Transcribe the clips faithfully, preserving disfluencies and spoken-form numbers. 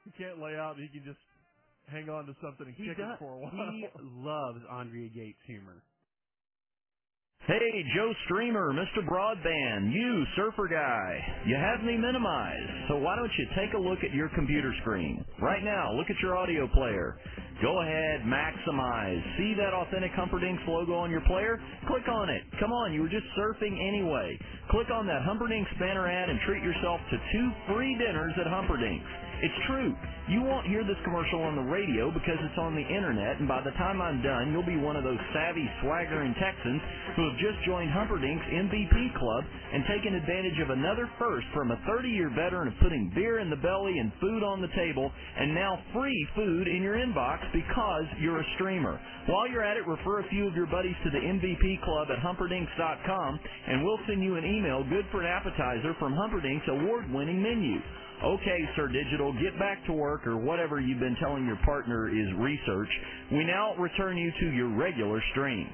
He can't lay out. He can just hang on to something and he kick does. it for a while. He loves Andrea Gates' humor. Hey, Joe Streamer, Mister Broadband, you surfer guy. You have me minimized, so why don't you take a look at your computer screen? Right now, look at your audio player. Go ahead, maximize. See that authentic Humperdinck's logo on your player? Click on it. Come on, you were just surfing anyway. Click on that Humperdinck's banner ad and treat yourself to two free dinners at Humperdinck's. It's true. You won't hear this commercial on the radio because it's on the internet, and by the time I'm done, you'll be one of those savvy, swaggering Texans who have just joined Humperdinck's M V P Club and taken advantage of another first from a thirty-year veteran of putting beer in the belly and food on the table, and now free food in your inbox because you're a streamer. While you're at it, refer a few of your buddies to the M V P Club at Humperdinck's dot com, and we'll send you an email good for an appetizer from Humperdinck's award-winning menu. Okay, Sir Digital, get back to work or whatever you've been telling your partner is research. We now return you to your regular stream.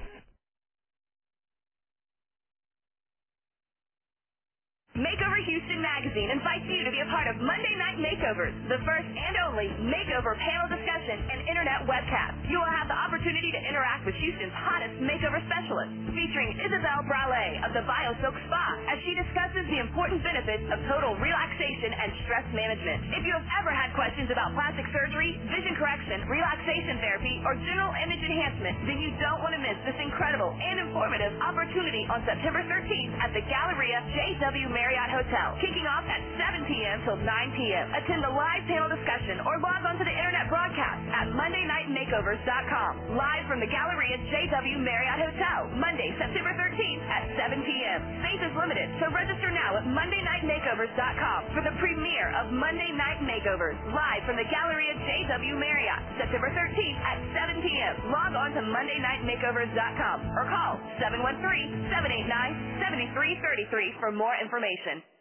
Makeover Houston Magazine invites you to be a part of Monday Night Makeovers, the first and only makeover panel discussion and internet webcast. You will have the opportunity to interact with Houston's hottest makeover specialist, featuring Isabel Brale of the BioSilk Spa, as she discusses the important benefits of total relaxation and stress management. If you have ever had questions about plastic surgery, vision correction, relaxation therapy, or general image enhancement, then you don't want to miss this incredible and informative opportunity on September thirteenth at the Galleria J W Marriott Hotel, kicking off at seven p.m. till nine p.m. Attend the live panel discussion or log on to the internet broadcast at Monday Night Makeovers dot com. Live from the Galleria J W Marriott Hotel, Monday, September thirteenth at seven p.m. Space is limited, so register now at Monday Night Makeovers dot com for the premiere of Monday Night Makeovers, live from the Galleria J W Marriott, September thirteenth at seven p.m. Log on to Monday Night Makeovers dot com or call seven one three, seven eight nine, seven three three three for more information.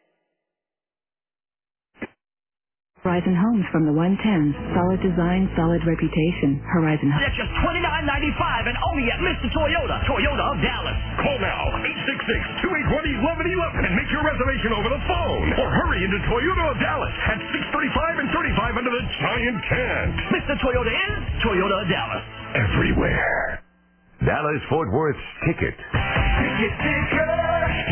Horizon Homes from the one tens. Solid design, solid reputation. Horizon Homes. That's just twenty-nine ninety-five and only at Mister Toyota. Toyota of Dallas. Call now, eight six six, two eight one, one one one one and make your reservation over the phone. Or hurry into Toyota of Dallas at six thirty-five and thirty-five under the giant can. Mister Toyota is Toyota of Dallas. Everywhere. Dallas Fort Worth's Ticket. Ticket, ticket.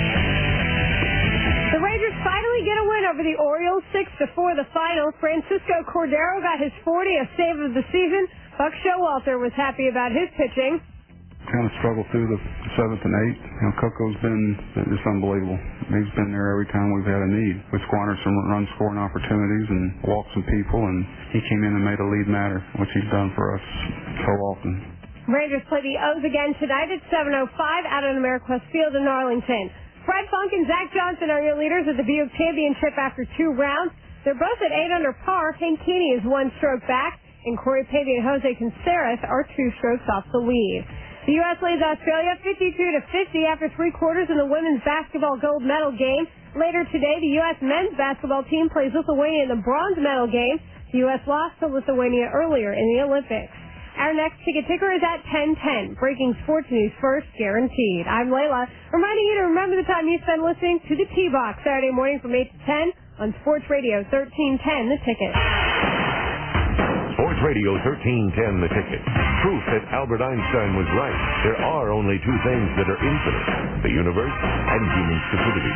The Rangers finally get a win over the Orioles, six to four the final. Francisco Cordero got his fortieth save of the season. Buck Showalter was happy about his pitching. Kind of struggled through the seventh and eighth. You know, Coco's been just unbelievable. He's been there every time we've had a need. We squandered some run scoring opportunities and walked some people, and he came in and made a lead matter, which he's done for us so often. Rangers play the O's again tonight at seven oh five out at Ameriquest Field in Arlington. Fred Funk and Zach Johnson are your leaders at the Buick Championship after two rounds. They're both at eight under par. Hank Keeney is one stroke back, and Corey Pavey and Jose Canceres are two strokes off the lead. The U S leads Australia fifty-two to fifty after three quarters in the women's basketball gold medal game. Later today, the U S men's basketball team plays Lithuania in the bronze medal game. The U S lost to Lithuania earlier in the Olympics. Our next ticket ticker is at ten ten. Breaking sports news first, guaranteed. I'm Layla, reminding you to remember the time you spend listening to the T-Box Saturday morning from eight to ten on Sports Radio thirteen ten, The Ticket. Sports Radio thirteen ten, The Ticket. Proof that Albert Einstein was right. There are only two things that are infinite, the universe and human stupidity.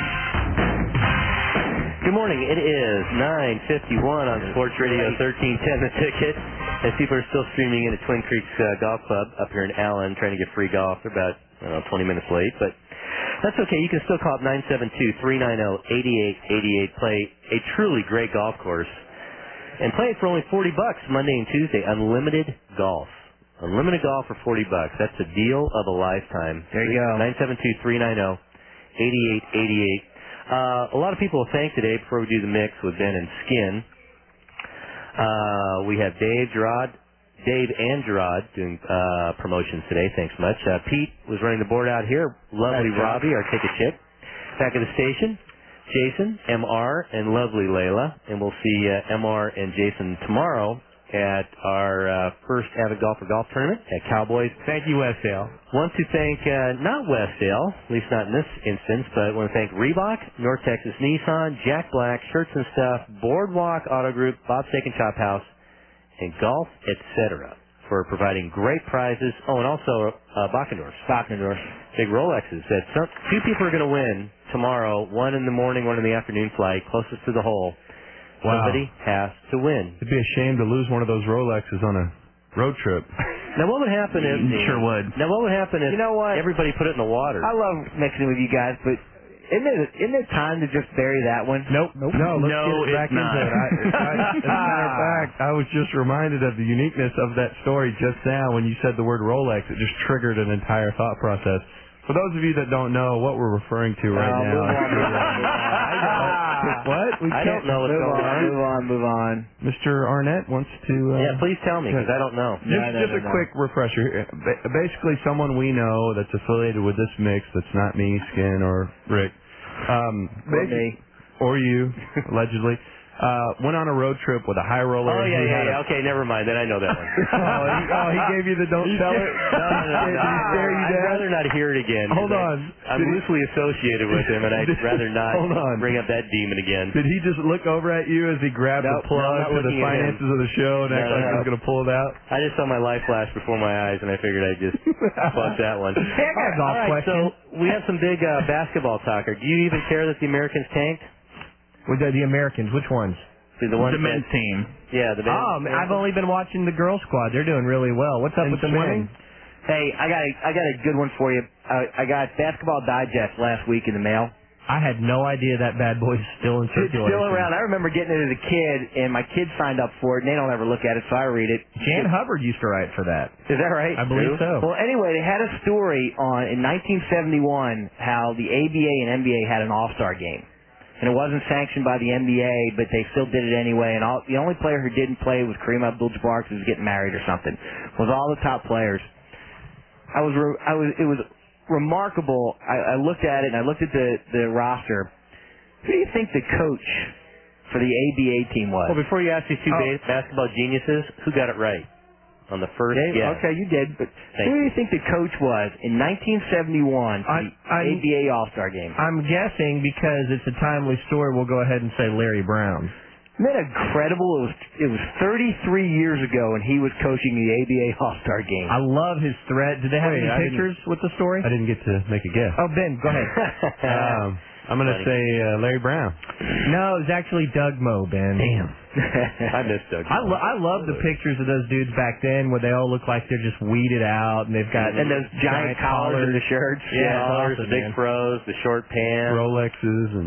Good morning. It is nine fifty-one on Sports Radio thirteen ten, The Ticket. As people are still streaming in at Twin Creeks uh, Golf Club up here in Allen, trying to get free golf. They're about, I don't know, twenty minutes late, but that's okay. You can still call up nine seven two, three nine zero, eight eight eight eight. Play a truly great golf course. And play it for only forty bucks Monday and Tuesday. Unlimited golf. Unlimited golf for forty bucks. That's the deal of a lifetime. There you go. nine seven two, three nine zero, eight eight eight eight. Uh, a lot of people will thank today before we do the mix with Ben and Skin. Uh, we have Dave, Gerard, Dave and Gerard doing uh, promotions today. Thanks much. Uh, Pete was running the board out here. Lovely That's Robbie, our ticket chick. Back at the station, Jason, M R, and lovely Layla. And we'll see uh, M R and Jason tomorrow at our uh, first Avid Golfer Golf Tournament at Cowboys. Thank you, Westdale. Want to thank, uh, not Westdale, at least not in this instance, but want to thank Reebok, North Texas Nissan, Jack Black, Shirts and Stuff, Boardwalk Auto Group, Bob's Steak and Chop House, and Golf, et cetera for providing great prizes. Oh, and also uh, Bachendorf. Bachendorf. Big Rolexes. That some, two people are going to win tomorrow, one in the morning, one in the afternoon flight, closest to the hole. Wow. Somebody has to win. It'd be a shame to lose one of those Rolexes on a road trip. Now, what would happen if... Sure would. Now, what would happen if you know what? everybody put it in the water? I love mixing with you guys, but isn't it, isn't it time to just bury that one? Nope. Nope. No, let's no, get back it's not. into it. I, I, as a matter of fact, I was just reminded of the uniqueness of that story just now when you said the word Rolex. It just triggered an entire thought process. For those of you that don't know what we're referring to right Oh, now. move on, move on, move on. What? We I can't don't know what's move going on, on. move on, move on. Mister Arnett wants to... Uh, Yeah, please tell me, because I don't know. Just, No, no, just no, a no. quick refresher. Ba- Basically, someone we know that's affiliated with this mix that's not me, Skin, or Rick. Um, Or basi- me. Or you, allegedly. Uh, went on a road trip with a high roller. Oh, yeah, who yeah, had yeah. a- Okay, never mind. Then I know that one. oh, he, oh, he gave you the don't tell it? No, no, no, Did no. he stare you I'd down? rather not hear it again. 'cause Hold I- on. I'm Did he- loosely associated with him, and I'd Did- rather not Hold on. bring up that demon again. Did he just look over at you as he grabbed Nope, the no, I'm plug not to the looking at him. finances of the show and No, act no, like he no. was going to pull it out? I just saw my life flash before my eyes, and I figured I'd just bust that one. Hey, I got a golf All right, question. so we have some big uh, basketball talk. Do you even care that the Americans tanked? With the, the Americans, which ones? The, the ones The men's that, team. Yeah, the men's. Um, I've only been watching the girls squad. They're doing really well. What's up And with the swimming? men? Hey, I got a, I got a good one for you. I, I got Basketball Digest last week in the mail. I had no idea that bad boy's still in It's circulation. still around. I remember getting it as a kid, and my kids signed up for it, and they don't ever look at it, so I read it. Jan Hubbard used to write for that. Is that right? I believe so. Well, anyway, they had a story on in nineteen seventy-one how the A B A and N B A had an All-Star game. And it wasn't sanctioned by the N B A, but they still did it anyway. And all, the only player who didn't play was Kareem Abdul-Jabbar because he was getting married or something. Was all the top players. I was, re- I was, it was remarkable. I, I looked at it and I looked at the the roster. Who do you think the coach for the A B A team was? Well, before you ask these two Oh. ba- basketball geniuses, who got it right on the first Dave, guess? okay, you did. But Thank who do you think the coach was in nineteen seventy-one for I- the I'm- A B A All-Star game? I'm guessing because it's a timely story, we'll go ahead and say Larry Brown. Isn't that incredible? It was it was thirty-three years ago, and he was coaching the A B A All-Star game. I love his thread. Did they have Wait, any I didn't- pictures with the story? I didn't get to make a guess. Oh, Ben, go ahead. Um, I'm going to Funny. say uh, Larry Brown. No, it was actually Doug Moe, Ben. Damn. I missed Doug. I, lo- I love the pictures of those dudes back then where they all look like they're just weeded out and they've got and those giant collars and the shirts. Yeah, Yeah, collars, awesome, the big man. fros, the short pants. Rolexes and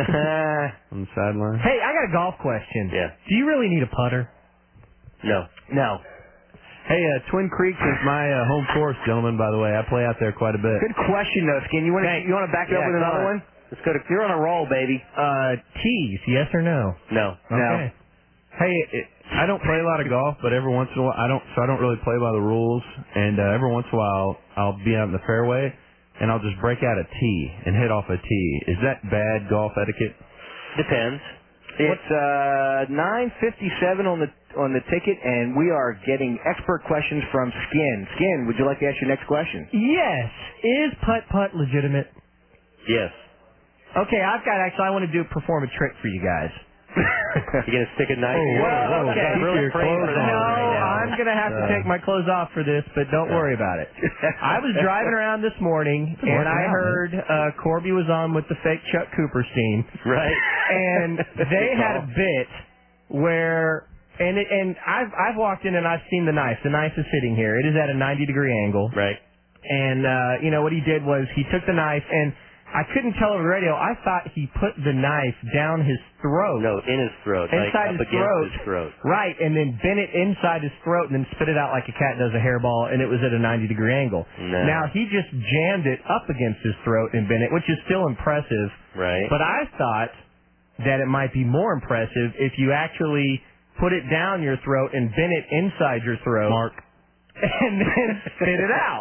on the sideline. Hey, I got a golf question. Yeah. Do you really need a putter? No. No. Hey, uh, Twin Creeks is my uh, home course, gentlemen, by the way. I play out there quite a bit. Good question, though, Skin. You want to Hey, you want to back it yeah, up with go another on. one? Let's go to. You're on a roll, baby. Uh, tees, yes or no? No. Okay. Hey, it, I don't play a lot of golf, but every once in a while, I don't, so I don't really play by the rules. And uh, every once in a while, I'll be out in the fairway, and I'll just break out a tee and hit off a tee. Is that bad golf etiquette? Depends. It's uh, nine fifty-seven on the on the ticket, and we are getting expert questions from Skin. Skin, would you like to ask your next question? Yes. Is putt-putt legitimate? Yes. Okay, I've got actually, I want to do perform a trick for you guys. You gonna stick a knife? Oh, in your- whoa, whoa, okay. keep really your praying clothes for that No, right now. I'm going to have to Uh, take my clothes off for this, but don't worry about it. I was driving around this morning, and working I out, heard uh, Corby was on with the fake Chuck Cooperstein, Right. and they had a bit where, and it, and I've I've walked in and I've seen the knife. The knife is sitting here. It is at a ninety degree angle. Right. And uh, you know what he did was he took the knife, and I couldn't tell over the radio. I thought he put the knife down his throat. No, in his throat. like Inside up his against throat. his throat. Right, and then bent it inside his throat and then spit it out like a cat does a hairball, and it was at a ninety degree angle. No. Now, he just jammed it up against his throat and bent it, which is still impressive. Right. But I thought that it might be more impressive if you actually put it down your throat and bent it inside your throat. Mark. And then spit it out.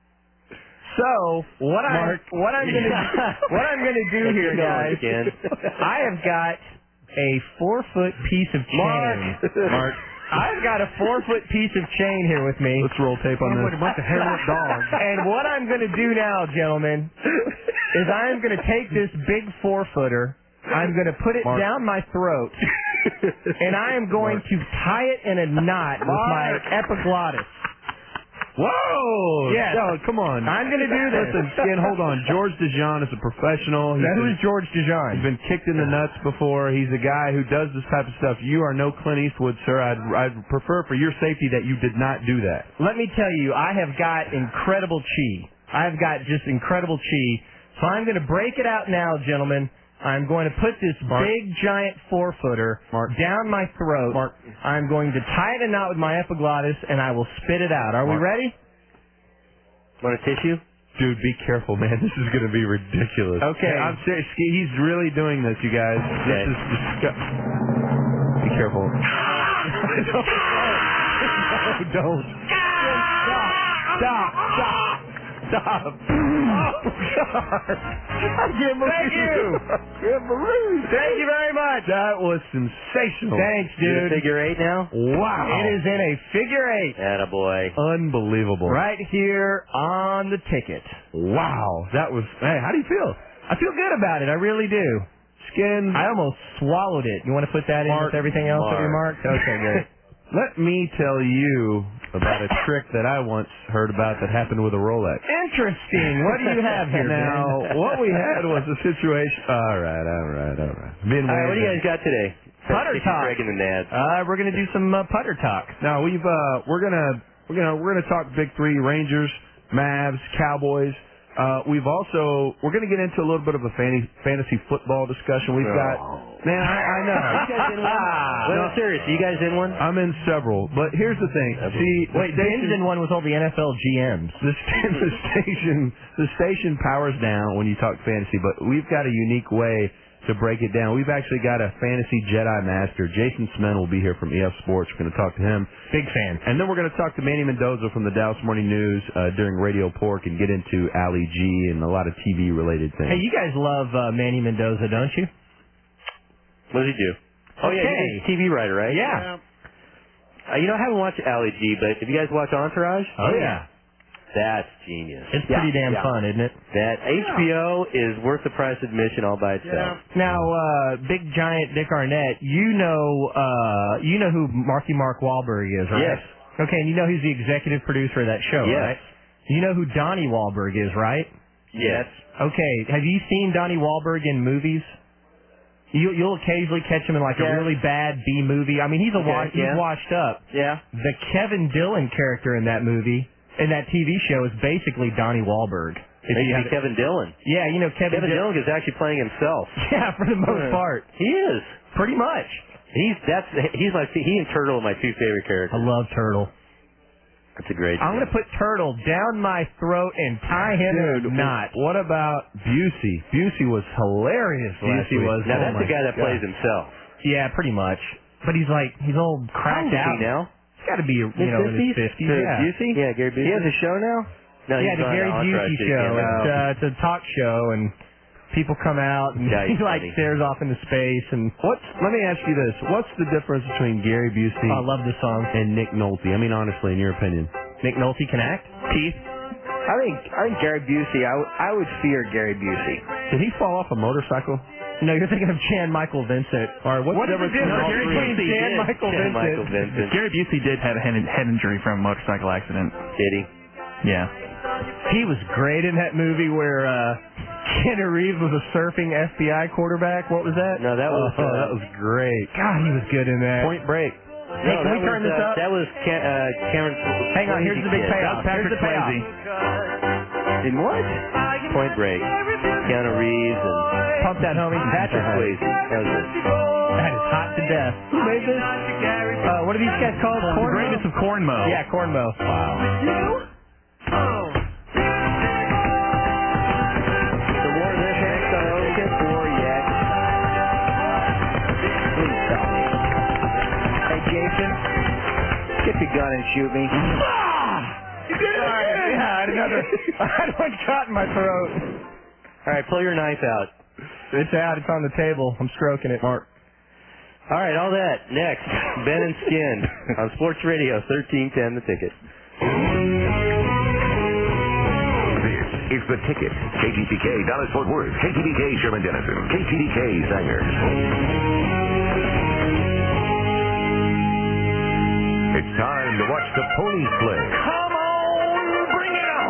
So what I'm what I'm gonna what I'm gonna do here, Keep going, guys? Ken. I have got a four foot piece of chain. Mark. Mark. I've got a four-foot piece of chain here with me. Let's roll tape on Sounds this. like a bunch of hairless dogs. And what I'm going to do now, gentlemen, is I am going to take this big four-footer, I'm going to put it Mark. down my throat, and I am going Mark. to tie it in a knot with my epiglottis. Whoa! Yes. No, come on. I'm going to do this. Listen, Skin, hold on. George DeJean is a professional. He's Now, been- who's George DeJean? He's been kicked in the nuts before. He's a guy who does this type of stuff. You are no Clint Eastwood, sir. I'd, I'd prefer for your safety that you did not do that. Let me tell you, I have got incredible chi. I've got just incredible chi. So I'm going to break it out now, gentlemen. I'm going to put this Mark. big, giant four-footer Mark. down my throat. Mark. I'm going to tie it in a knot with my epiglottis, and I will spit it out. Are Mark. we ready? Want a tissue? Dude, be careful, man. This is going to be ridiculous. Okay. I'm serious. He's really doing this, you guys. Okay. This is disgusting. Be careful. no, don't. Stop. Stop. Stop. Stop. Oh, God. I can't believe Thank you. I can't believe Thank you very much. That was sensational. Thanks, Is it dude. a figure eight now? Wow. It is in a figure eight. Attaboy. Unbelievable. Right here on the ticket. Wow. That was, hey, how do you feel? I feel good about it. I really do. Skin. I almost swallowed it. You want to put that in Mark. with everything else that we marked? Okay, good. Let me tell you about a trick that I once heard about that happened with a Rolex. Interesting. What do you have here, Now, Ben? what we had was a situation. All right, all right, all right. Been All right, what do you waiting. guys got today? Putter Sticky talk. Greg and the Nads. Uh, we're gonna do some uh, putter talk. Now we've uh, we're gonna we're gonna we're gonna talk Big Three: Rangers, Mavs, Cowboys. Uh, we've also we're gonna get into a little bit of a fantasy fantasy football discussion. We've got man, I, I know. Are you guys in one? Well, I'm serious. Are you guys in one? I'm in several, but here's the thing. See, Wait, the Ben's in one with all the N F L G Ms. The, st- the station the station powers down when you talk fantasy, but we've got a unique way to break it down. We've actually got a fantasy Jedi master. Jason Smen will be here from E F Sports. We're going to talk to him. Big fan. And then we're going to talk to Manny Mendoza from the Dallas Morning News uh, during Radio Pork and get into Ali G and a lot of T V-related things. Hey, you guys love uh, Manny Mendoza, don't you? What does he do? Oh, yeah, Okay. he's a T V writer, right? Yeah. Uh, you know, I haven't watched Ali G, but have you guys watched Entourage? Oh, yeah. That's genius. It's pretty damn fun, isn't it? That H B O is worth the price of admission all by itself. Now, uh, big giant Dick Arnett, you know, uh, you know who Marky Mark Wahlberg is, right? Yes. Okay, and you know he's the executive producer of that show, Yes. right? You know who Donnie Wahlberg is, right? Yes. Okay, have you seen Donnie Wahlberg in movies? You, you'll occasionally catch him in like a Yeah. really bad B movie. I mean, he's a Okay, wa- he's yeah. washed up. Yeah. The Kevin Dillon character in that movie, in that T V show, is basically Donnie Wahlberg. If Maybe you have- Kevin Dillon. yeah, you know Kevin, Kevin Dillon. Dillon is actually playing himself. Yeah, for the most Yeah. part, He is. pretty much. He's that's he's my he and Turtle are my two favorite I characters. love Turtle. That's a great. I'm gonna put Turtle down my throat and tie him in Dude, a knot. what about Busey? Busey was hilarious last Busey week. was. Now Oh that's my the guy that God. plays himself. Yeah, pretty much. But he's like he's all How cracked old is out. he now? He's got to be you know in his fifties. Who, Yeah. Busey? Yeah, Gary Busey. He has a show now. No, yeah, he's the on Gary Entourage, Busey so he show. can't- It's, uh, it's a talk show, and people come out, and Yeah, he's he like funny. stares off into space. And What's? Let me ask you this: what's the difference between Gary Busey oh, I love this song. and Nick Nolte? I mean, honestly, in your opinion. Nick Nolte can act. Keith. I think I think Gary Busey. I, w- I would fear Gary Busey. Did he fall off a motorcycle? No, you're thinking of Jan Michael Vincent. All right, what's What the is the difference between difference all between three? Jan Michael Jan Vincent? Michael Vincent. Gary Busey did have a head, head injury from a motorcycle accident. Did he? Yeah. He was great in that movie where uh, Keanu Reeves was a surfing F B I quarterback. What was that? No, that was Oh, uh, that was great. God, he was good in that. Point Break. Hey, no, can that we turn was, this uh, up? That was Ca- uh, Cameron. Hang on, here's the big Kid. payoff. Here's the payoff. In what? Point Break. Keanu Reeves and Pump that, homie. Patrick Swayze. That was it. That is hot to death. Who made this? Uh, what are these guys called? The Cornmo? greatness of Cornmo. Yeah, Cornmo. Wow. So more of this next on O T I P or yet. Please tell me. Hey Jason, get the gun and shoot me. You did it again! Yeah, I had another. I had one caught in my throat. All right, pull your knife out. It's out. It's on the table. I'm stroking it. Mark. All right, all that next. Ben and Skin on Sports Radio thirteen ten, The Ticket. This is The Ticket. K T D K Dallas Fort Worth, K T D K Sherman Denison, K T D K Sanger. It's time to watch the ponies play. Come on, bring it on.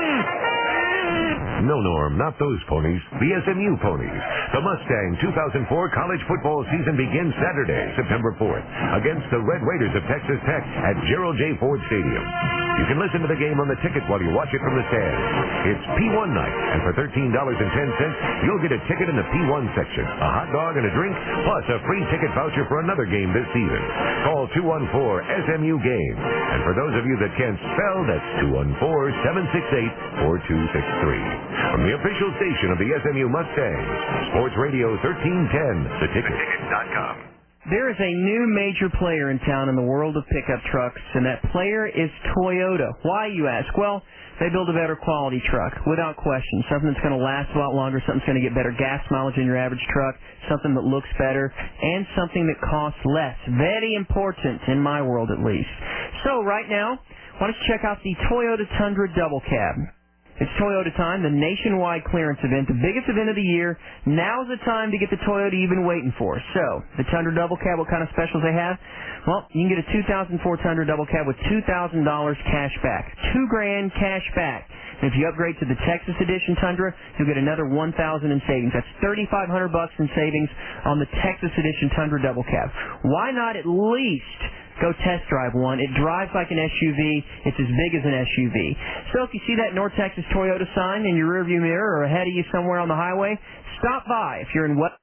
No, Norm, not those ponies. The S M U ponies. The Mustang two thousand four college football season begins Saturday, September fourth, against the Red Raiders of Texas Tech at Gerald J. Ford Stadium. You can listen to the game on the ticket while you watch it from the stand. It's P one night, and for thirteen dollars and ten cents, you'll get a ticket in the P one section, a hot dog and a drink, plus a free ticket voucher for another game this season. Call two one four S M U game. And for those of you that can't spell, that's two one four, seven six eight, four two six three. From the official station of the S M U Mustangs, Sports Radio thirteen ten, the ticket dot com. There is a new major player in town in the world of pickup trucks, and that player is Toyota. Why, you ask? Well, they build a better quality truck, without question. Something that's going to last a lot longer, something that's going to get better gas mileage than your average truck, something that looks better, and something that costs less. Very important, in my world at least. So, right now, why don't you check out the Toyota Tundra Double Cab. It's Toyota time, the nationwide clearance event, the biggest event of the year. Now's the time to get the Toyota you've been waiting for. So, the Tundra Double Cab, what kind of specials they have? Well, you can get a two thousand four Tundra Double Cab with two thousand dollars cash back. Two grand cash back. And if you upgrade to the Texas Edition Tundra, you'll get another one thousand dollars in savings. That's thirty-five hundred bucks in savings on the Texas Edition Tundra Double Cab. Why not at least go test drive one? It drives like an S U V. It's as big as an S U V. So if you see that North Texas Toyota sign in your rearview mirror or ahead of you somewhere on the highway, stop by. If you're in what?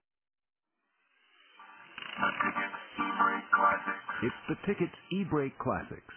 It's the Ticket's E-Brake Classics.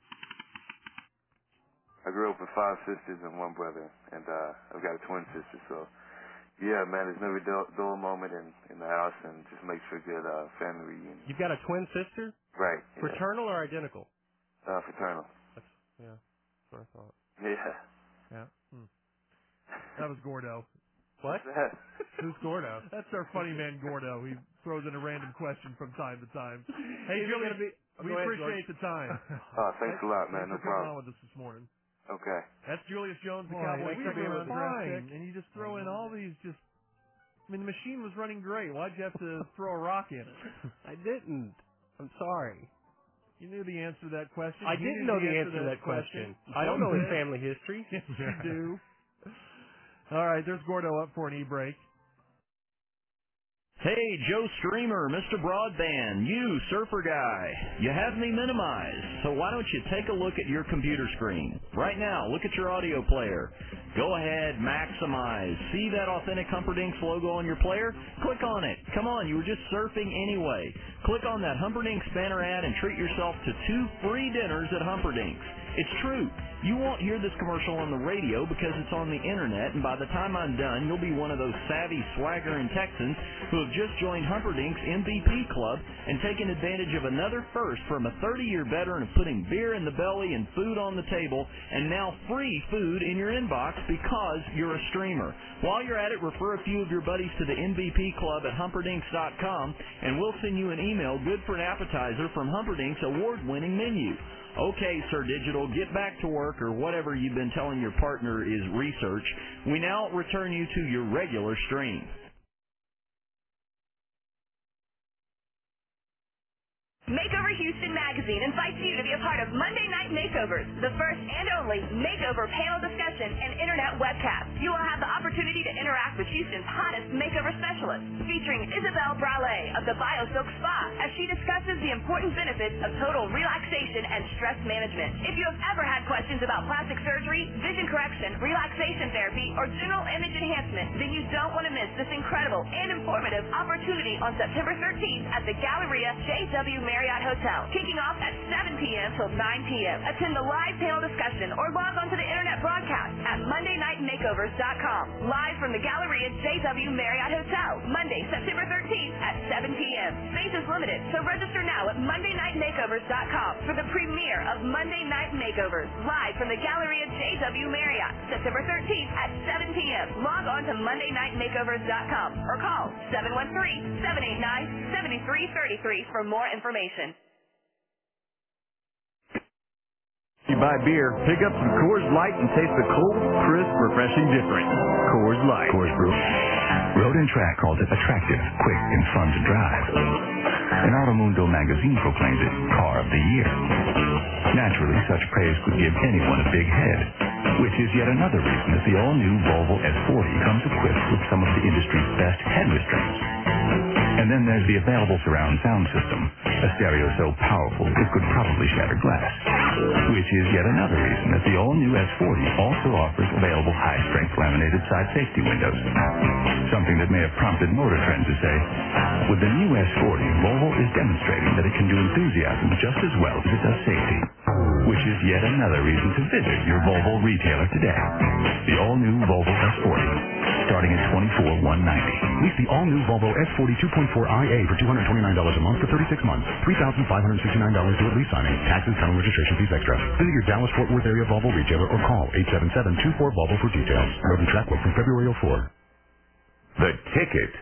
I grew up with five sisters and one brother, and uh, I've got a twin sister, so yeah, man, there's never a dull, dull moment in, in the house, and just makes for a good uh, family reunion. You've got a twin sister? Right. Yeah. Fraternal or identical? Uh, fraternal. That's, yeah, that's what I thought. Yeah. Yeah. Hmm. That was Gordo. What? Who's Gordo? That's our funny man Gordo. He throws in a random question from time to time. Hey, Julius, be, we ahead, appreciate George. the time. Oh, thanks a lot, man. Thanks No for coming problem. on with us this morning. Okay. That's Julius Jones, the Boy, Cowboy. we were fine, and you just throw in all these just. I mean, the machine was running great. Why'd you have to throw a rock in it? I didn't. I'm sorry. You knew the answer to that question. I He didn't knew know the answer to that question. I don't know his family history. Yes, you do. All right, there's Gordo up for an e-break. Hey, Joe Streamer, Mister Broadband, you surfer guy. You have me minimized, so why don't you take a look at your computer screen? Right now, look at your audio player. Go ahead, maximize. See that authentic Humperdinck's logo on your player? Click on it. Come on, you were just surfing anyway. Click on that Humperdinck's banner ad and treat yourself to two free dinners at Humperdinck's. It's true. You won't hear this commercial on the radio because it's on the internet, and by the time I'm done, you'll be one of those savvy, swaggering Texans who have just joined Humperdinck's M V P Club and taken advantage of another first from a thirty-year veteran of putting beer in the belly and food on the table, and now free food in your inbox because you're a streamer. While you're at it, refer a few of your buddies to the M V P Club at Humperdinck's dot com, and we'll send you an email good for an appetizer from Humperdinck's award-winning menu. Okay, Sir Digital, get back to work or whatever you've been telling your partner is research. We now return you to your regular stream. Makeover Houston Magazine invites you to be a part of Monday Night Makeovers, the first and only makeover panel discussion and internet webcast. You will have the opportunity to interact with Houston's hottest makeover specialist, featuring Isabel Brale of the BioSilk Spa, as she discusses the important benefits of total relaxation and stress management. If you have ever had questions about plastic surgery, vision correction, relaxation therapy, or general image enhancement, then you don't want to miss this incredible and informative opportunity on September thirteenth at the Galleria J W Marriott Hotel, kicking off at seven p.m. till nine p.m. Attend the live panel discussion or log on to the internet broadcast at Monday Night Makeovers dot com. Live from the Galleria J W Marriott Hotel, Monday, September thirteenth at seven p.m. Space is limited, so register now at Monday Night Makeovers dot com for the premiere of Monday Night Makeovers, live from the Galleria J W Marriott, September thirteenth at seven p.m. Log on to Monday Night Makeovers dot com or call seven one three, seven eight nine, seven three three three for more information. You buy beer, pick up some Coors Light and taste the cold, crisp, refreshing difference. Coors Light. Coors Brew. Road and Track calls it attractive, quick, and fun to drive. And Automundo magazine proclaims it Car of the Year. Naturally, such praise could give anyone a big head, which is yet another reason that the all-new Volvo S forty comes equipped with some of the industry's best head restraints. And then there's the available surround sound system, a stereo so powerful it could probably shatter glass. Which is yet another reason that the all-new S forty also offers available high-strength laminated side safety windows. Something that may have prompted Motor Trend to say, with the new S forty, Volvo is demonstrating that it can do enthusiasm just as well as it does safety. Which is yet another reason to visit your Volvo retailer today. The all-new Volvo S forty, starting at twenty-four thousand one hundred ninety dollars. Lease the all-new Volvo S forty two point four I A for two hundred twenty-nine dollars a month for thirty-six months. three thousand five hundred sixty-nine dollars due at lease signing. Taxes, title, and registration fees extra. Visit your Dallas-Fort Worth area Volvo retailer or call eight seven seven, two four, Volvo for details. Road and Track Work from February oh four. The Ticket.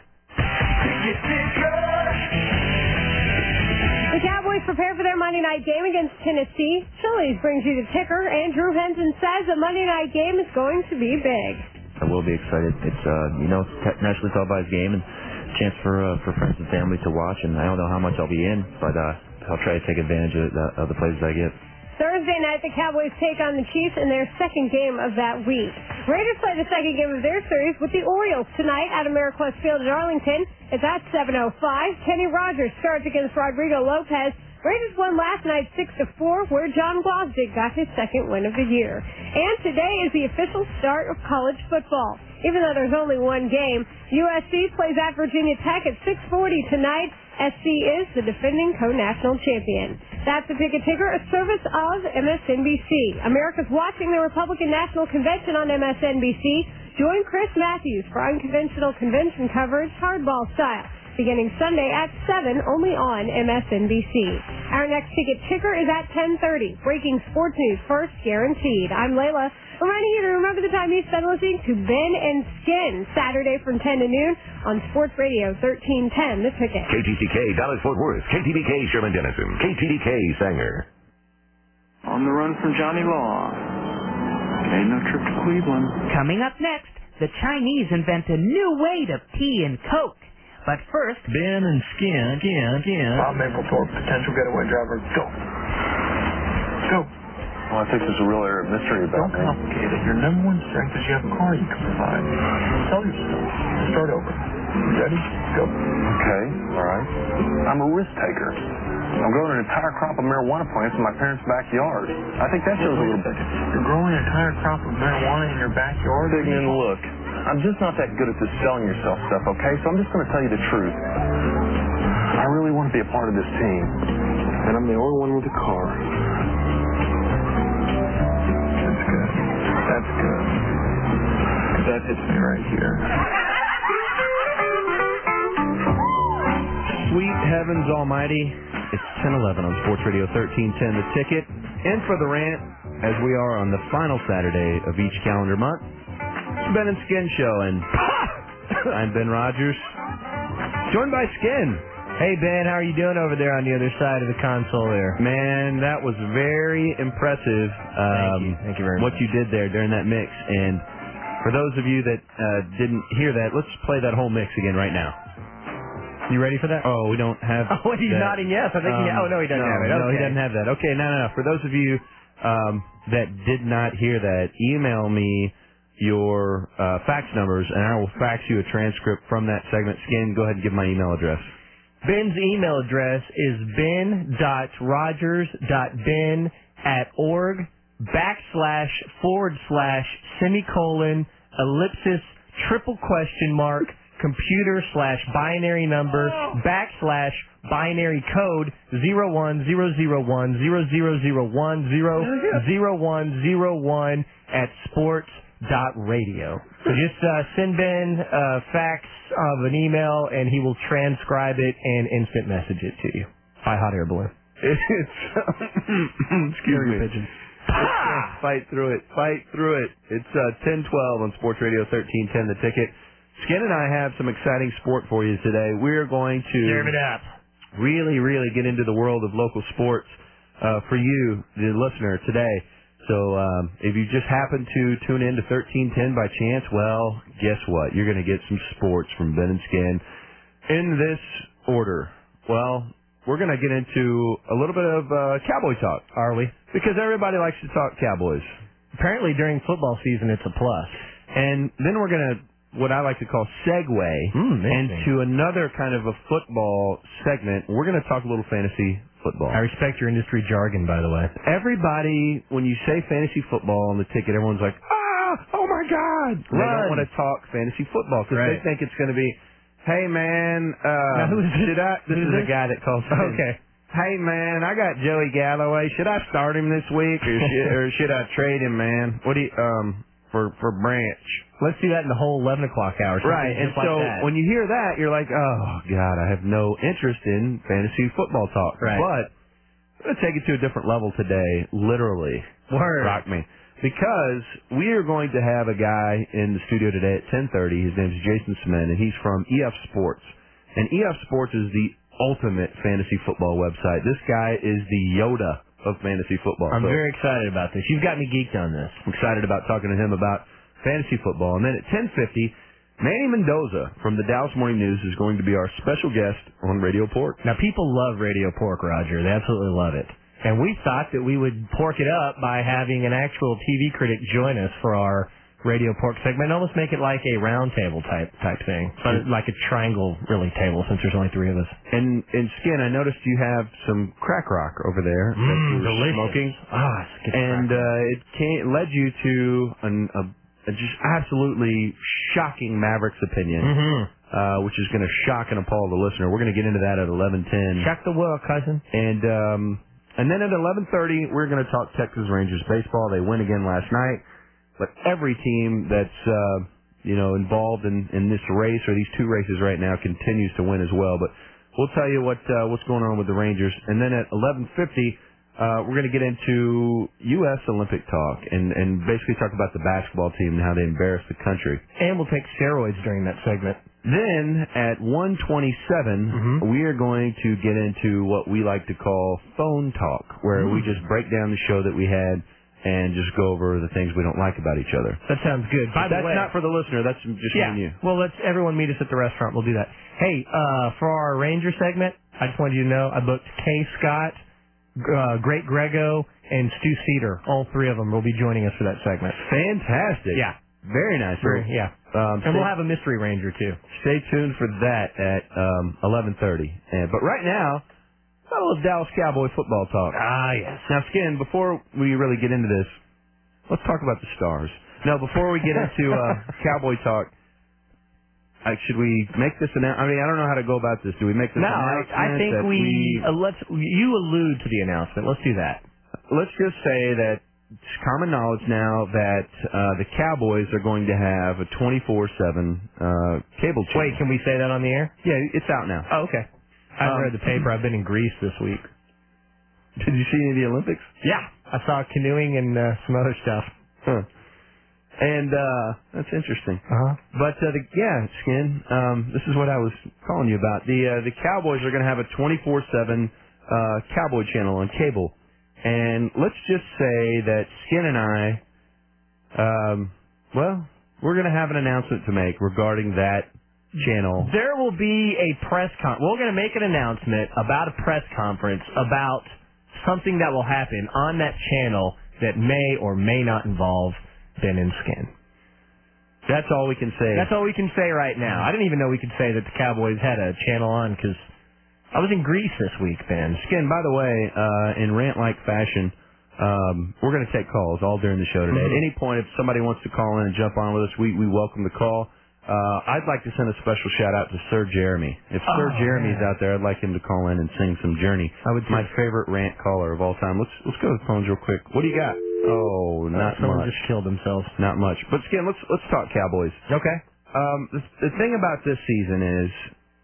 The Cowboys prepare for their Monday night game against Tennessee. Chili's brings you the ticker, and Drew Henson says the Monday night game is going to be big. I will be excited. It's uh, you know, it's nationally televised game and chance for uh, for friends and family to watch. And I don't know how much I'll be in, but uh, I'll try to take advantage of the, of the places I get. Thursday night, the Cowboys take on the Chiefs in their second game of that week. Raiders play the second game of their series with the Orioles tonight at Ameriquest Field in Arlington. It's at seven oh five. Kenny Rogers starts against Rodrigo Lopez. Raiders won last night six to four, where John Glosdick got his second win of the year. And today is the official start of college football. Even though there's only one game, U S C plays at Virginia Tech at six forty tonight. S C is the defending co-national champion. That's the Ticket Ticker, a service of M S N B C. America's watching the Republican National Convention on M S N B C. Join Chris Matthews for unconventional convention coverage, hardball style, beginning Sunday at seven, only on M S N B C. Our next Ticket Ticker is at ten thirty. Breaking sports news first, guaranteed. I'm Layla. Reminding you to remember the time you spend listening to Ben and Skin, Saturday from ten to noon on Sports Radio thirteen ten, The Ticket. K T C K, Dallas-Fort Worth. K T D K, Sherman Denison. K T D K, Sanger. On the run from Johnny Law. Ain't no trip to Cleveland. Coming up next, the Chinese invent a new way to pee and Coke. But first, Ben and Skin, again, again. Bob Mapplethorpe, potential getaway driver. Go. Go. Well, I think there's a real area of mystery about Don't complicate it. Your number one strength is you have a car you can provide. Tell yourself. Start over. You ready? Go. Okay, all right. I'm a risk taker. I'm growing an entire crop of marijuana plants in my parents' backyard. I think that shows a little bit. You're growing an entire crop of marijuana in your backyard? Dignan, look, I'm just not that good at this selling yourself stuff, okay? So I'm just going to tell you the truth. I really want to be a part of this team, and I'm the only one with a car. That's good. That's good. That hits me right here. Sweet heavens almighty. It's ten eleven on Sports Radio thirteen ten, The Ticket. In for the rant, as we are on the final Saturday of each calendar month. It's Ben and Skin Show, and I'm Ben Rogers, joined by Skin. Hey, Ben, how are you doing over there on the other side of the console there? Man, that was very impressive. Um, Thank you. Thank you very what much. you did there during that mix. And for those of you that uh, didn't hear that, let's play that whole mix again right now. You ready for that? Oh, we don't have Oh, he's that. nodding yes. I think um, he, oh, no, he doesn't no, have it. No, he Okay. doesn't have that. Okay, no, no, no. For those of you um, that did not hear that, email me your uh, fax numbers, and I will fax you a transcript from that segment. Skin, go ahead and give my email address. Ben's email address is ben.rogers.ben at org backslash forward slash semicolon ellipsis triple question mark computer slash binary number backslash binary code zero one zero zero one zero zero zero one zero zero one zero one at sports dot radio. So just uh, send Ben a fax of an email, and he will transcribe it and instant message it to you. High hot air balloon. It's excuse me. Pigeon. Ah! Fight through it. Fight through it. It's uh, ten twelve on Sports Radio thirteen ten. The Ticket. Skin and I have some exciting sport for you today. We're going to Serve it up. really, really get into the world of local sports uh, for you, the listener, today. So um, if you just happen to tune in to thirteen ten by chance, well, guess what? You're going to get some sports from Ben and Skin in this order. Well, we're going to get into a little bit of uh, Cowboy talk. Are we? Because everybody likes to talk Cowboys. Apparently during football season it's a plus. And then we're going to, what I like to call segue mm, into another kind of a football segment. We're going to talk a little fantasy football. I respect your industry jargon, by the way. Everybody, when you say fantasy football on the ticket, everyone's like, ah, oh my God. They don't want to talk fantasy football because right. they think it's going to be, hey man, uh, now, who is this? should I, this who is, is a guy that calls in. Okay. Hey man, I got Joey Galloway. Should I start him this week or should, or should I trade him, man? What do you, um, for, for Branch? Let's do that in the whole eleven o'clock hour. Right, and just like so that. when you hear that, you're like, oh God, I have no interest in fantasy football talk. Right. But I'm going to take it to a different level today, literally. Word. Rock me. Because we are going to have a guy in the studio today at ten thirty. His name is Jason Semen, and he's from E F Sports. And E F Sports is the ultimate fantasy football website. This guy is the Yoda of fantasy football. I'm so very excited about this. You've got me geeked on this. I'm excited about talking to him about fantasy football. And then at ten fifty, Manny Mendoza from the Dallas Morning News is going to be our special guest on Radio Pork. Now, people love Radio Pork, Roger. They absolutely love it. And we thought that we would pork it up by having an actual T V critic join us for our Radio Pork segment, and almost make it like a round table type type thing, but like a triangle really table since there's only three of us. And and Skin, I noticed you have some crack rock over there that Mm, you're delicious. smoking, Ah, it's good and crack rock. uh, it came, led you to an, a, a just absolutely shocking Mavericks opinion, Mm-hmm. uh, which is going to shock and appall the listener. We're going to get into that at eleven ten. Shock the world, cousin. And um, and then at eleven thirty, we're going to talk Texas Rangers baseball. They win again last night. But every team that's, uh, you know, involved in, in this race or these two races right now continues to win as well. But we'll tell you what uh, what's going on with the Rangers. And then at eleven fifty, uh, we're going to get into U S Olympic talk and, and basically talk about the basketball team and how they embarrass the country. And we'll take steroids during that segment. Then at one twenty-seven, mm-hmm. we are going to get into what we like to call phone talk, where mm. we just break down the show that we had and just go over the things we don't like about each other. That sounds good. By But the that's way, not for the listener. That's just yeah. me and you. Well, let's everyone meet us at the restaurant. We'll do that. Hey, uh, for our Ranger segment, I just wanted you to know I booked Kay Scott, uh, Great Grego, and Stu Cedar. All three of them will be joining us for that segment. Fantastic. Yeah. Very nice. Very, yeah. Um, and stay, we'll have a mystery Ranger, too. Stay tuned for that at um, eleven thirty. And, but right now, a little Dallas Cowboy football talk. Ah, yes. Now, Skin, before we really get into this, let's talk about the Stars. No, before we get into uh, Cowboy talk, uh, should we make this announcement? I mean, I don't know how to go about this. Do we make this no, announcement? I, I think that we, we uh, let's. You allude to the announcement. Let's do that. Let's just say that it's common knowledge now that uh, the Cowboys are going to have a twenty-four seven uh, cable channel. Wait, can we say that on the air? Yeah, it's out now. Oh, okay. I haven't Um, read the paper. I've been in Greece this week. Did you see any of the Olympics? Yeah. I saw canoeing and uh, some other stuff. Huh. And uh, that's interesting. Uh-huh. But uh, the, yeah, Skin. Um, this is what I was calling you about. The uh, the Cowboys are going to have a twenty-four seven uh, Cowboy channel on cable, and let's just say that Skin and I, um, well, we're going to have an announcement to make regarding that channel. There will be a press con. We're going to make an announcement about a press conference about something that will happen on that channel that may or may not involve Ben and Skin. That's all we can say. That's all we can say right now. I didn't even know we could say that the Cowboys had a channel on because I was in Greece this week, Ben. Skin, by the way, uh, in rant-like fashion, um, we're going to take calls all during the show today. Mm-hmm. At any point, if somebody wants to call in and jump on with us, we, we welcome the call. Uh, I'd like to send a special shout-out to Sir Jeremy. If Oh, Sir Jeremy's man. out there, I'd like him to call in and sing some Journey. I would My favorite rant caller of all time. Let's let's go to the phones real quick. What do you got? Oh, not Someone much. just killed themselves. Not much. But Skin, let's let's talk Cowboys. Okay. Um, the, the thing about this season is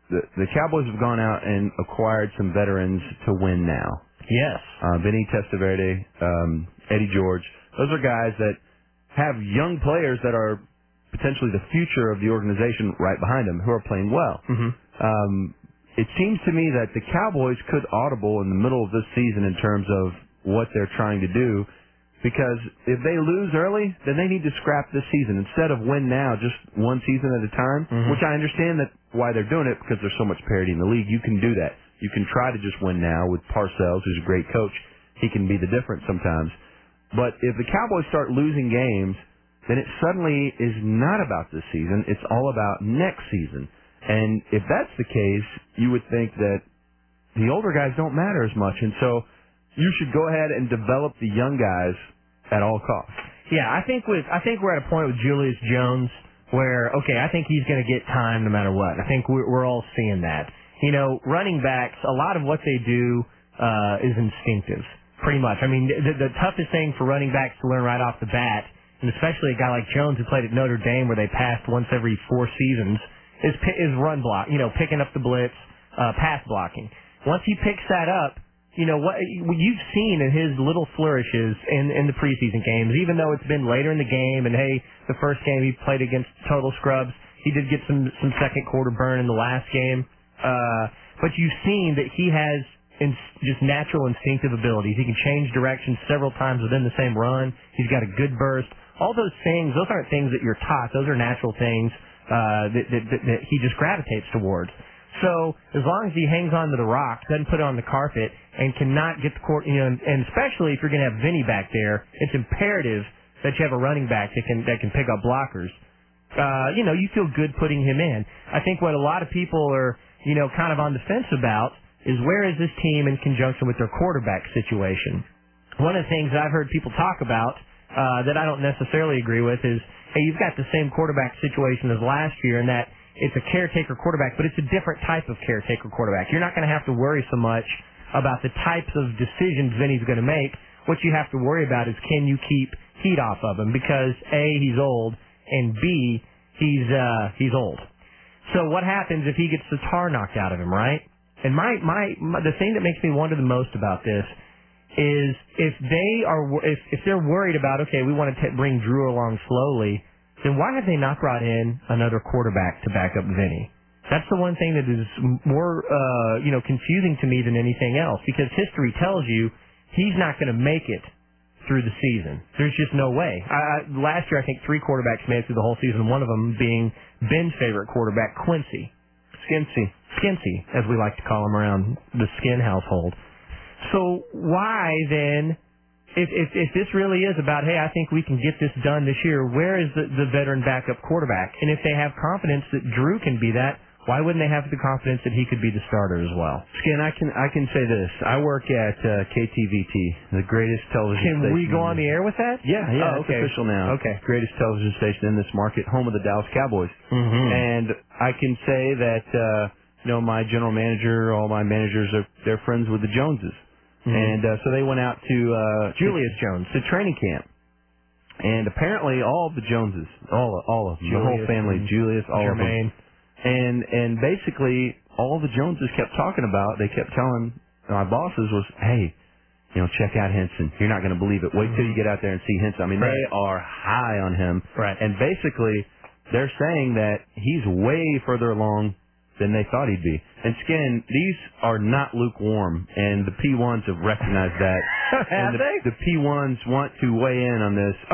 the, the Cowboys have gone out and acquired some veterans to win now. Yes. Uh, Vinny Testaverde, um, Eddie George. Those are guys that have young players that are potentially the future of the organization right behind them who are playing well. Mm-hmm. Um, it seems to me that the Cowboys could audible in the middle of this season in terms of what they're trying to do, because if they lose early, then they need to scrap this season instead of win now, just one season at a time. Mm-hmm. Which I understand that why they're doing it, because there's so much parity in the league. You can do that. You can try to just win now with Parcells, who's a great coach. He can be the difference sometimes. But if the Cowboys start losing games, then it suddenly is not about this season. It's all about next season. And if that's the case, you would think that the older guys don't matter as much. And so you should go ahead and develop the young guys at all costs. Yeah, I think with I think we're at a point with Julius Jones where, okay, I think he's going to get time no matter what. I think we're, we're all seeing that. You know, running backs, a lot of what they do uh, is instinctive, pretty much. I mean, the, the toughest thing for running backs to learn right off the bat, and especially a guy like Jones who played at Notre Dame where they passed once every four seasons, is is run block, you know, picking up the blitz, uh, pass blocking. Once he picks that up, you know, what you've seen in his little flourishes in, in the preseason games, even though it's been later in the game, and hey, the first game he played against total scrubs, he did get some, some second quarter burn in the last game, uh, but you've seen that he has in, just natural instinctive abilities. He can change directions several times within the same run. He's got a good burst. All those things, those aren't things that you're taught. Those are natural things uh, that, that, that, that he just gravitates towards. So as long as he hangs on to the rock, doesn't put it on the carpet, and cannot get the court, you know, and, and especially if you're going to have Vinny back there, it's imperative that you have a running back that can that can pick up blockers. Uh, you know, you feel good putting him in. I think what a lot of people are, you know, kind of on the fence about is where is this team in conjunction with their quarterback situation. One of the things I've heard people talk about uh, that I don't necessarily agree with is, hey, you've got the same quarterback situation as last year in that it's a caretaker quarterback, but it's a different type of caretaker quarterback. You're not going to have to worry so much about the types of decisions Vinny's going to make. What you have to worry about is can you keep heat off of him, because A, he's old, and B, he's uh, he's old. So what happens if he gets the tar knocked out of him, right? And my, my, my the thing that makes me wonder the most about this is if they are if if they're worried about, okay, we want to t- bring Drew along slowly, then why have they not brought in another quarterback to back up Vinny? That's the one thing that is more uh, you know confusing to me than anything else, because history tells you he's not going to make it through the season. There's just no way. I, I, last year, I think three quarterbacks made it through the whole season, one of them being Ben's favorite quarterback, Quincy. Skinsy. Skinsy, as we like to call him around the Skin household. So why then, if, if if this really is about, hey, I think we can get this done this year, where is the, the veteran backup quarterback? And if they have confidence that Drew can be that, why wouldn't they have the confidence that he could be the starter as well? Skin, I can I can say this. I work at uh, K T V T, the greatest television can station. Can we go on the air with that? Yeah, yeah, oh, it's okay. official now. Okay. Greatest television station in this market, home of the Dallas Cowboys. Mm-hmm. And I can say that, uh, you know, my general manager, all my managers, are they're friends with the Joneses. Mm-hmm. And uh, so they went out to uh, Julius to, Jones to training camp. And apparently all of the Joneses, all, all of them, Julius the whole family, Julius, all Jermaine. of them. And and basically, all the Joneses kept talking about, they kept telling my bosses was, hey, you know, check out Henson. You're not going to believe it. Wait till you get out there and see Henson. I mean, right. they are high on him. Right. And basically, they're saying that he's way further along than they thought he'd be. And Skin, these are not lukewarm, and the P ones have recognized that. Have and the, they? the P ones want to weigh in on this.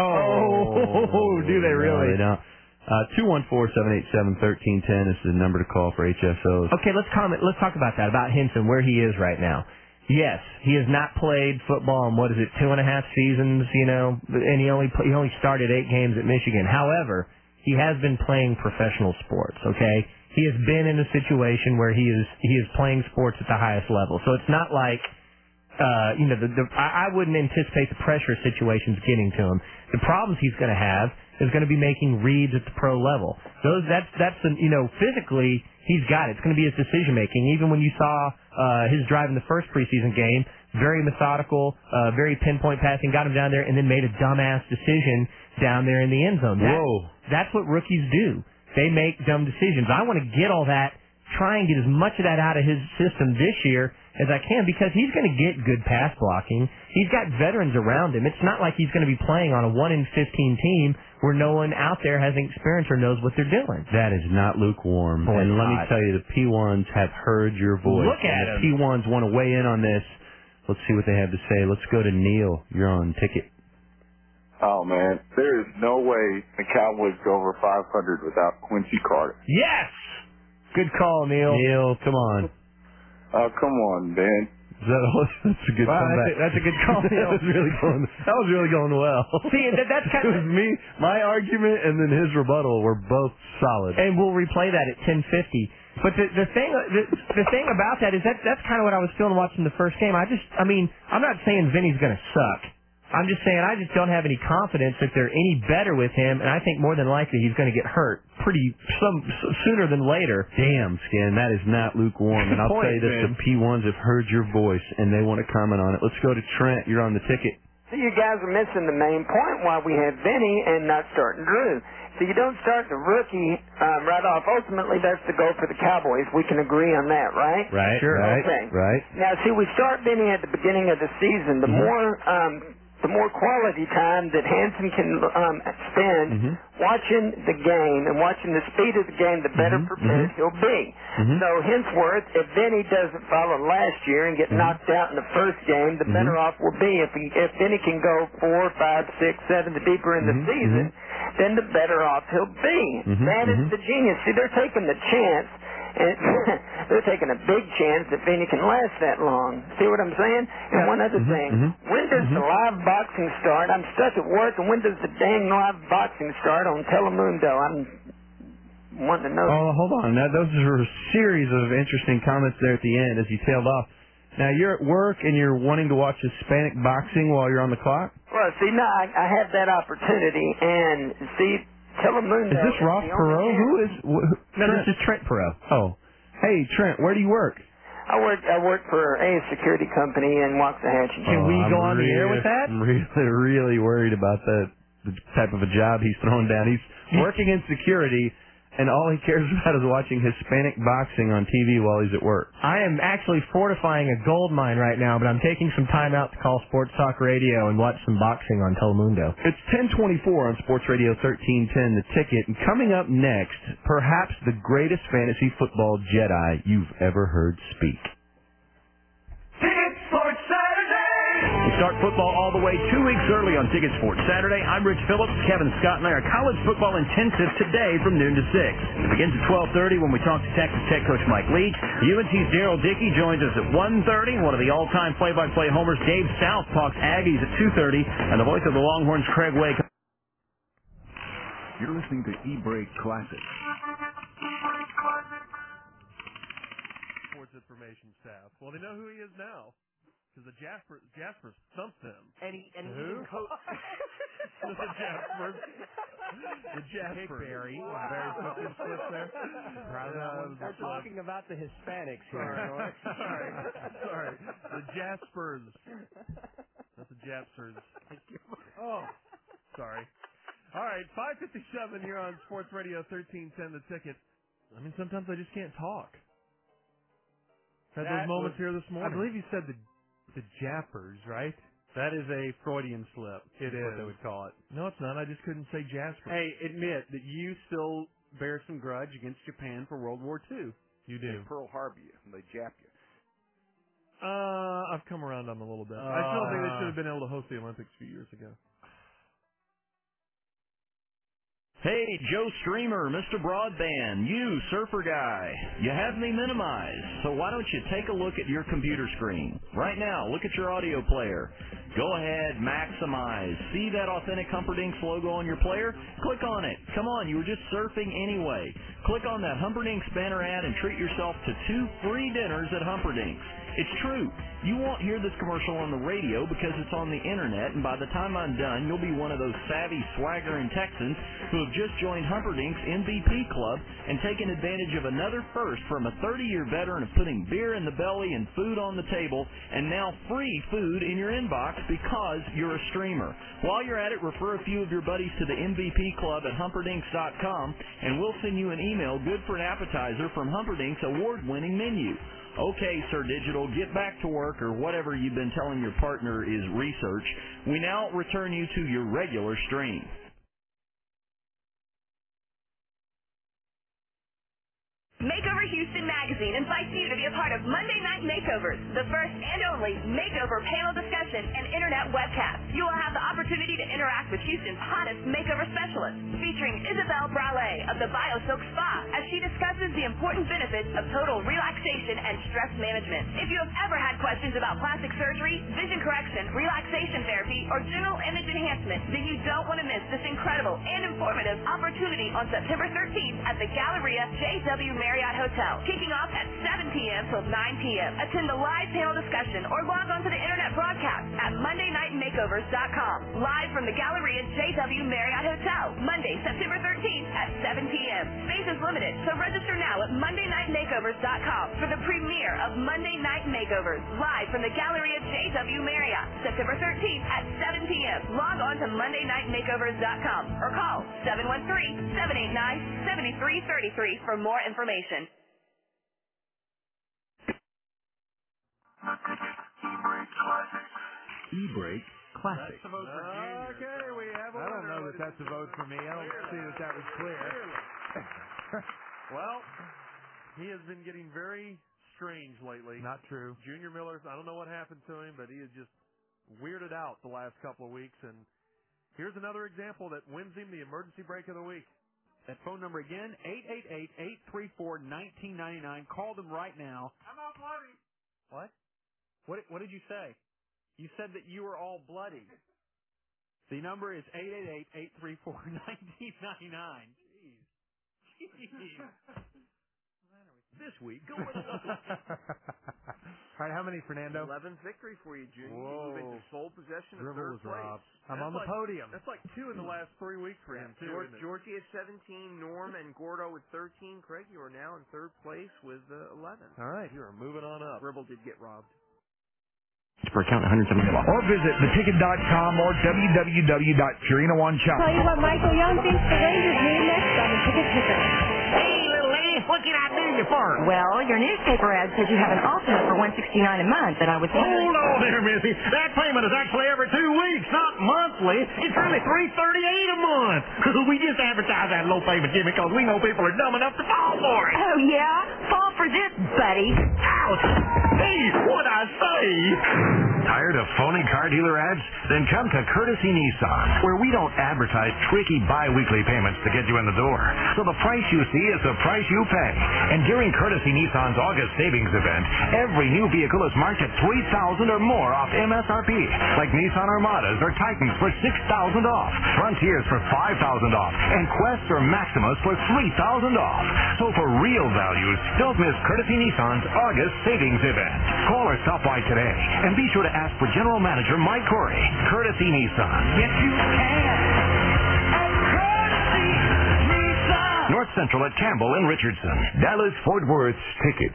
Oh, do they really? No, they don't. Uh, two one four, seven eight seven, one three one zero is the number to call for H S Os. Okay, let's comment. Let's talk about that, about Henson, where he is right now. Yes, he has not played football in, what is it, two and a half seasons, you know, and he only he only started eight games at Michigan. However, he has been playing professional sports, okay? He has been in a situation where he is he is playing sports at the highest level. So it's not like, uh, you know, the, the, I, I wouldn't anticipate the pressure situations getting to him. The problems he's going to have is going to be making reads at the pro level. Those that's that's the, you know, physically he's got it. It's going to be his decision making. Even when you saw uh, his drive in the first preseason game, very methodical, uh, very pinpoint passing, got him down there, and then made a dumbass decision down there in the end zone. That, Whoa! That's what rookies do. They make dumb decisions. I want to get all that try and get as much of that out of his system this year as I can because he's going to get good pass blocking. He's got veterans around him. It's not like he's going to be playing on a one in fifteen team where no one out there has experience or knows what they're doing. That is not lukewarm. Boy, and let me God. tell you, the P ones have heard your voice. Look at and him. the P ones want to weigh in on this. Let's see what they have to say. Let's go to Neil. You're on ticket. Oh, man, there is no way the Cowboys go over five hundred without Quincy Carter. Yes! Good call, Neil. Neil, come on. Oh, come on, man. Is that all? That's a good Wow, comeback. that's a- that's a good call, that Neil. was really going. That was really going well. See, that, that's kind it was me, my argument, and then his rebuttal were both solid. And we'll replay that at ten fifty. But the the thing the, the thing about that is that that's kind of what I was feeling watching the first game. I just I mean I'm not saying Vinny's going to suck. I'm just saying I just don't have any confidence that they're any better with him, and I think more than likely he's going to get hurt pretty some sooner than later. Damn, Skin, that is not lukewarm. And I'll Point, tell you this: man. the P ones have heard your voice, and they want to comment on it. Let's go to Trent. You're on the ticket. So you guys are missing the main point why we have Vinny and not starting Drew. So you don't start the rookie um, right off. Ultimately, that's the goal for the Cowboys. We can agree on that, right? Right, Sure. right, Okay. right. Now, see, we start Vinny at the beginning of the season. The Mhm. more um, the more quality time that Hanson can um, spend Mhm. watching the game and watching the speed of the game, the better Mhm, prepared mhm. he'll be. Mhm. So henceforth, if Vinny doesn't follow last year and get Mhm. knocked out in the first game, the Mhm. better off we'll be. If he, if Vinny can go four, five, six, seven, the deeper in the Mhm, season, then the better off he'll be. Mhm, That is mhm. the genius. See, they're taking the chance. And they're taking a big chance that Vinny can last that long. See what I'm saying? And one other Mhm, thing, mhm, when does the live boxing start? I'm stuck at work, and when does the dang live boxing start on Telemundo? I'm wanting to know. Oh, hold on. Now, those are a series of interesting comments there at the end as you tailed off. Now, you're at work and you're wanting to watch Hispanic boxing while you're on the clock? Well, see, now I, I have that opportunity, and see, Telemundo. Is this Ross the only Perot? channel- Who is... Wh- No, Trent? this is Trent Perot. Oh. Hey, Trent, where do you work? I work. I work for a security company in Waxahachie. Can we Oh, I'm go on the air really- with that? I'm really, really worried about that, the type of a job he's throwing down. He's working in security, and all he cares about is watching Hispanic boxing on T V while he's at work. I am actually fortifying a gold mine right now, but I'm taking some time out to call Sports Talk Radio and watch some boxing on Telemundo. It's ten twenty-four on Sports Radio thirteen ten, The Ticket. And coming up next, perhaps the greatest fantasy football Jedi you've ever heard speak. Ticket Sports Saturday! We start football all the way two weeks early on Ticket Sports Saturday. I'm Rich Phillips. Kevin Scott and I are college football intensive today from noon to six. It begins at twelve thirty when we talk to Texas Tech coach Mike Leach. U N T's Daryl Dickey joins us at one thirty. One of the all-time play-by-play homers, Dave South, talks Aggies at two thirty. And the voice of the Longhorns, Craig Wake. You're listening to E-Break Classic. Sports information staff. Well, they know who he is now. Because the Jasper, Jaspers thumped them. And he and The he who? even co- the Jaspers. The Jaspers. Barry. Barry took his slip there. Proud of that one. We're talking about the Hispanics here. Sorry. Sorry. Sorry. The Jaspers. Not the Jaspers. Oh. Sorry. All right. five fifty-seven here on Sports Radio thirteen ten, The Ticket. I mean, sometimes I just can't talk. Had That those moments was- here this morning. I believe you said the the Jaspers, right? That is a Freudian slip. It is what is. they would call it. No, it's not. I just couldn't say Jasper. Hey, admit that you still bear some grudge against Japan for World War Two. You do. They Pearl Harbor you. They jap you. Uh, I've come around on them a little bit. I still think they should have been able to host the Olympics a few years ago. Hey, Joe Streamer, Mister Broadband, you, surfer guy. You have me minimized, so why don't you take a look at your computer screen? Right now, look at your audio player. Go ahead, maximize. See that authentic Humperdinck's logo on your player? Click on it. Come on, you were just surfing anyway. Click on that Humperdinck's banner ad and treat yourself to two free dinners at Humperdinck's. It's true. You won't hear this commercial on the radio because it's on the internet, and by the time I'm done, you'll be one of those savvy, swaggering Texans who have just joined Humperdink's M V P Club and taken advantage of another first from a thirty-year veteran of putting beer in the belly and food on the table, and now free food in your inbox because you're a streamer. While you're at it, refer a few of your buddies to the M V P Club at Humperdinks dot com, and we'll send you an email good for an appetizer from Humperdinks' award-winning menu. Okay, Sir Digital, get back to work or whatever you've been telling your partner is research. We now return you to your regular stream. Makeover Houston Magazine invites you to be a part of Monday Night Makeovers, the first and only makeover panel discussion and internet webcast. You will have the opportunity to interact with Houston's hottest makeover specialists, featuring Isabel Brale of the BioSilk Spa, as she discusses the important benefits of total relaxation and stress management. If you have ever had questions about plastic surgery, vision correction, relaxation therapy, or general image enhancement, then you don't want to miss this incredible and informative opportunity on September thirteenth at the Galleria J W Marriott Hotel, kicking off at seven p.m. till nine p.m. Attend the live panel discussion or log on to the internet broadcast at Monday Night Makeovers dot com. Live from the Galleria J W Marriott Hotel, Monday, September thirteenth at seven p.m. Space is limited, so register now at Monday Night Makeovers dot com for the premiere of Monday Night Makeovers, live from the Galleria J W Marriott, September thirteenth at seven p.m. Log on to Monday Night Makeovers dot com or call seven one three, seven eight nine, seven three three three for more information. E-Brake Classic. That's a vote for Junior. Okay, we have a I don't know winner. that that's a vote for me. I don't see that that was clear. Well, he has been getting very strange lately. Not true. Junior Miller's, I don't know what happened to him, but he is just weirded out the last couple of weeks. And here's another example that wins him the emergency break of the week. That phone number again, eight eight eight, eight three four, one nine nine nine. Call them right now. I'm all bloody. What? What, what did you say? You said that you were all bloody. The number is eight eight eight, eight three four, one nine nine nine. Jeez. Jeez. This week, go with a local. All right, how many, Fernando? eleventh victory for you, Junior. Whoa. You move into sole possession of Dribble third was place. robbed. I'm That's on the like, podium. That's like two in the last three weeks for him, too. George, isn't it? Georgie is seventeen, Norm and Gordo with thirteen. Craig, you are now in third place with uh, eleven. All right, you are moving on up. Dribble did get robbed. Per account, one hundred seventy dollars. Or visit the ticket dot com or w w w dot purina one shop. Tell you what Michael Young thinks the Rangers need next on the Ticket Ticker. Hey, little lady, what can I do you for? Well, your newspaper ad says you have an alternate for one sixty-nine a month, and I was wondering... Hold on there, Missy. That payment is actually every two weeks, not monthly. It's really three thirty-eight a month. We just advertise that low payment, Jimmy, because we know people are dumb enough to fall for it. Oh, yeah? Fall for this, buddy. Ouch! Hey, what'd I say? Tired of phony car dealer ads? Then come to Courtesy Nissan, where we don't advertise tricky bi-weekly payments to get you in the door. So the price you see is the price you pay. And during Courtesy Nissan's August savings event, every new vehicle is marked at three thousand dollars or more off M S R P, like Nissan Armadas or Titans for six thousand dollars off, Frontiers for five thousand dollars off, and Quests or Maximas for three thousand dollars off. So for real values, don't miss Courtesy Nissan's August savings event. Call or stop by today, and be sure to ask for General Manager Mike Corey. Courtesy Nissan. Yes, you can. North Central at Campbell and Richardson. Dallas Fort Worth's Ticket.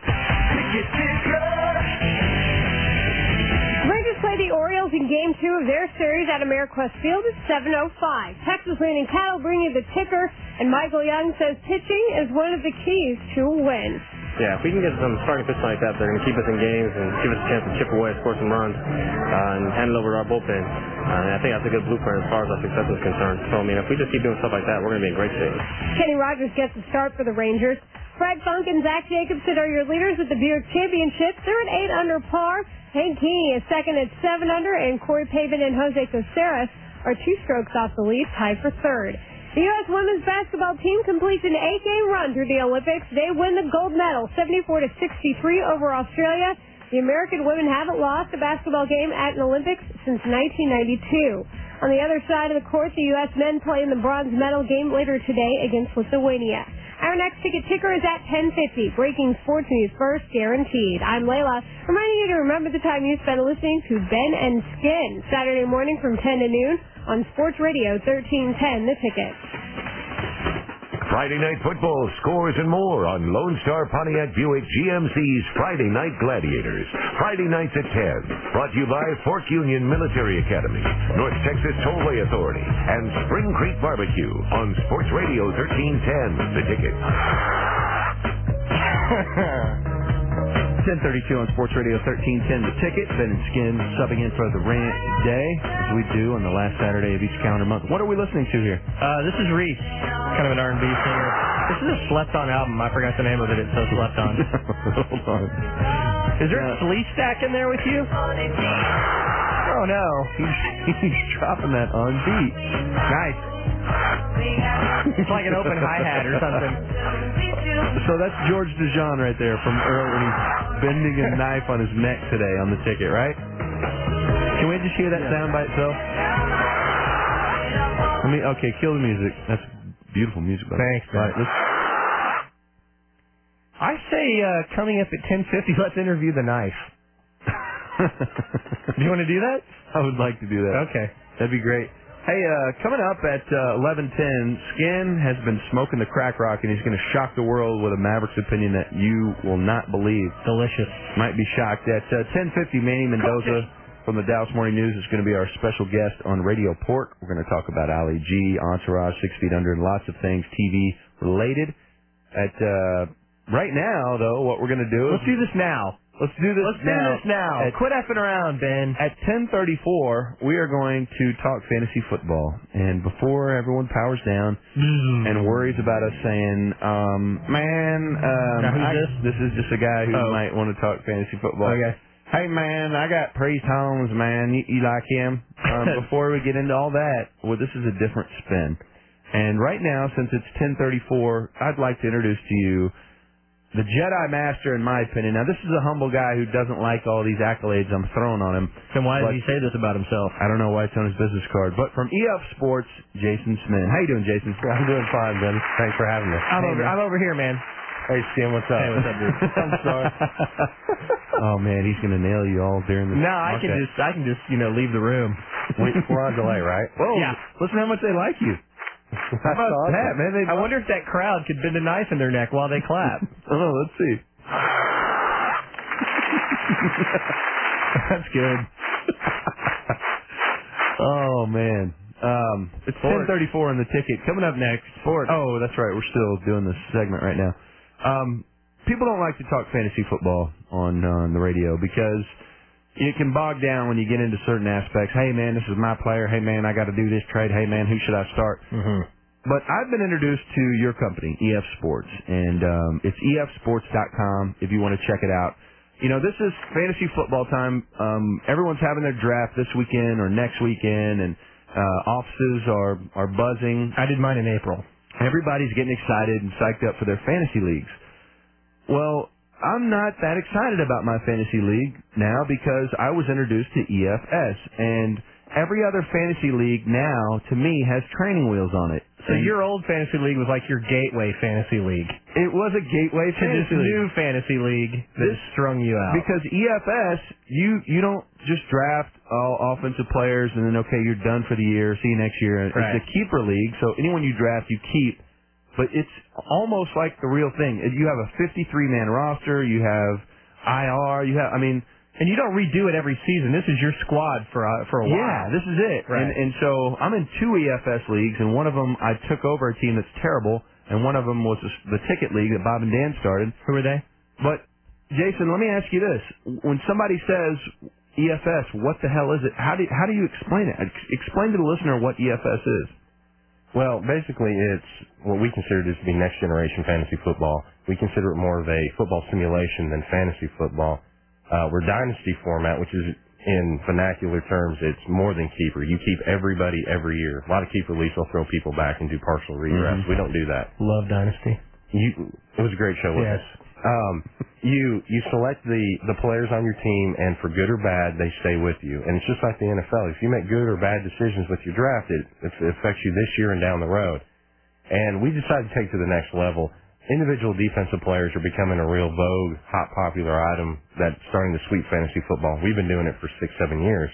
Rangers play the Orioles in Game two of their series at Ameriquest Field at seven oh five. Texas Land and Cattle bring you the ticker, and Michael Young says pitching is one of the keys to a win. Yeah, if we can get some starting pitching like that, they're going to keep us in games and give us a chance to chip away, score some runs, uh, and hand it over to our bullpen. Uh, and I think that's a good blueprint as far as our success is concerned. So, I mean, if we just keep doing stuff like that, we're going to be in great shape. Kenny Rogers gets the start for the Rangers. Fred Funk and Zach Jacobson are your leaders at the Buick Championship. They're at eight under par. Hank Keeney is second at seven under, and Corey Pavin and Jose Coceras are two strokes off the lead, tied for third. The U S women's basketball team completes an eight-game run through the Olympics. They win the gold medal, seventy-four to sixty-three over Australia. The American women haven't lost a basketball game at an Olympics since nineteen ninety-two. On the other side of the court, the U S men play in the bronze medal game later today against Lithuania. Our next ticket ticker is at ten fifty. Breaking sports news first, guaranteed. I'm Layla, reminding you to remember the time you spent listening to Ben and Skin, Saturday morning from ten to noon on Sports Radio thirteen ten, The Ticket. Friday Night Football, scores, and more on Lone Star Pontiac Buick G M C's Friday Night Gladiators. Friday nights at ten. Brought to you by Fork Union Military Academy, North Texas Tollway Authority, and Spring Creek Barbecue on Sports Radio thirteen ten, The Ticket. ten thirty-two on Sports Radio thirteen ten, The Ticket. Ben and Skin subbing in for the rant day, as we do on the last Saturday of each calendar month. What are we listening to here? Uh, this is Reese, kind of an R and B singer. This is a Slept On album. I forgot the name of it. It's so Slept On. Hold on. Is there a Slee Stack in there with you? Oh, no. He's, he's dropping that on beat. Nice. It's like an open hi-hat or something. So that's George DeJean right there from Earl when he's bending a knife on his neck today on The Ticket, right? Can we just hear that sound by itself? Let me, okay, kill the music. That's beautiful music. By Thanks, man. All right, let's, I say uh, coming up at ten fifty, let's interview the knife. Do you want to do that? I would like to do that. Okay. That'd be great. Hey, uh, coming up at uh, eleven ten, Skin has been smoking the crack rock, and he's going to shock the world with a Mavericks opinion that you will not believe. Delicious. Might be shocked. At uh, ten fifty, Manny Mendoza from the Dallas Morning News is going to be our special guest on Radio Port. We're going to talk about Ali G, Entourage, Six Feet Under, and lots of things T V related. At uh, right now, though, what we're going to do Let's is... do this now. Let's do this Let's now. do this now. At, Quit effing around, Ben. At ten thirty-four, we are going to talk fantasy football. And before everyone powers down and worries about us saying, um, man, um, now, who's I, this? this is just a guy who Oh. might want to talk fantasy football. Okay. Hey, man, I got Priest Holmes, man. You, you like him? Um, before we get into all that, well, this is a different spin. And right now, since it's ten thirty-four, I'd like to introduce to you the Jedi Master, in my opinion. Now, this is a humble guy who doesn't like all these accolades I'm throwing on him. Then why But does he say this about himself? I don't know why it's on his business card. But from E F Sports, Jason Smith. How you doing, Jason? I'm doing fine, Ben. Thanks for having me. I'm Hey, over. man. I'm over here, man. Hey, Skim, what's up? Hey, what's up, dude? I'm sorry. Oh, man, he's going to nail you all during this. No, I can Okay. just, I can just, you know, leave the room. We, we're on delay, right? Whoa, Yeah. listen how much they like you. How about awesome. that, man? They I wonder if that crowd could bend a knife in their neck while they clap. Oh, let's see. That's good. Oh, man. Um, it's ten thirty-four on The Ticket. Coming up next. Sports. Oh, that's right. We're still doing this segment right now. Um, people don't like to talk fantasy football on, on the radio because it can bog down when you get into certain aspects. Hey, man, this is my player. Hey, man, I got to do this trade. Hey, man, who should I start? Mm-hmm. But I've been introduced to your company, E F Sports, and um, it's E F sports dot com if you want to check it out. You know, this is fantasy football time. Um, everyone's having their draft this weekend or next weekend, and uh, offices are, are buzzing. I did mine in April. Everybody's getting excited and psyched up for their fantasy leagues. Well, I'm not that excited about my fantasy league now because I was introduced to E F S, and every other fantasy league now, to me, has training wheels on it. So your old fantasy league was like your gateway fantasy league. It was a gateway to this fantasy league. new fantasy league that This- strung you out. Because E F S, you you don't just draft all offensive players and then, okay, you're done for the year, see you next year. Right. It's a keeper league, so anyone you draft, you keep. But it's almost like the real thing. You have a fifty-three man roster, you have I R, you have, I mean... And you don't redo it every season. This is your squad for uh, for a while. Yeah, this is it. Right. And, and so I'm in two E F S leagues, and one of them I took over a team that's terrible, and one of them was the ticket league that Bob and Dan started. Who are they? But, Jason, let me ask you this. When somebody says E F S, what the hell is it? How do, how do you explain it? Ex- Explain to the listener what E F S is. Well, basically, it's what we consider to be next generation fantasy football. We consider it more of a football simulation than fantasy football. Uh, we're dynasty format, which is, in vernacular terms, it's more than keeper. You keep everybody every year. A lot of keeper leagues will throw people back and do partial redrafts. Mhm. We don't do that. Love Dynasty. You, it was a great show with Yes. us. Um, you you select the, the players on your team, and for good or bad, they stay with you. And it's just like the N F L. If you make good or bad decisions with your draft, it, it affects you this year and down the road. And we decided to take it to the next level individual defensive players are becoming a real vogue, hot, popular item that's starting to sweep fantasy football. We've been doing it for six, seven years.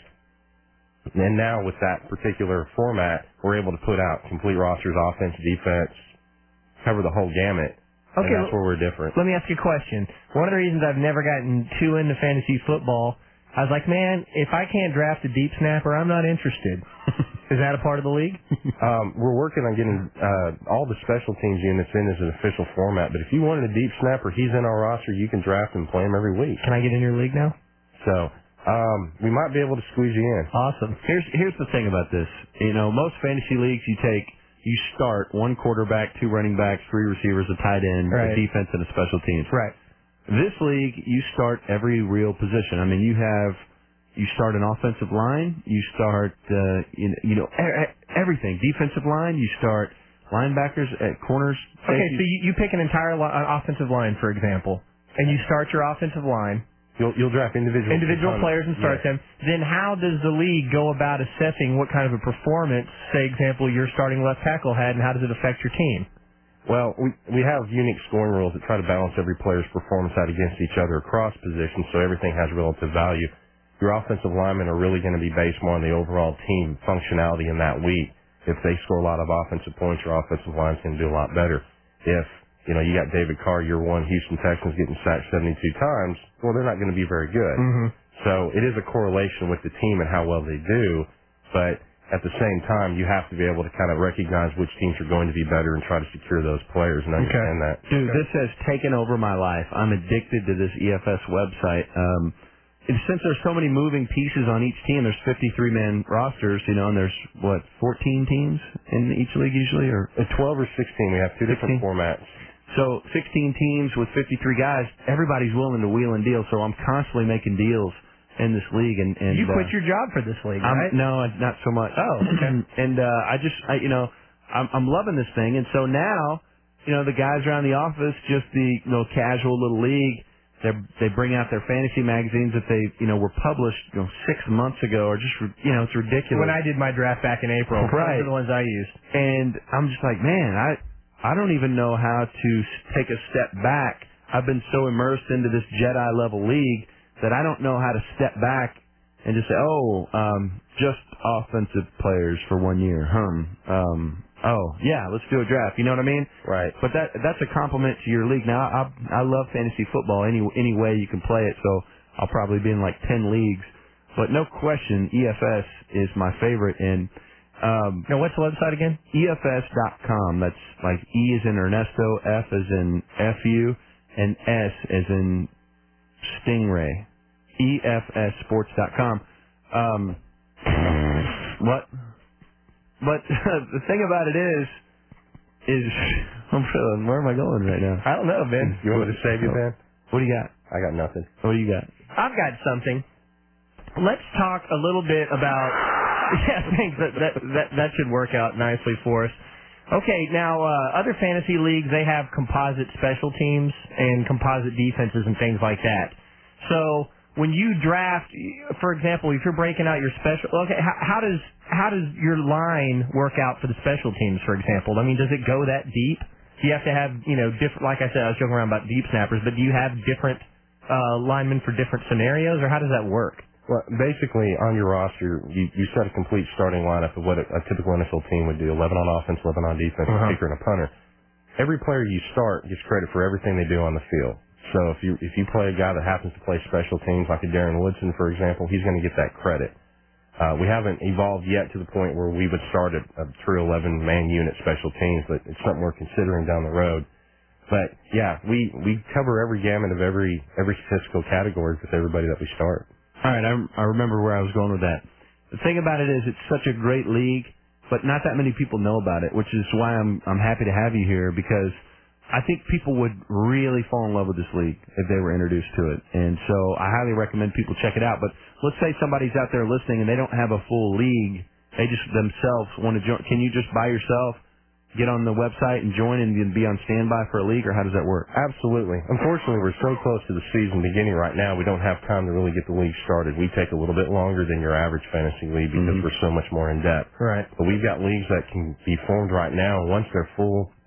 And now with that particular format, we're able to put out complete rosters, offense, defense, cover the whole gamut. Okay, and that's where we're different. Let me ask you a question. One of the reasons I've never gotten too into fantasy football, I was like, man, if I can't draft a deep snapper, I'm not interested. Is that a part of the league? um, we're working on getting uh, all the special teams units in as an official format. But if you wanted a deep snapper, he's in our roster. You can draft and play him every week. Can I get in your league now? So um, we might be able to squeeze you in. Awesome. Here's here's the thing about this. You know, most fantasy leagues you take you start one quarterback, two running backs, three receivers, a tight end, Right. a defense, and a special teams. Right. This league, you start every real position. I mean, you have you start an offensive line, you start uh, you know, you know e- everything. Defensive line, you start linebackers at corners. Okay, safeties. so you, you pick an entire li- uh, offensive line, for example, and you start your offensive line. You'll you'll draft individual individual players and start yeah. them. Then how does the league go about assessing what kind of a performance, say, example, your starting left tackle had, and how does it affect your team? Well, we we have unique scoring rules that try to balance every player's performance out against each other across positions, so everything has relative value. Your offensive linemen are really going to be based more on the overall team functionality in that week. If they score a lot of offensive points, your offensive line's going to do a lot better. If you know you got David Carr, year one Houston Texans getting sacked seventy-two times, well, they're not going to be very good. Mm-hmm. So it is a correlation with the team and how well they do, but at the same time, you have to be able to kind of recognize which teams are going to be better and try to secure those players and understand that. Dude, this has taken over my life. I'm addicted to this E F S website. Um, and since there's so many moving pieces on each team, there's fifty-three man rosters, you know, and there's, what, fourteen teams in each league usually? Or At twelve or sixteen, we have two different formats. So sixteen teams with fifty-three guys, everybody's willing to wheel and deal, so I'm constantly making deals in this league. And, and You quit uh, your job for this league, I'm, right? No, not so much. Oh, okay. and uh, I just, I, you know, I'm, I'm loving this thing. And so now, you know, the guys around the office, just the, you know, casual little league, they they bring out their fantasy magazines that they, you know, were published, you know, six months ago, or just, you know, it's ridiculous. When I did my draft back in April, Right. those are the ones I used. And I'm just like, man, I I don't even know how to s- take a step back. I've been so immersed into this Jedi level league that I don't know how to step back and just say, oh, um, just offensive players for one year. Hmm. Um. Oh, yeah, let's do a draft. You know what I mean? Right. But that that's a compliment to your league. Now, I I love fantasy football any any way you can play it, so I'll probably be in like ten leagues. But no question, E F S is my favorite. And um, now, what's the website again? E F S dot com. That's like E as in Ernesto, F as in F U, and S as in Stingray. E F S sports dot com. Um, what? But the thing about it is, is I'm feeling, where am I going right now? I don't know, Ben. You want me to save you, Ben? What do you got? I got nothing. What do you got? I've got something. Let's talk a little bit about. Yeah, thanks. That that that, that should work out nicely for us. Okay, now uh, other fantasy leagues, they have composite special teams and composite defenses and things like that. So when you draft, for example, if you're breaking out your special, okay, how, how does how does your line work out for the special teams, for example? I mean, does it go that deep? Do you have to have, you know, different? Like I said, I was joking around about deep snappers, but do you have different uh, linemen for different scenarios, or how does that work? Well, basically, on your roster, you, you set a complete starting lineup of what a, a typical N F L team would do: eleven on offense, eleven on defense, Uh-huh. a kicker, and a punter. Every player you start gets credit for everything they do on the field. So if you if you play a guy that happens to play special teams, like a Darren Woodson, for example, he's going to get that credit. Uh, we haven't evolved yet to the point where we would start a, a true eleven-man unit special teams, but it's something we're considering down the road. But yeah, we we cover every gamut of every every statistical category with everybody that we start. All right, I, I remember where I was going with that. The thing about it is, it's such a great league, but not that many people know about it, which is why I'm I'm happy to have you here, because I think people would really fall in love with this league if they were introduced to it. And so I highly recommend people check it out. But let's say somebody's out there listening and they don't have a full league. They just themselves want to join. Can you just by yourself get on the website and join and be on standby for a league, or how does that work? Absolutely. Unfortunately, we're so close to the season beginning right now, we don't have time to really get the league started. We take a little bit longer than your average fantasy league because Mhm. we're so much more in depth. Right. But we've got leagues that can be formed right now, and once they're full,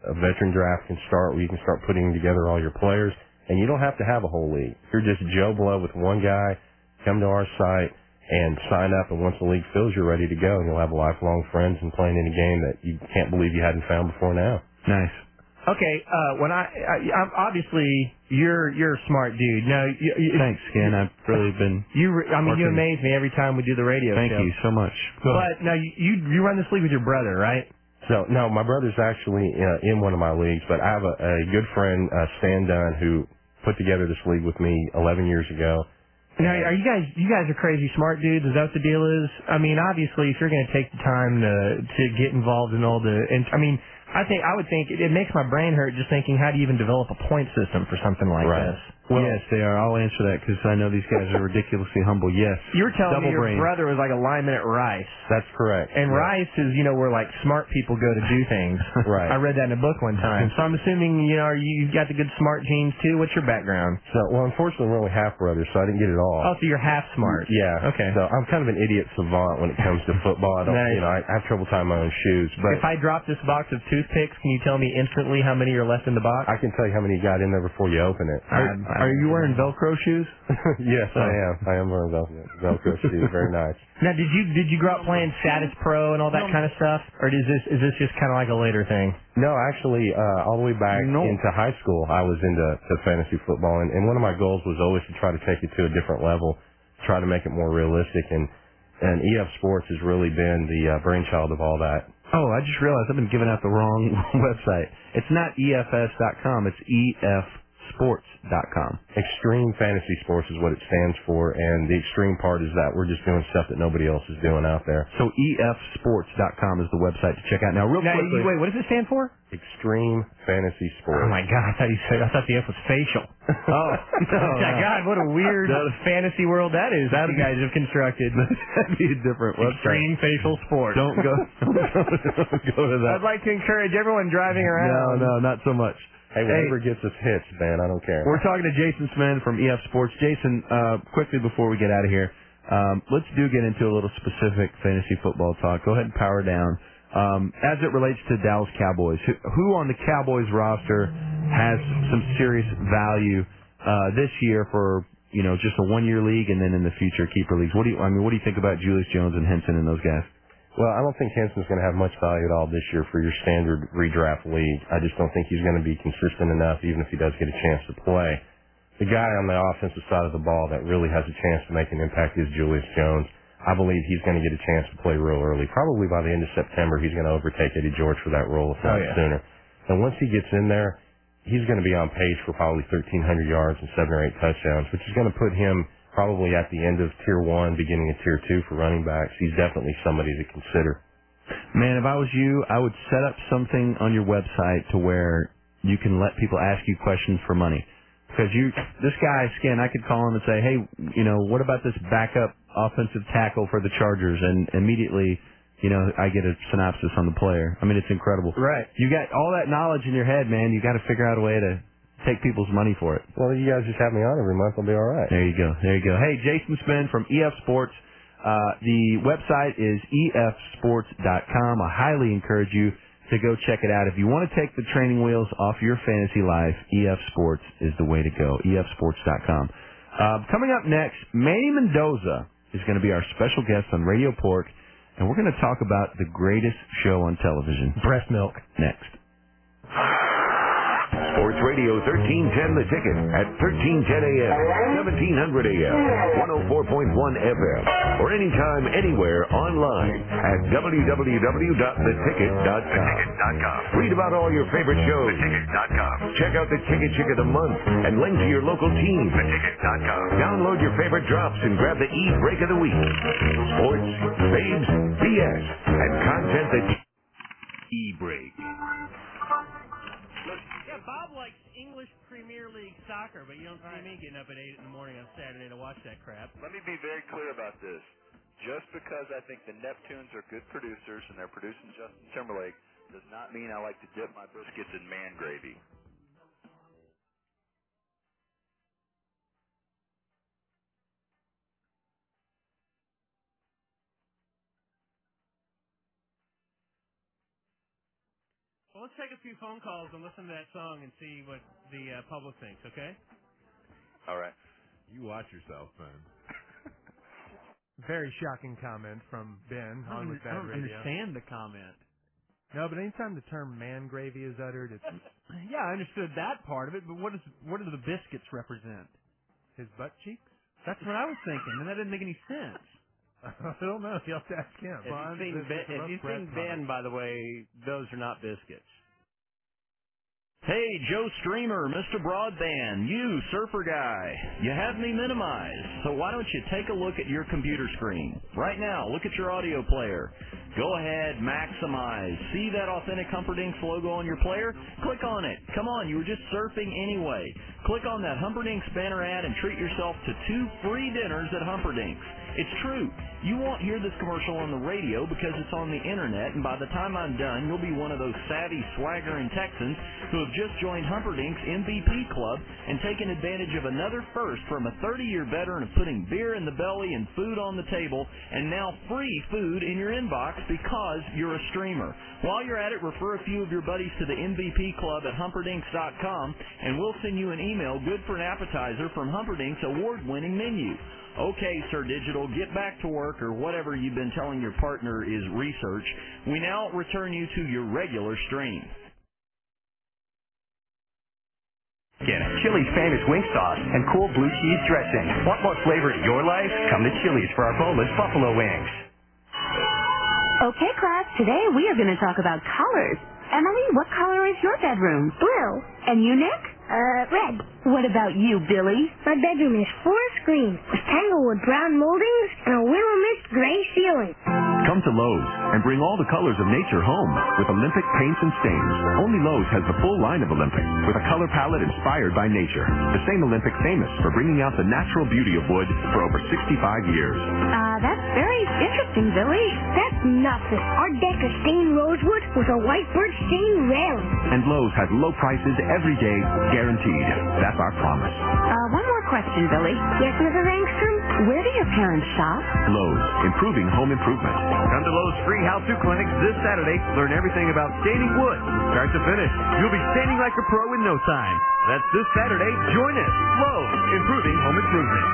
a veteran draft can start, where you can start putting together all your players, and you don't have to have a whole league. If you're just Joe Blow with one guy, come to our site and sign up, and once the league fills, you're ready to go, and you'll have lifelong friends and playing in a game that you can't believe you hadn't found before now. Nice. Okay, uh, when I, I, I'm obviously you're you're a smart dude. No, you, you, Thanks, Ken. I've really been. You, re- I mean, you working- amaze me every time we do the radio Thank show. you so much. Go ahead. But now you, you you run this league with your brother, right? So, no, my brother's actually uh, in one of my leagues, but I have a, a good friend, uh, Stan Dunn, who put together this league with me eleven years ago. Now, are you guys you guys are crazy smart dudes? Is that what the deal is? I mean, obviously, if you're going to take the time to to get involved in all the, and I mean, I think I would think it, it makes my brain hurt just thinking, how do you even develop a point system for something like Right. this? Well, yes, they are. I'll answer that because I know these guys are ridiculously humble. Yes. You were telling Double me your brain. brother was like a lineman at Rice. That's correct. And Yeah. Rice is, you know, where like smart people go to do things. Right. I read that in a book one time. So I'm assuming, you know, are you, you've got the good smart genes too. What's your background? So, well, unfortunately, we're only half brothers, so I didn't get it all. Oh, so you're half smart. Yeah. Okay. So I'm kind of an idiot savant when it comes to football. I don't, Nice. you know, I, I have trouble tying my own shoes. But If I drop this box of toothpicks, can you tell me instantly how many are left in the box? I can tell you how many got in there before you open it. Are, are you wearing Velcro shoes? Yes, I am. I am wearing Velcro, Velcro shoes. Very nice. Now, did you did you grow up playing Status Pro and all that kind of stuff, or is this is this just kind of like a later thing? No, actually, uh, all the way back No. into high school, I was into to fantasy football, and, and one of my goals was always to try to take it to a different level, try to make it more realistic, and and E F Sports has really been the uh, brainchild of all that. Oh, I just realized I've been giving out the wrong website. It's not E F S dot com. It's E F sports dot com. Extreme Fantasy Sports is what it stands for, and the extreme part is that we're just doing stuff that nobody else is doing out there. So E F sports dot com is the website to check out. Now, real Now, quickly. you- wait, what does it stand for? Extreme Fantasy Sports. Oh my God! I thought you said I thought the F was facial. Oh, no, my no. God! What a weird No. fantasy world that is. That you guys have constructed. That'd be a different website. Extreme facial sport. Don't go, don't go, don't go to that. I'd like to encourage everyone driving around. No, no, not so much. Hey, whatever gets us hits, man, I don't care. We're talking to Jason Smen from E F Sports. Jason, uh, quickly before we get out of here, um, let's do get into a little specific fantasy football talk. Go ahead and power down. Um, as it relates to Dallas Cowboys, who, who on the Cowboys roster has some serious value uh, this year for, you know, just a one-year league and then in the future keeper leagues? What do you, I mean, what do you think about Julius Jones and Henson and those guys? Well, I don't think Henson's going to have much value at all this year for your standard redraft league. I just don't think he's going to be consistent enough, even if he does get a chance to play. The guy on the offensive side of the ball that really has a chance to make an impact is Julius Jones. I believe he's going to get a chance to play real early. Probably by the end of September, he's going to overtake Eddie George for that role, if not Oh, yeah. sooner. And once he gets in there, he's going to be on pace for probably thirteen hundred yards and seven or eight touchdowns, which is going to put him probably at the end of tier one, beginning of tier two for running backs. He's definitely somebody to consider. Man, if I was you, I would set up something on your website to where you can let people ask you questions for money. Because you, this guy, Skin, I could call him and say, hey, you know, what about this backup offensive tackle for the Chargers? And immediately, you know, I get a synopsis on the player. I mean, it's incredible. Right. You got all that knowledge in your head, man. You got to figure out a way to take people's money for it. Well, you guys just have me on every month. I'll be all right. There you go. There you go. Hey, Jason Spen from E F Sports. Uh, the website is E F sports dot com. I highly encourage you to go check it out. If you want to take the training wheels off your fantasy life, E F Sports is the way to go. E F sports dot com. Uh, coming up next, Manny Mendoza is going to be our special guest on Radio Pork, and we're going to talk about the greatest show on television. Breast milk. Next. Sports Radio thirteen ten The Ticket at thirteen ten A M, seventeen hundred A M, one oh four point one F M, or anytime, anywhere online at w w w dot the ticket dot com. Read about all your favorite shows. the ticket dot com. Check out the Ticket Chick of the Month and link to your local team. the ticket dot com. Download your favorite drops and grab the E-Break of the Week. Sports, babes, B S, and content that... E-Break. Yeah, Bob likes English Premier League soccer, but you don't see me getting up at eight in the morning on Saturday to watch that crap. Let me be very clear about this. Just because I think the Neptunes are good producers and they're producing Justin Timberlake does not mean I like to dip my biscuits in man gravy. Well, let's take a few phone calls and listen to that song and see what the uh, public thinks, okay? All right. You watch yourself, man. Very shocking comment from Ben I on don't, with I Bad don't Radio. understand the comment. No, but anytime the term man gravy is uttered, it's Yeah, I understood that part of it, but what does what do the biscuits represent? his butt cheeks. That's what I was thinking, and that didn't make any sense. I don't know. You'll have to ask him. If you've seen, ben, if you've seen Ben, by the way, those are not biscuits. Hey, Joe Streamer, Mister Broadband, you surfer guy. You have me minimized, so why don't you take a look at your computer screen? Right now, look at your audio player. Go ahead, maximize. See that authentic Humperdinck's logo on your player? Click on it. Come on, you were just surfing anyway. Click on that Humperdinck's banner ad and treat yourself to two free dinners at Humperdinck's. It's true. You won't hear this commercial on the radio because it's on the internet, and by the time I'm done, you'll be one of those savvy, swaggering Texans who have just joined Humperdinck's M V P Club and taken advantage of another first from a thirty-year veteran of putting beer in the belly and food on the table, and now free food in your inbox because you're a streamer. While you're at it, refer a few of your buddies to the M V P Club at Humperdinck's dot com, and we'll send you an email good for an appetizer from Humperdinck's award-winning menu. Okay, Sir Digital, get back to work or whatever you've been telling your partner is research. We now return you to your regular stream. Chili's famous wing sauce and cool blue cheese dressing. Want more flavor in your life? Come to Chili's for our boneless buffalo wings. Okay, class, today we are going to talk about colors. Emily, what color is your bedroom? Blue. And you, Nick? Uh, red. What about you, Billy? My bedroom is forest green with tanglewood brown moldings and a willow mist gray ceiling. Come to Lowe's and bring all the colors of nature home with Olympic paints and stains. Only Lowe's has the full line of Olympic with a color palette inspired by nature. The same Olympic famous for bringing out the natural beauty of wood for over sixty-five years. Uh, that's very interesting, Billy. That's nothing. Our deck is stained rosewood with a white birch stained railing. And Lowe's has low prices every day, guaranteed. That's our promise. Uh, one more question, Billy. Yes, Missus Angstrom? Where do your parents shop? Lowe's, improving home improvement. Come to Lowe's free how-to clinics this Saturday. Learn everything about staining wood, start to finish. You'll be staining like a pro in no time. That's this Saturday. Join us. Lowe's, improving home improvement.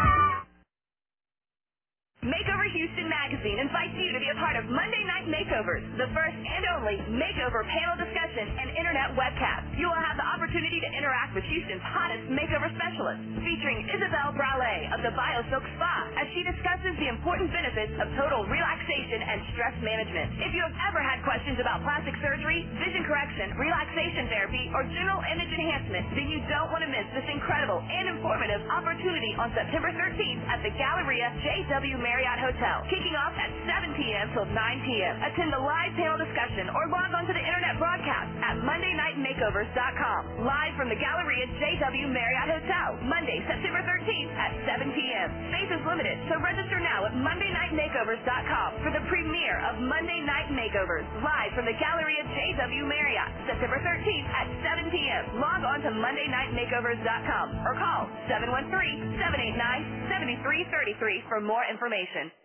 Makeover Houston Magazine invites you to be a part of Monday Night Makeovers, the first and only makeover panel discussion and internet webcast. You will have the opportunity to interact with Houston's hottest makeover specialists, featuring Isabel Brale of the BioSilk Spa, as she discusses the important benefits of total relaxation and stress management. If you have ever had questions about plastic surgery, vision correction, relaxation therapy, or general image enhancement, then you don't want to miss this incredible and informative opportunity on September thirteenth at the Galleria J W Marriott Hotel, kicking off at seven p.m. till nine p.m. Attend the live panel discussion or log on to the internet broadcast at Monday Night Makeovers dot com. Live from the Galleria J W Marriott Hotel, Monday, September thirteenth at seven p.m. Space is limited, so register now at Monday Night Makeovers dot com for the premiere of Monday Night Makeovers, live from the Galleria J W Marriott, September thirteenth at seven p.m. Log on to Monday Night Makeovers dot com or call seven one three, seven eight nine, seven three three three for more information.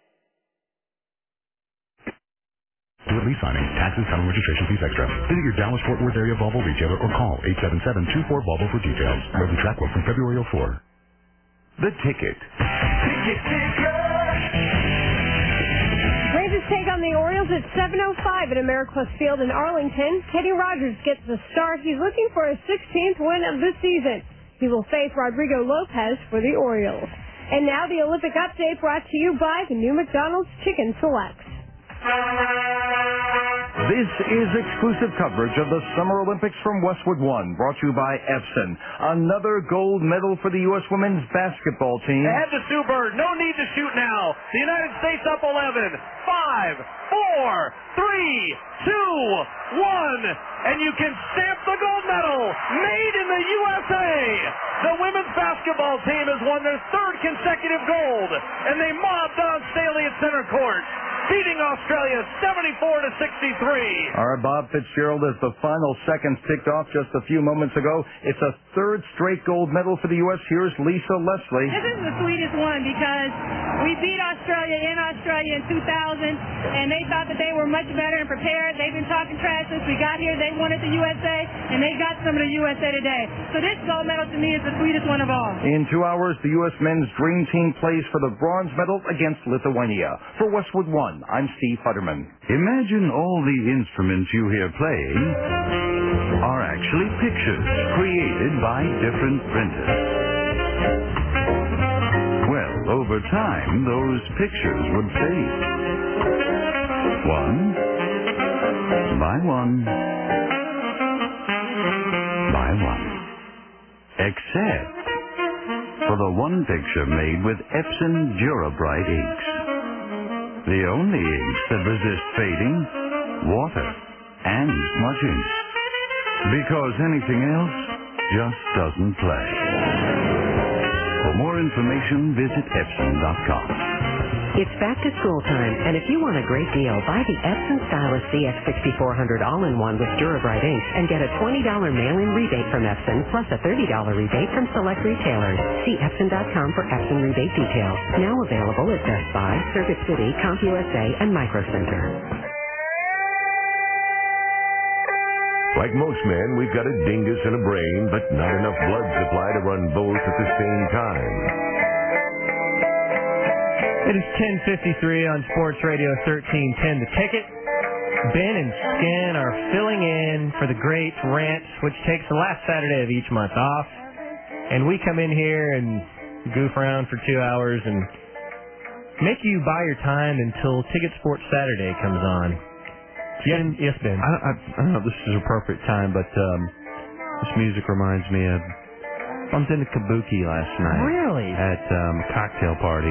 For lease signing, taxes, title, registration fees extra. Visit your Dallas-Fort Worth area Volvo retailer or call eight seven seven, two four, Volvo for details. Road and track work from February oh four. The Ticket. Ticket, ticket. Braves take on the Orioles at seven oh five at Ameriquest Field in Arlington. Kenny Rogers gets the start. He's looking for his sixteenth win of the season. He will face Rodrigo Lopez for the Orioles. And now the Olympic update brought to you by the new McDonald's Chicken Selects. This is exclusive coverage of the Summer Olympics from Westwood One, brought to you by Epson. Another gold medal for the U S women's basketball team. Ahead to Sue Bird. No need to shoot now. The United States up eleven. Five, four, three, two, one. And you can stamp the gold medal. Made in the U S A. The women's basketball team has won their third consecutive gold. And they mobbed Don Staley at center court. beating Australia seventy-four to sixty-three. All right, Bob Fitzgerald, as the final seconds ticked off just a few moments ago, it's a third straight gold medal for the U S. Here's Lisa Leslie. This is the sweetest one because we beat Australia in Australia in two thousand, and they thought that they were much better and prepared. They've been talking trash since we got here. They wanted the U S A, and they got some of the U S A today. So this gold medal to me is the sweetest one of all. In two hours, the U S men's dream team plays for the bronze medal against Lithuania. For Westwood One, I'm Steve Futterman. Imagine all the instruments you hear playing are actually pictures created by different printers. Well, over time, those pictures would fade. One by one by one. Except for the one picture made with Epson Durabright inks. The only inks that resist fading, water, and smudging. Because anything else just doesn't play. For more information, visit Epson dot com. It's back to school time, and if you want a great deal, buy the Epson Stylus C X sixty-four hundred all-in-one with Durabright inks and get a twenty dollars mail-in rebate from Epson, plus a thirty dollars rebate from select retailers. See Epson dot com for Epson rebate details. Now available at Best Buy, Circuit City, CompUSA, and Micro Center. Like most men, we've got a dingus and a brain, but not enough blood supply to run both at the same time. It is ten fifty-three on Sports Radio thirteen ten. The Ticket. Ben and Skin are filling in for the Great Rant, which takes the last Saturday of each month off. And we come in here and goof around for two hours and make you buy your time until Ticket Sports Saturday comes on. Yes, yes, Ben. I, I, I don't know if this is appropriate time, but um, this music reminds me of... I was into Kabuki last night. Really? At um, a cocktail party.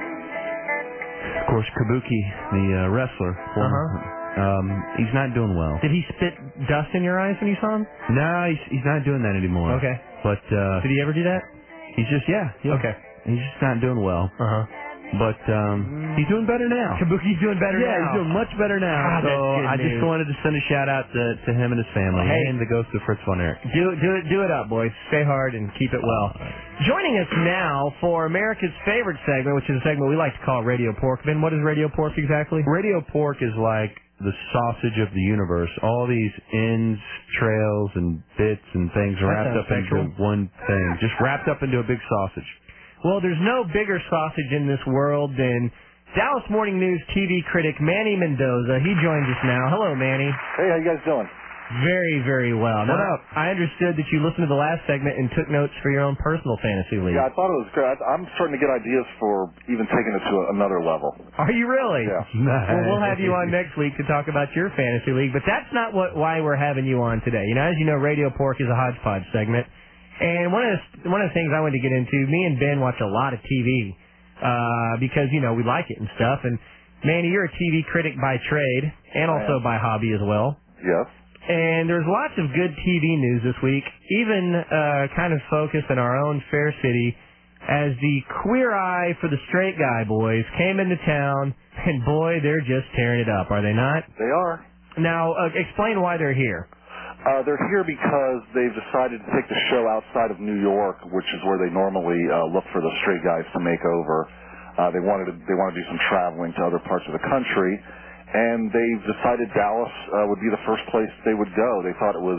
Of course, Kabuki, the uh, wrestler, Uh-huh. um, he's not doing well. Did he spit dust in your eyes when you saw him? No, he's he's not doing that anymore. Okay. But uh, Did he ever do that? he's just yeah, yeah. Okay. He's just not doing well. Uh huh. But um, he's doing better now. Kabuki's doing better yeah, now. he's doing much better now. Ah, so that's good I just news. wanted to send a shout out to, to him and his family Hey. and the ghost of Fritz von Erich. Do it, do it, do it up, boys. Stay hard and keep it well. Joining us now for America's favorite segment, which is a segment we like to call Radio Pork. Ben, what is Radio Pork exactly? Radio Pork is like the sausage of the universe. All these ends, trails, and bits and things That wrapped sounds up into central. one thing. Just wrapped up into a big sausage. Well, there's no bigger sausage in this world than Dallas Morning News T V critic Manny Mendoza. He joins us now. Hello, Manny. Hey, how you guys doing? Very, very well. What Now, up? I understood that you listened to the last segment and took notes for your own personal fantasy league. Yeah, I thought it was great. I- I'm starting to get ideas for even taking it to a- another level. Are you really? Yeah. Well, we'll have you on next week to talk about your fantasy league, but that's not what why we're having you on today. You know, as you know, Radio Pork is a hodgepodge segment, and one of the, one of the things I wanted to get into, me and Ben watch a lot of T V uh, because you know we like it and stuff. And Manny, you're a T V critic by trade and I also am. by hobby as well. Yes. And there's lots of good T V news this week, even uh, kind of focused in our own fair city, as the Queer Eye for the Straight Guy boys came into town, and boy, they're just tearing it up, are they not? They are. Now, uh, explain why they're here. Uh, they're here because they've decided to take the show outside of New York, which is where they normally uh, look for the straight guys to make over. Uh, they wanted to, they want to do some traveling to other parts of the country, and they've decided Dallas uh, would be the first place they would go. They thought it was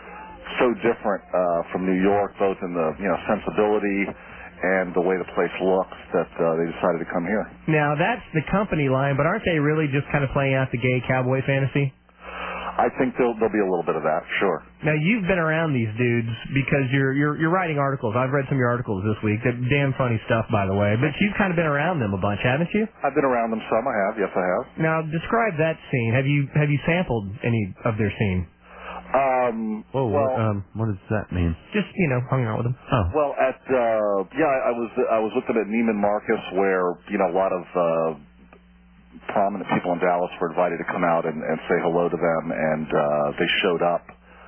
so different uh, from New York, both in the you know sensibility and the way the place looks, that uh, they decided to come here. Now, that's the company line, but aren't they really just kind of playing out the gay cowboy fantasy? I think there'll, there'll be a little bit of that, sure. Now, you've been around these dudes because you're you're you're writing articles. I've read some of your articles this week. They're damn funny stuff, by the way. But you've kind of been around them a bunch, haven't you? I've been around them some. I have. Yes, I have. Now, describe that scene. Have you have you sampled any of their scene? Um, Whoa, well, what, um, what does that mean? Just you know, hung out with them. Oh. Well, at uh, yeah, I was I was with them at Neiman Marcus, where you know a lot of uh, prominent people in Dallas were invited to come out and, and say hello to them, and uh, they showed up,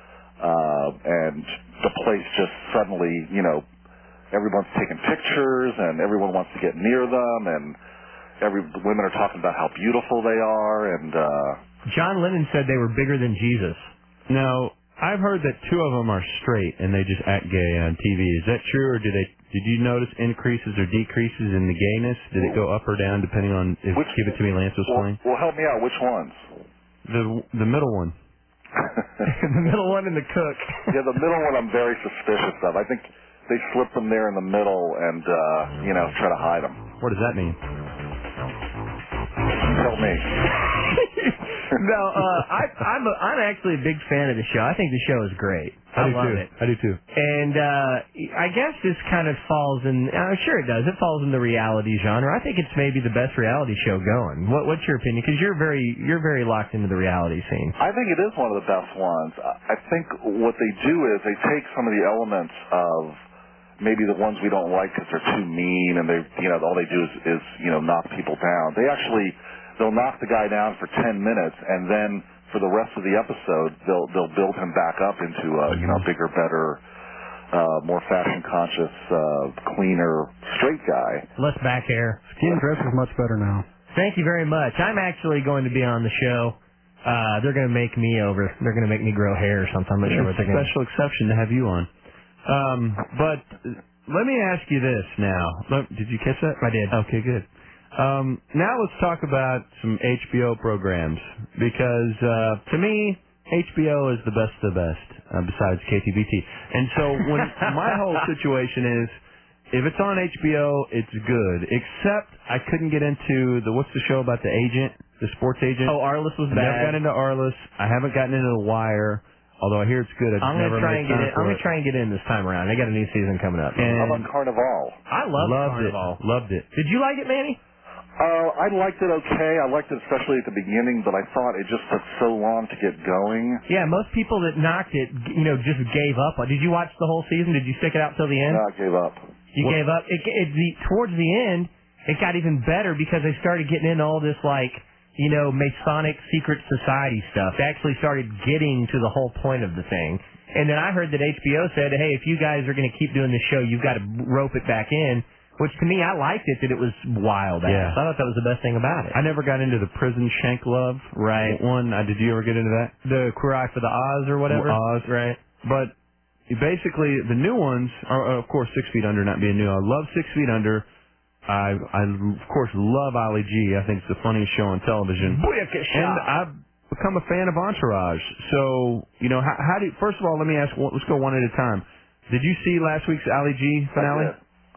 uh, and the place just suddenly, you know, everyone's taking pictures, and everyone wants to get near them, and every the women are talking about how beautiful they are, and uh, John Lennon said they were bigger than Jesus. Now, I've heard that two of them are straight and they just act gay on T V. Is that true, or did they? Did you notice increases or decreases in the gayness? Did it go up or down depending on if Which, Give It To Me Lance was well, playing? well, help me out. Which ones? The the middle one. The middle one and the cook. Yeah, the middle one I'm very suspicious of. I think they slip them there in the middle and, uh, you know, try to hide them. What does that mean? Tell me. No, uh, I, I'm a, I'm actually a big fan of the show. I think the show is great. I, I do love too. it. I do too. And uh, I guess this kind of falls in. I'm sure it does. It falls in the reality genre. I think it's maybe the best reality show going. What, what's your opinion? Because you're very you're very locked into the reality scene. I think it is one of the best ones. I think what they do is they take some of the elements of maybe the ones we don't like because they're too mean and they, you know, all they do is, is you know, knock people down. They actually they'll knock the guy down for ten minutes and then for the rest of the episode, they'll they'll build him back up into a you know bigger, better, uh, more fashion conscious, uh, cleaner, straight guy. Less back hair. Skin dress is much better now. Thank you very much. I'm actually going to be on the show. Uh, they're going to make me over. They're going to make me grow hair or something. I'm not sure what they're going to. Special exception to have you on. Um, but let me ask you this now. Let- Did you catch that? I did. Okay, good. Um, now let's talk about some H B O programs because uh, to me, H B O is the best of the best uh, besides K T V T. And so when my whole situation is, if it's on H B O, it's good. Except I couldn't get into the what's the show about the agent, the sports agent. Oh, Arliss was I bad. never got into Arliss. I haven't gotten into The Wire. Although I hear it's good. I just I'm never gonna try made and get time in. for I'm gonna it. try and get in this time around. They got a new season coming up. How And about Carnival? I love loved Carnival. it. Loved it. Did you like it, Manny? Uh, I liked it okay. I liked it especially at the beginning, but I thought it just took so long to get going. Yeah, most people that knocked it, you know, just gave up. Did you watch the whole season? Did you stick it out till the end? No, I gave up. You What- gave up. It, it, the, towards the end, it got even better because they started getting into all this, like, you know, Masonic secret society stuff. They actually started getting to the whole point of the thing. And then I heard that H B O said, hey, if you guys are going to keep doing this show, you've got to rope it back in. Which to me, I liked it that it was wild. Yeah. I thought that was the best thing about it. I never got into the Prison Shank Love. Right. One. Uh, did you ever get into that? The Queer Eye for the Oz or whatever. Oz. Right. But basically, the new ones are, of course, Six Feet Under not being new. I love Six Feet Under. I, I of course, love Ali G. I think it's the funniest show on television. Booyakasha. And I've become a fan of Entourage. So, you know, how, how do you, first of all, let me ask, let's go one at a time. Did you see last week's Ali G finale? I did.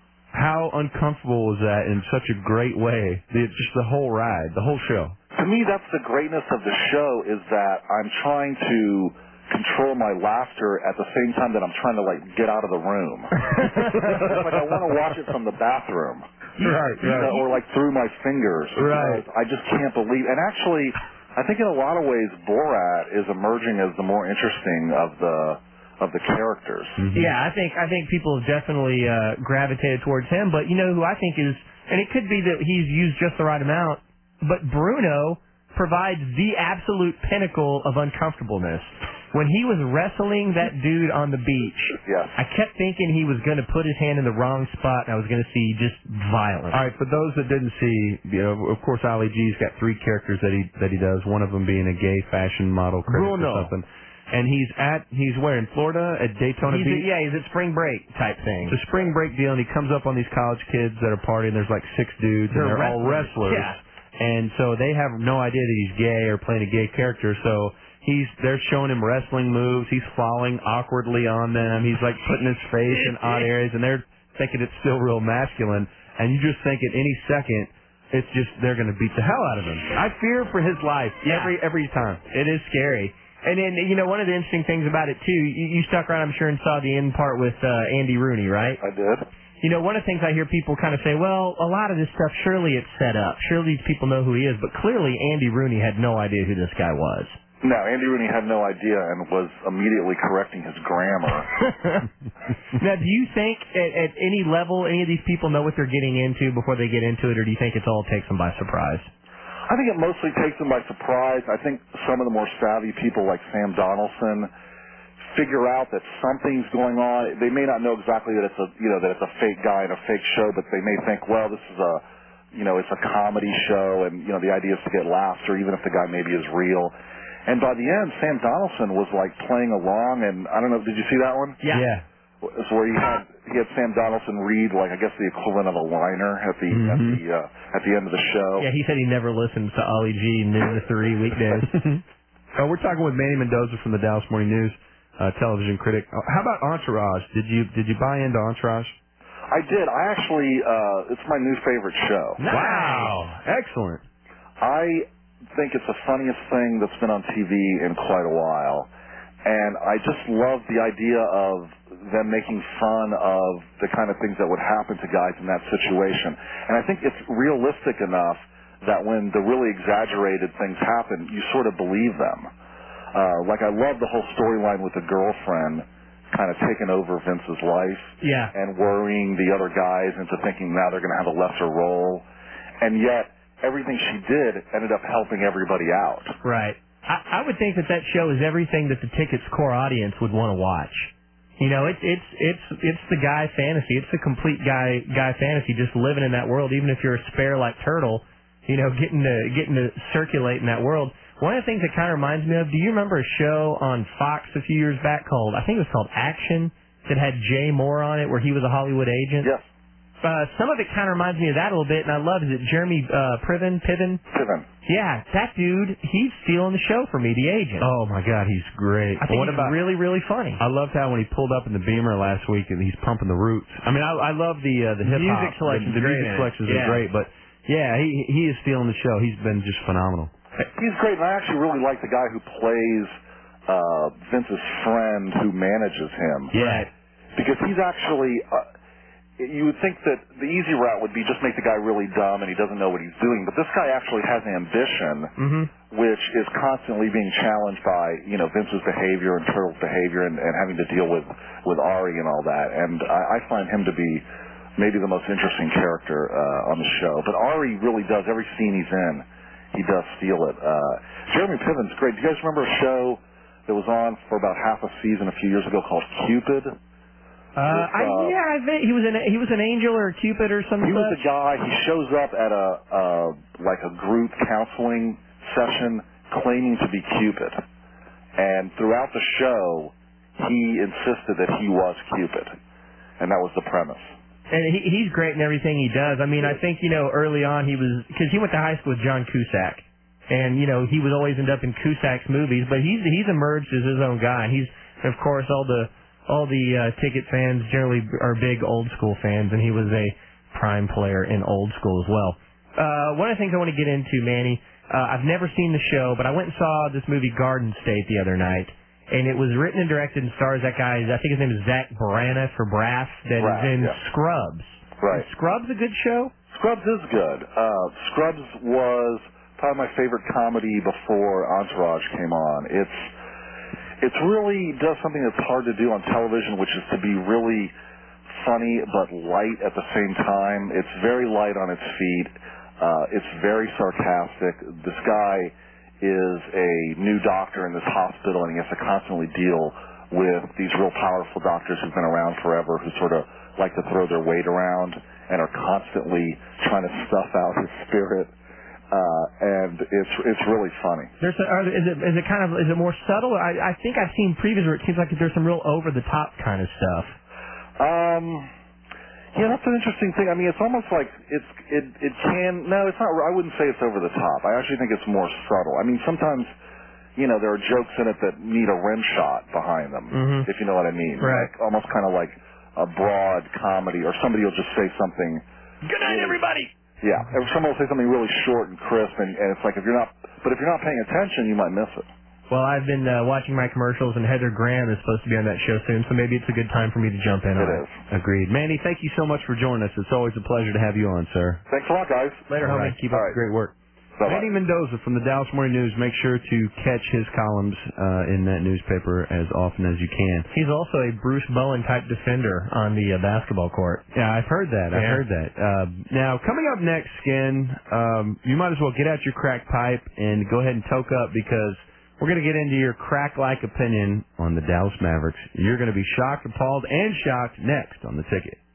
How uncomfortable was that in such a great way? The, just the whole ride, the whole show. To me, that's the greatness of the show is that I'm trying to control my laughter at the same time that I'm trying to, like, get out of the room. Like, I want to watch it from the bathroom. Right, You know, or, like, through my fingers. Right. Because I just can't believe. And actually, I think in a lot of ways, Borat is emerging as the more interesting of the of the characters. Mm-hmm. Yeah, I think I think people have definitely uh, gravitated towards him. But you know who I think is, and it could be that he's used just the right amount. But Bruno provides the absolute pinnacle of uncomfortableness. When he was wrestling that dude on the beach, yes. I kept thinking he was going to put his hand in the wrong spot, and I was going to see just violence. All right, for those that didn't see, you know, of course, Ali G's got three characters that he that he does. One of them being a gay fashion model critic Bruno. or something. And he's at he's where in Florida at Daytona He's Beach. at, yeah, he's at spring break type thing. It's a spring break deal, and he comes up on these college kids that are partying. There's like six dudes, They're and they're all wrestlers. wrestlers. Yeah. And so they have no idea that he's gay or playing a gay character. So he's they're showing him wrestling moves. He's falling awkwardly on them. He's like putting his face in odd areas, and they're thinking it's still real masculine. And you just think at any second, it's just they're going to beat the hell out of him. I fear for his life Yeah. every every time. It is scary. And then, you know, one of the interesting things about it, too, you, you stuck around, I'm sure, and saw the end part with uh, Andy Rooney, right? I did. You know, one of the things I hear people kind of say, well, a lot of this stuff, surely it's set up. Surely these people know who he is. But clearly Andy Rooney had no idea who this guy was. No, Andy Rooney had no idea and was immediately correcting his grammar. Now, do you think at, at any level any of these people know what they're getting into before they get into it, or do you think it's all takes them by surprise? I think it mostly takes them by surprise. I think some of the more savvy people like Sam Donaldson figure out that something's going on. They may not know exactly that it's a, you know, that it's a fake guy and a fake show, but they may think, well, this is a, you know, it's a comedy show, and you know, the idea is to get laughter, even if the guy maybe is real. And by the end, Sam Donaldson was like playing along, and I don't know, did you see that one? Yeah. Yeah. It's where he had he had Sam Donaldson read like I guess the equivalent of a liner at the at the uh, at the end of the show. Yeah, he said he never listens to Ollie G noon to three weekdays. Oh, we're talking with Manny Mendoza from the Dallas Morning News, uh, television critic. Uh, How about Entourage? Did you did you buy into Entourage? I did. I actually uh, it's my new favorite show. Wow, excellent. I think it's the funniest thing that's been on T V in quite a while. And I just love the idea of them making fun of the kind of things that would happen to guys in that situation. And I think it's realistic enough that when the really exaggerated things happen, you sort of believe them. Uh, like I love the whole storyline with the girlfriend kind of taking over Vince's life Yeah. and worrying the other guys into thinking now they're going to have a lesser role. And yet everything she did ended up helping everybody out. Right. I, I would think that that show is everything that the Ticket's core audience would want to watch. You know, it's it's it's it's the guy fantasy. It's the complete guy guy fantasy. Just living in that world, even if you're a spare like Turtle, you know, getting to getting to circulate in that world. One of the things that kind of reminds me of, do you remember a show on Fox a few years back called, I think it was called Action, that had Jay Moore on it, where he was a Hollywood agent? Yes. Uh, some of it kind of reminds me of that a little bit, and I love, is it Jeremy uh, Piven? Piven? Piven. Yeah, that dude, he's stealing the show for me, the agent. Oh my God, he's great. I think what he's about, really, really funny. I loved how when he pulled up in the Beamer last week and he's pumping the Roots. I mean, I, I love the uh, the hip hop. Music selections The, the are great music in it. selections Yeah. are great, but yeah, he he is stealing the show. He's been just phenomenal. He's great, and I actually really like the guy who plays uh, Vince's friend who manages him. Yeah. Because he's actually, uh, you would think that the easy route would be just make the guy really dumb and he doesn't know what he's doing, but this guy actually has ambition, mm-hmm. which is constantly being challenged by, you know, Vince's behavior and Turtle's behavior and, and having to deal with, with Ari and all that. And I, I find him to be maybe the most interesting character uh, on the show. But Ari really does, every scene he's in, he does steal it. Uh, Jeremy Piven's great. Do you guys remember a show that was on for about half a season a few years ago called Cupid? Uh, I, yeah, I bet he was an he was an angel or a Cupid or something. He was a guy. He shows up at a uh, like a group counseling session, claiming to be Cupid, and throughout the show, he insisted that he was Cupid, and that was the premise. And he, he's great in everything he does. I mean, I think, you know, early on he was, because he went to high school with John Cusack, and you know he would always end up in Cusack's movies, but he's he's emerged as his own guy. And he's, of course, all the all the uh, Ticket fans generally are big old school fans, and he was a prime player in old school as well. Uh, one of the things I want to get into, Manny, uh, I've never seen the show, but I went and saw this movie Garden State the other night, and it was written and directed and stars that guy, I think his name is Zach Braniff or Braff, that Braff, is in yeah. Scrubs. Right. Is Scrubs a good show? Scrubs is good. Uh, Scrubs was probably my favorite comedy before Entourage came on. It's It's really does something that's hard to do on television, which is to be really funny but light at the same time. It's very light on its feet. Uh, it's very sarcastic. This guy is a new doctor in this hospital, and he has to constantly deal with these real powerful doctors who've been around forever, who sort of like to throw their weight around and are constantly trying to stuff out his spirit. Uh, and it's it's really funny. There's a, are, is it is it kind of is it more subtle? I I think I've seen previews where it seems like there's some real over the top kind of stuff. Um, yeah, that's an interesting thing. I mean, it's almost like it's it it can no, it's not. I wouldn't say it's over the top. I actually think it's more subtle. I mean, sometimes you know there are jokes in it that need a rim shot behind them, Mhm. if you know what I mean. Right. Like almost kind of like a broad comedy, or somebody will just say something. Good night, everybody. Yeah, or someone will say something really short and crisp, and, and it's like if you're not, but if you're not paying attention, you might miss it. Well, I've been uh, watching my commercials, and Heather Graham is supposed to be on that show soon, so maybe it's a good time for me to jump in on it. Agreed. Manny, thank you so much for joining us. It's always a pleasure to have you on, sir. Thanks a lot, guys. Later, All homie. right, keep up the great work. Bye-bye. Manny Mendoza from the Dallas Morning News. Make sure to catch his columns uh, in that newspaper as often as you can. He's also a Bruce Bowen type defender on the uh, basketball court. Yeah, I've heard that. I've Yeah. heard that. Uh, now, coming up next, Skin, um, you might as well get out your crack pipe and go ahead and toke up, because we're going to get into your crack-like opinion on the Dallas Mavericks. You're going to be shocked, appalled, and shocked next on The Ticket.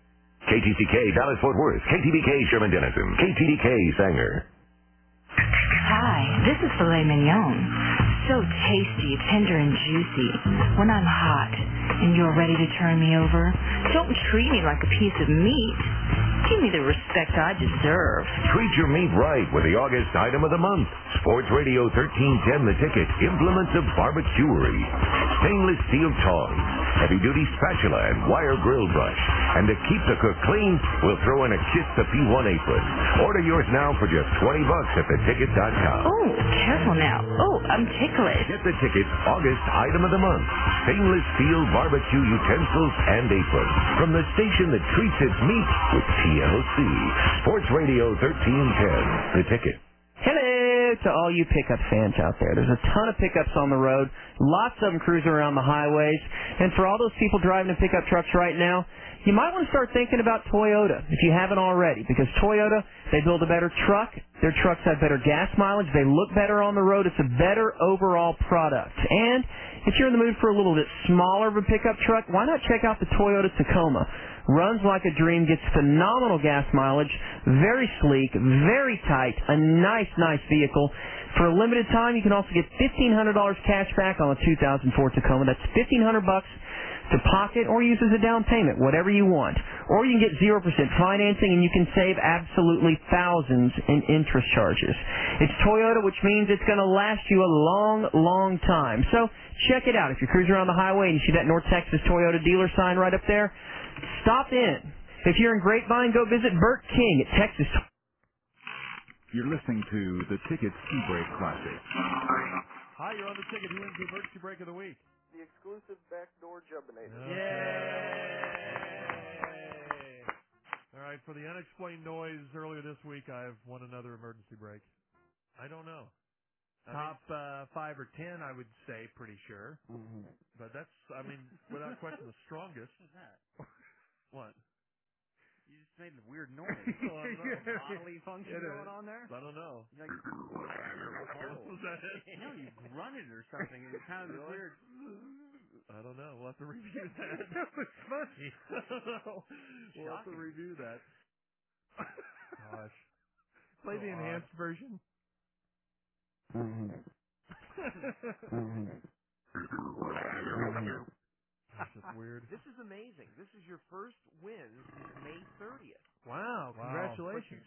K T C K Dallas Fort Worth, K T B K Sherman Denison, K T D K Sanger. Hi, this is filet mignon. So tasty, tender, and juicy. When I'm hot and you're ready to turn me over, don't treat me like a piece of meat. Give me the respect I deserve. Treat your meat right with the August item of the month. Sports Radio thirteen ten The Ticket, implements of barbecuery, stainless steel tongs, heavy-duty spatula, and wire grill brush. And to keep the cook clean, we'll throw in a Kiss the P one apron. Order yours now for just twenty bucks at the ticket dot com. Oh, careful now. Oh, I'm ticklish. Get the ticket, August item of the month. Stainless steel barbecue utensils and aprons from the station that treats its meat with T L C. Sports Radio thirteen ten The Ticket. Hello to all you pickup fans out there. There's a ton of pickups on the road. Lots of them cruising around the highways. And for all those people driving the pickup trucks right now, you might want to start thinking about Toyota if you haven't already, because Toyota, they build a better truck. Their trucks have better gas mileage. They look better on the road. It's a better overall product. And if you're in the mood for a little bit smaller of a pickup truck, why not check out the Toyota Tacoma? Runs like a dream, gets phenomenal gas mileage, very sleek, very tight, a nice, nice vehicle. For a limited time, you can also get fifteen hundred dollars cash back on a two thousand four Tacoma. That's fifteen hundred bucks to pocket or use as a down payment, whatever you want. Or you can get zero percent financing, and you can save absolutely thousands in interest charges. It's Toyota, which means it's going to last you a long, long time. So check it out. If you're cruising around the highway and you see that North Texas Toyota dealer sign right up there, stop in. If you're in Grapevine, go visit Burt King at Texas. You're listening to the Ticket Ski Break Classic. Hi, you're on the Ticket. Who wins the emergency break of the week? The exclusive backdoor Jubbinator. Yay! All right, for the unexplained noise earlier this week, I have won another emergency break. I don't know. I Top uh, five or ten, I would say, pretty sure. mean, but that's, I mean, without question, the strongest. What was that? What? You just made a weird noise. Oh, I don't know. Bodily function It going is. on there? I don't know. Like, Was that it? No, you grunted or something. It sounded Really? weird. I don't know. We'll have to review that. That was funny. I don't know. We'll have to Shocking. review that. Gosh. Play So the odd. enhanced version. That's just weird. This is amazing. This is your first win since May thirtieth. Wow, congratulations.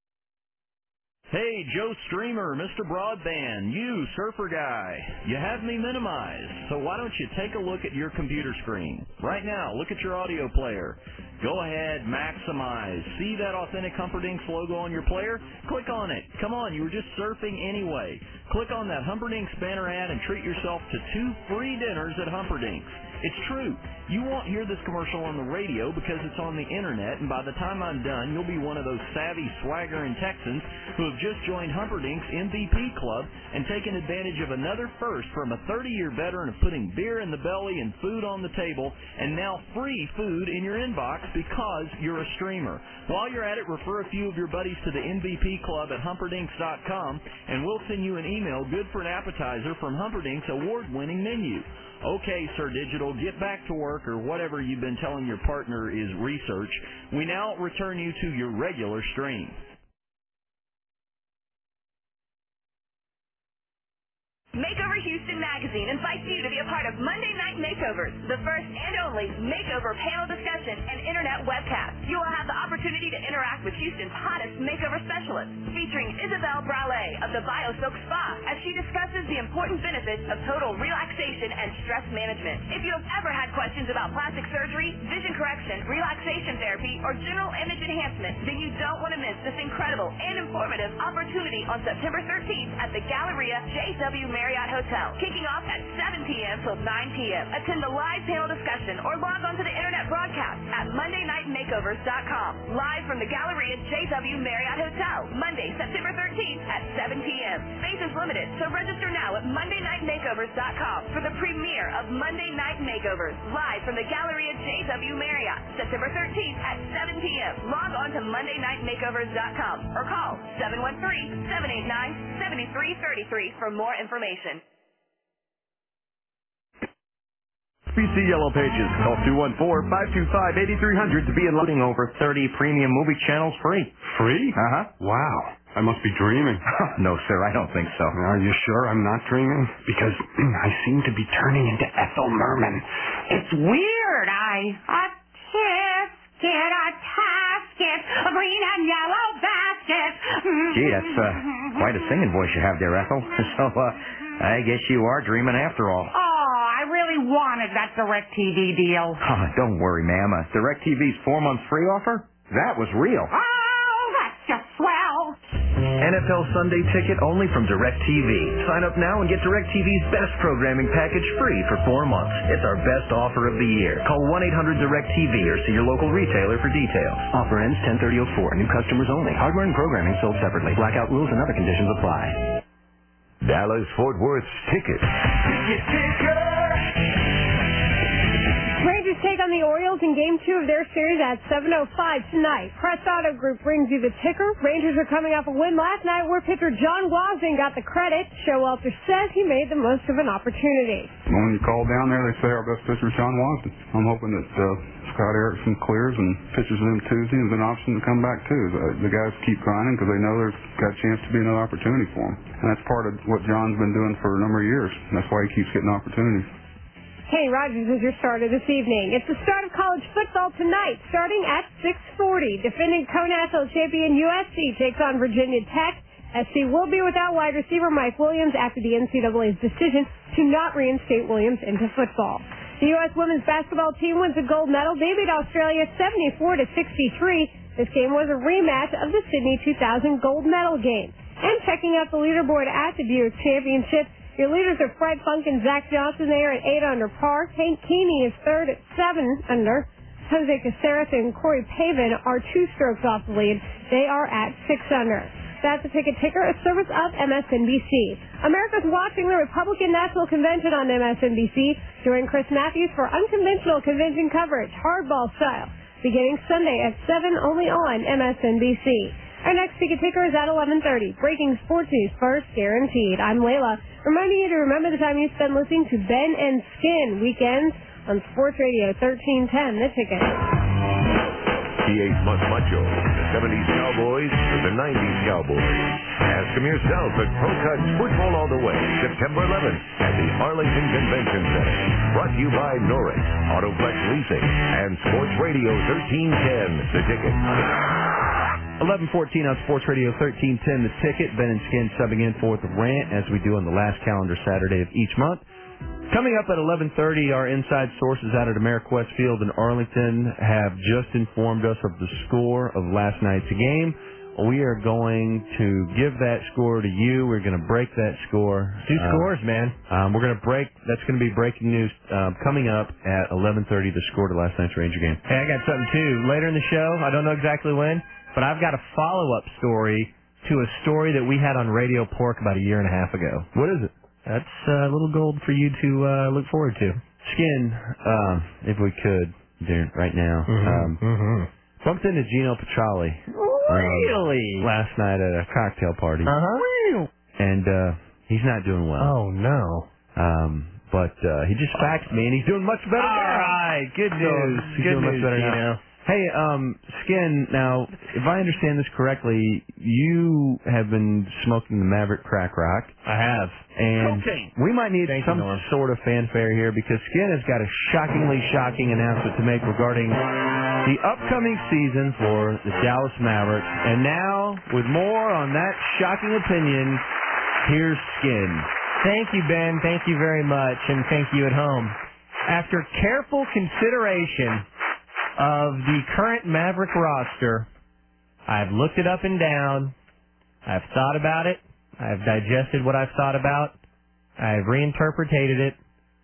Hey, Joe Streamer, Mister Broadband, you surfer guy. You have me minimized, so why don't you take a look at your computer screen? Right now, look at your audio player. Go ahead, maximize. See that authentic Humperdinck's logo on your player? Click on it. Come on, you were just surfing anyway. Click on that Humperdinck's banner ad and treat yourself to two free dinners at Humperdinck's. It's true. You won't hear this commercial on the radio because it's on the internet, and by the time I'm done, you'll be one of those savvy, swaggering Texans who have just joined Humperdinck's M V P Club and taken advantage of another first from a thirty-year veteran of putting beer in the belly and food on the table, and now free food in your inbox because you're a streamer. While you're at it, refer a few of your buddies to the M V P Club at Humperdinck's dot com, and we'll send you an email good for an appetizer from Humperdinck's award-winning menu. Okay, Sir Digital, get back to work or whatever you've been telling your partner is research. We now return you to your regular stream. Makeover Houston Magazine invites you to be a part of Monday Night Makeovers, the first and only makeover panel discussion and internet webcast. You will have the opportunity to interact with Houston's hottest makeover specialists, featuring Isabel Brale of the BioSilk Spa, as she discusses the important benefits of total relaxation and stress management. If you have ever had questions about plastic surgery, vision correction, relaxation therapy, or general image enhancement, then you don't want to miss this incredible and informative opportunity on September thirteenth at the Galleria J W Marriott Hotel, kicking off at seven p.m. till nine p.m. Attend the live panel discussion or log on to the internet broadcast at Monday Night Makeovers dot com. Live from the Galleria J W Marriott Hotel, Monday, September thirteenth at seven p.m. Space is limited, so register now at Monday Night Makeovers dot com for the premiere of Monday Night Makeovers, live from the Galleria J W Marriott, September thirteenth at seven p.m. Log on to Monday Night Makeovers dot com or call seven one three, seven eight nine, seven three three three for more information. B C Yellow Pages. Call two one four, five two five, eight three zero zero to be in line. Over thirty premium movie channels free. Free? Uh-huh. Wow. I must be dreaming. No, sir, I don't think so. Are you sure I'm not dreaming? Because I seem to be turning into Ethel Merman. It's weird. I... A tisket, a tasket, a green and yellow basket. Gee, that's uh, quite a singing voice you have there, Ethel. So, uh, I guess you are dreaming after all. Oh, I really wanted that DirecTV deal. Oh, don't worry, ma'am. Uh, DirecTV's four-month free offer? That was real. Oh, that's just swell. N F L Sunday Ticket only from DirecTV. Sign up now and get DirecTV's best programming package free for four months. It's our best offer of the year. Call one eight hundred DirecTV or see your local retailer for details. Offer ends ten thirty oh four. New customers only. Hardware and programming sold separately. Blackout rules and other conditions apply. Dallas Fort Worth's Ticket. Ticket Ticker! Rangers take on the Orioles in Game two of their series at seven oh five tonight. Press Auto Group brings you the ticker. Rangers are coming off a win last night where pitcher John Wasden got the credit. Showalter says he made the most of an opportunity. When you call down there, they say our best pitcher is John Wasden. I'm hoping that uh, Scott Erickson clears and pitches them Tuesday and an option to come back too. The, the guys keep grinding because they know there's got a chance to be another opportunity for them. And that's part of what John's been doing for a number of years. And that's why he keeps getting opportunities. Kenny Rogers is your starter this evening. It's the start of college football tonight, starting at six forty. Defending co-national champion U S C takes on Virginia Tech. S C will be without wide receiver Mike Williams after the N C double A's decision to not reinstate Williams into football. The U S women's basketball team wins a gold medal. They beat Australia seventy-four to sixty-three. This game was a rematch of the Sydney two thousand gold medal game. And checking out the leaderboard at the Buick Championship, your leaders are Fred Funk and Zach Johnson. They are at eight under par. Hank Keeney is third at seven under. Jose Caceres and Corey Pavin are two strokes off the lead. They are at six under. That's the Ticket Ticker, a service of M S N B C. America's watching the Republican National Convention on M S N B C. Join Chris Matthews for unconventional convention coverage, hardball style, beginning Sunday at seven only on M S N B C. Our next Ticket Ticker is at eleven thirty. Breaking sports news first, guaranteed. I'm Layla, reminding you to remember the time you spend listening to Ben and Skin weekends on Sports Radio thirteen ten, The Ticket. T A's Much Macho, the seventies Cowboys to the nineties Cowboys. Ask them yourself at Pro Cuts Football All the Way, September eleventh at the Arlington Convention Center. Brought to you by Norris, Autoflex Leasing, and Sports Radio thirteen ten, The Ticket. eleven fourteen on Sports Radio thirteen ten, The Ticket. Ben and Skin subbing in for the rant as we do on the last calendar Saturday of each month. Coming up at eleven thirty, our inside sources out at Ameriquest Field in Arlington have just informed us of the score of last night's game. We are going to give that score to you. We're going to break that score. Two uh, scores, man. Um, we're going to break. That's going to be breaking news um, coming up at eleven thirty, the score to last night's Ranger game. Hey, I got something, too. Later in the show, I don't know exactly when, but I've got a follow-up story to a story that we had on Radio Pork about a year and a half ago. What is it? That's uh, a little gold for you to uh, look forward to. Skin, um, if we could, dude, right now. Mm-hmm. Um, mm-hmm. Bumped into Gino Petralli. Really? Um, last night at a cocktail party. Uh-huh. And uh, he's not doing well. Oh, no. Um, but uh, he just faxed me, and he's doing much better All now. right. Good So news. he's Good doing news, much better Gino. now. Hey, um, Skin, now, if I understand this correctly, you have been smoking the Maverick Crack Rock. I have. And Cocaine. we might need Thank some you, Norm. sort of fanfare here because Skin has got a shockingly shocking announcement to make regarding the upcoming season for the Dallas Mavericks. And now, with more on that shocking opinion, here's Skin. Thank you, Ben. Thank you very much, and thank you at home. After careful consideration of the current Maverick roster, I've looked it up and down. I've thought about it. I've digested what I've thought about. I've reinterpreted it.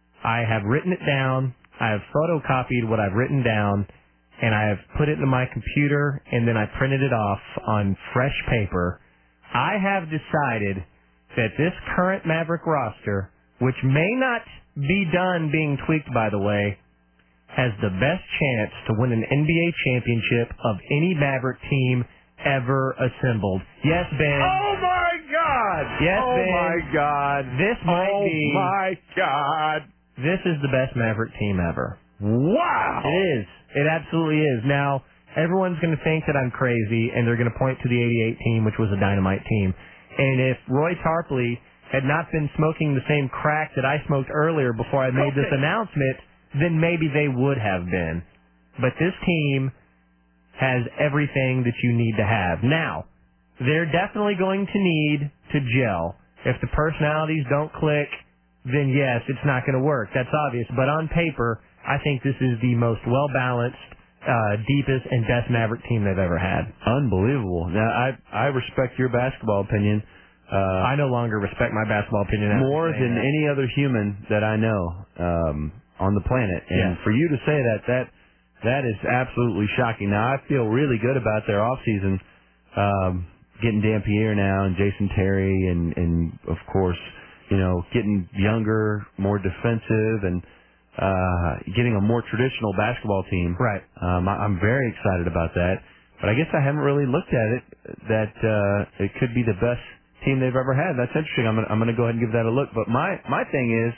I have written it down. I have photocopied what I've written down, and I have put it into my computer, and then I printed it off on fresh paper. I have decided that this current Maverick roster, which may not be done being tweaked, by the way, has the best chance to win an N B A championship of any Maverick team ever assembled. Yes, Ben. Oh, my God. Yes, oh, Ben. my God. This might oh, be... my God. this is the best Maverick team ever. Wow. It is. It absolutely is. Now, everyone's going to think that I'm crazy, and they're going to point to the eighty-eight team, which was a dynamite team. And if Roy Tarpley had not been smoking the same crack that I smoked earlier before I made this announcement, then maybe they would have been. But this team has everything that you need to have. Now, they're definitely going to need to gel. If the personalities don't click, then yes, it's not going to work. That's obvious. But on paper, I think this is the most well-balanced, uh, deepest, and best Maverick team they've ever had. Unbelievable. Now, I I respect your basketball opinion. Uh, I no longer respect my basketball opinion. after more saying than that. any other human that I know um, on the planet. And Yes. for you to say that, that that is absolutely shocking. Now, I feel really good about their offseason, um, getting Dampier now and Jason Terry and, and, of course, you know, getting younger, more defensive, and uh, getting a more traditional basketball team. Right. Um, I, I'm very excited about that. But I guess I haven't really looked at it that uh, it could be the best team they've ever had. That's interesting. I'm gonna, I'm going to go ahead and give that a look. But my, my thing is,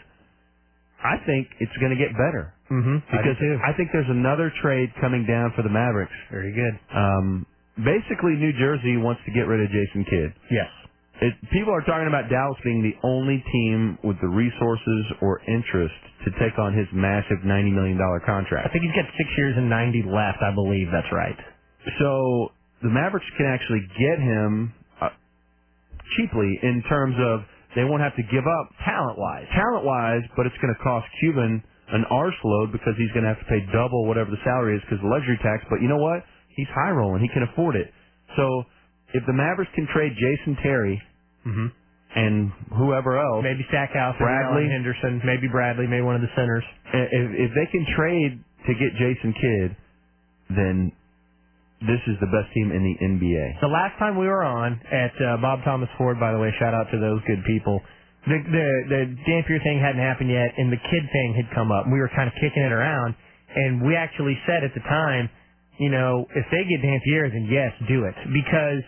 I think it's going to get better. Mm-hmm. Because I, do too. I think there's another trade coming down for the Mavericks. Very good. Um, basically, New Jersey wants to get rid of Jason Kidd. Yes. It, people are talking about Dallas being the only team with the resources or interest to take on his massive ninety million dollars contract. I think he's got six years and ninety left. I believe that's right. So the Mavericks can actually get him uh, cheaply in terms of they won't have to give up talent-wise. Talent-wise, but it's going to cost Cuban an arse load because he's going to have to pay double whatever the salary is because of the luxury tax. But you know what? He's high rolling. He can afford it. So if the Mavericks can trade Jason Terry mm-hmm. and whoever else, maybe Stackhouse, Bradley maybe Henderson, maybe Bradley, maybe one of the centers. If, if they can trade to get Jason Kidd, then this is the best team in the N B A. The last time we were on at uh, Bob Thomas Ford, by the way, shout out to those good people. The the the Dampier thing hadn't happened yet, and the Kidd thing had come up. And we were kind of kicking it around, and we actually said at the time, you know, if they get Dampier, then yes, do it, because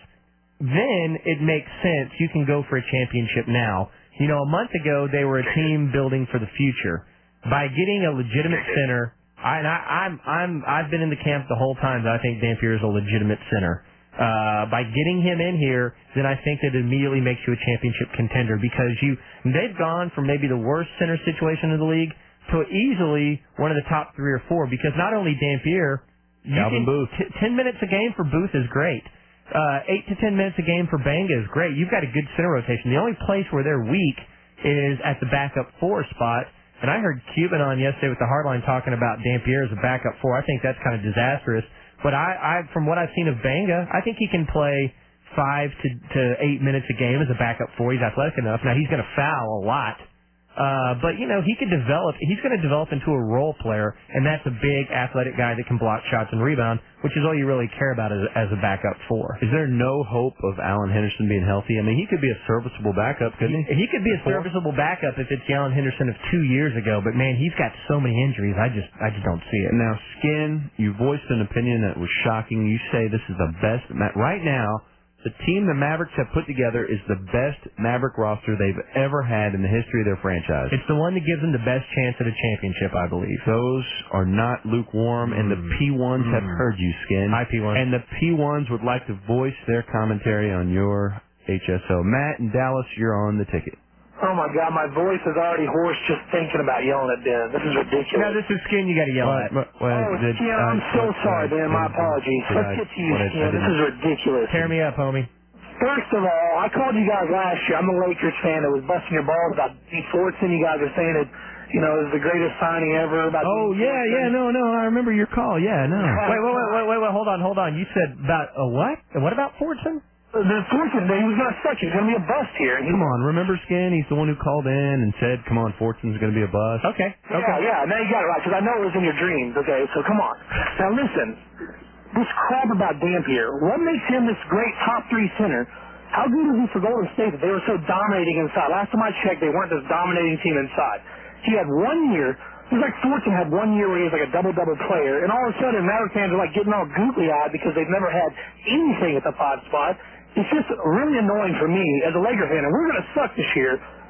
then it makes sense. You can go for a championship now. You know, a month ago they were a team building for the future. By getting a legitimate center, I, and I, I'm I'm I've been in the camp the whole time that I think Dampier is a legitimate center. Uh, by getting him in here, then I think that it immediately makes you a championship contender because you they've gone from maybe the worst center situation in the league to easily one of the top three or four because not only Dampier, you Calvin can, Booth. T- ten minutes a game for Booth is great. Uh, eight to ten minutes a game for Banga is great. You've got a good center rotation. The only place where they're weak is at the backup four spot. And I heard Cuban on yesterday with the Hardline talking about Dampier as a backup four. I think that's kind of disastrous. But I, I, from what I've seen of Banga, I think he can play five to, to eight minutes a game as a backup four. He's athletic enough. Now he's going to foul a lot. Uh, but, you know, he could develop, he's going to develop into a role player, and that's a big athletic guy that can block shots and rebound, which is all you really care about as, as a backup four. Is there no hope of Alan Henderson being healthy? I mean, he could be a serviceable backup, couldn't he? He could be a Before? serviceable backup if it's the Alan Henderson of two years ago, but man, he's got so many injuries, I just, I just don't see it. Now, Skin, you voiced an opinion that was shocking. You say this is the best, right now, the team the Mavericks have put together is the best Maverick roster they've ever had in the history of their franchise. It's the one that gives them the best chance at a championship, I believe. Those are not lukewarm, mm. and the P ones mm. have heard you, Skin. Hi, P ones. And the P ones would like to voice their commentary on your H S O. Matt in Dallas, you're on the ticket. Oh, my God, my voice is already hoarse just thinking about yelling at Ben. This is ridiculous. Now, this is Skin you got to yell what, at. What, what, oh, did, Skin, uh, I'm so what, sorry, what, Ben. My apologies. Did Let's I, get to you, what, Skin. I, I this is ridiculous. Tear me up, homie. First of all, I called you guys last year. I'm a Lakers fan that was busting your balls about Dean Fortson. You guys are saying it, you know, is the greatest signing ever. About oh, Dean yeah, Fortson. yeah, no, no, I remember your call. Yeah, no. Wait, wait, wait, wait, wait, wait, hold on, hold on. You said about a what? What about Fortson? The Fortson, he was going to suck. He's going to be a bust here. He, come on, remember Skin? He's the one who called in and said, come on, Fortson's going to be a bust. Okay, yeah, okay. Yeah, now you got it right, because I know it was in your dreams, okay? So come on. Now listen, this crap about Dampier, what makes him this great top three center? How good is he for Golden State that they were so dominating inside? Last time I checked, they weren't this dominating team inside. He had one year, it was like Fortson had one year where he was like a double-double player, and all of a sudden Maverick fans are like getting all googly-eyed because they've never had anything at the five spot. It's just really annoying for me as a Laker fan, and we're going to suck this year,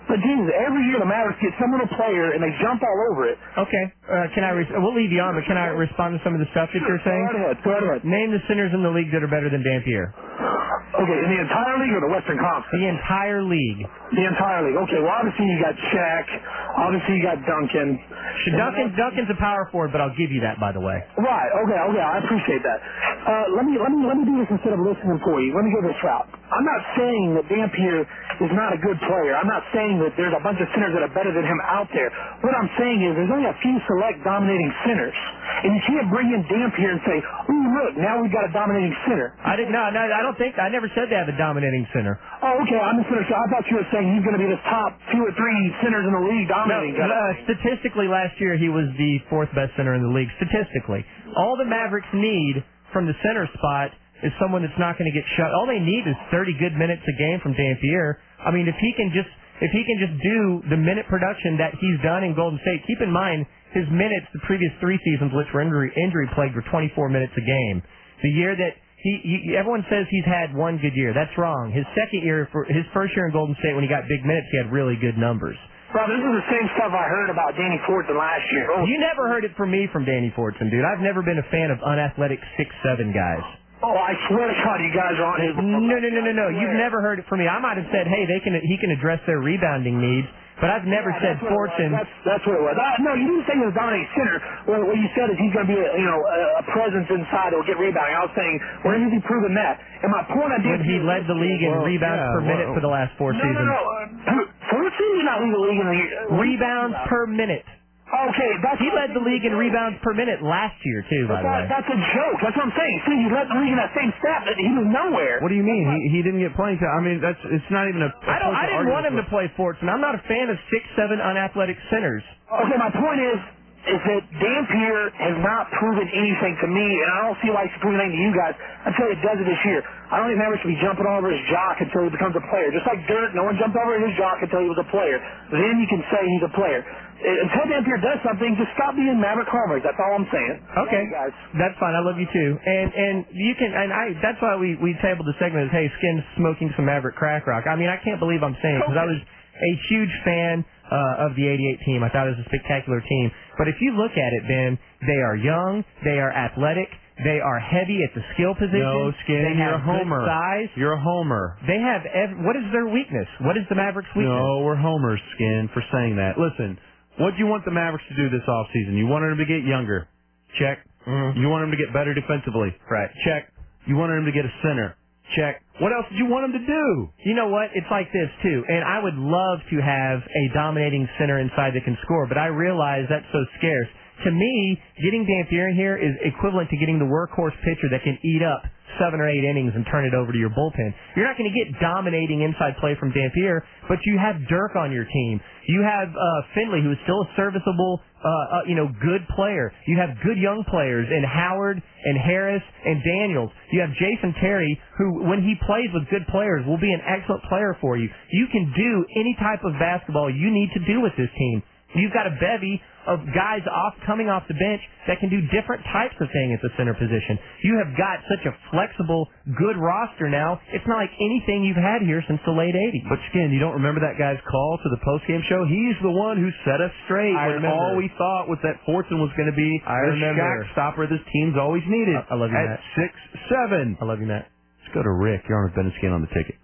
But Jesus, every year the Mavericks get some little player and they jump all over it. Okay. Uh, can I? Re- we'll leave you on, but can I respond to some of the stuff that Sure, you're saying? Go right ahead. Go right ahead. Name the centers in the league that are better than Dampier. Okay, in the entire league or the Western Conference? The entire league. The entire league. Okay, well, obviously you got Shaq. Obviously you got Duncan. Duncan, Duncan's a power forward, but I'll give you that, by the way. Right. Okay. Okay. I appreciate that. Uh, let me let me let me do this instead of listening for you. Let me go this route. I'm not saying that Dampier is not a good player. I'm not saying that there's a bunch of centers that are better than him out there. What I'm saying is there's only a few select dominating centers, and you can't bring in Dampier and say, "Ooh, look, now we've got a dominating center." I didn't. No, no, I don't think. I never said they have a dominating center. Oh, okay. I'm a center. So I thought you were saying he's going to be the top two or three centers in the league dominating. No, uh, statistically, last year he was the fourth best center in the league. Statistically, all the Mavericks need from the center spot is someone that's not going to get shut. All they need is thirty good minutes a game from Dampier. I mean, if he can just if he can just do the minute production that he's done in Golden State. Keep in mind his minutes the previous three seasons, which were injury injury plagued, were twenty-four minutes a game. The year that he, he everyone says he's had one good year. That's wrong. His second year, for his first year in Golden State, when he got big minutes, he had really good numbers. Bro, this is the same stuff I heard about Danny Fortson last year. Oh. You never heard it from me from Danny Fortson, dude. I've never been a fan of unathletic six seven guys. Oh, I swear to God, you guys are on his... No, no, no, no, no. You've never heard it from me. I might have said, hey, they can he can address their rebounding needs, but I've never yeah, said Fortson... That's, that's what it was. Uh, no, you didn't say he was a dominating center. What, what you said is he's going to be, a, you know, a, a presence inside that will get rebounding. I was saying, when has he proven that? And my point I did... When he led the league in well, rebounds yeah, per minute well, for the last four no, seasons. No, no, no. Fortson did not lead the league in the... Rebounds per minute. Okay, that's he led the league in rebounds per minute last year too. By that, the way, that's a joke. That's what I'm saying. See, he led the league in that same stat, but he was nowhere. What do you mean? He he didn't get playing time. I mean, that's it's not even a. a I don't. I didn't want him to play Fortson. I'm not a fan of six seven unathletic centers. Okay, my point is. is that Dampier has not proven anything to me, and I don't see why he's proving anything to you guys until he does it this year. I don't think Mavericks should be jumping all over his jock until he becomes a player. Just like Dirk, no one jumped over his jock until he was a player. Then you can say he's a player. Until Dampier does something, just stop being Maverick homers. That's all I'm saying. Okay, guys. That's fine. I love you too. And and you can and I. That's why we we tabled the segment as, hey, Skin's smoking some Maverick crack rock. I mean, I can't believe I'm saying it because I was a huge fan uh, of the eighty-eight team. I thought it was a spectacular team. But if you look at it, Ben, they are young, they are athletic, they are heavy at the skill position. No, Skin, they you're have a homer. Good size. You're a homer. They have. Ev- what is their weakness? What is the Mavericks' weakness? No, we're homers, Skin, for saying that. Listen. What do you want the Mavericks to do this offseason? You wanted them to get younger. Check. Mm-hmm. You wanted them to get better defensively. Right. Check. You wanted them to get a center. Check. What else did you want them to do? You know what? It's like this, too. And I would love to have a dominating center inside that can score, but I realize that's so scarce. To me, getting Dampier in here is equivalent to getting the workhorse pitcher that can eat up seven or eight innings and turn it over to your bullpen. You're not going to get dominating inside play from Dampier, but you have Dirk on your team. You have uh, Finley, who is still a serviceable, uh, uh, you know, good player. You have good young players in Howard and Harris and Daniels. You have Jason Terry, who, when he plays with good players, will be an excellent player for you. You can do any type of basketball you need to do with this team. You've got a bevy of guys off coming off the bench that can do different types of things at the center position. You have got such a flexible, good roster now. It's not like anything you've had here since the late eighties. But, Skin, you don't remember that guy's call to the postgame show? He's the one who set us straight I when remember. all we thought was that Fortson was going to be I the remember. Shaq stopper this team's always needed. I, I love you, At Matt. six seven. I love you, Matt. Let's go to Rick. You're on with Ben and Skin on the ticket.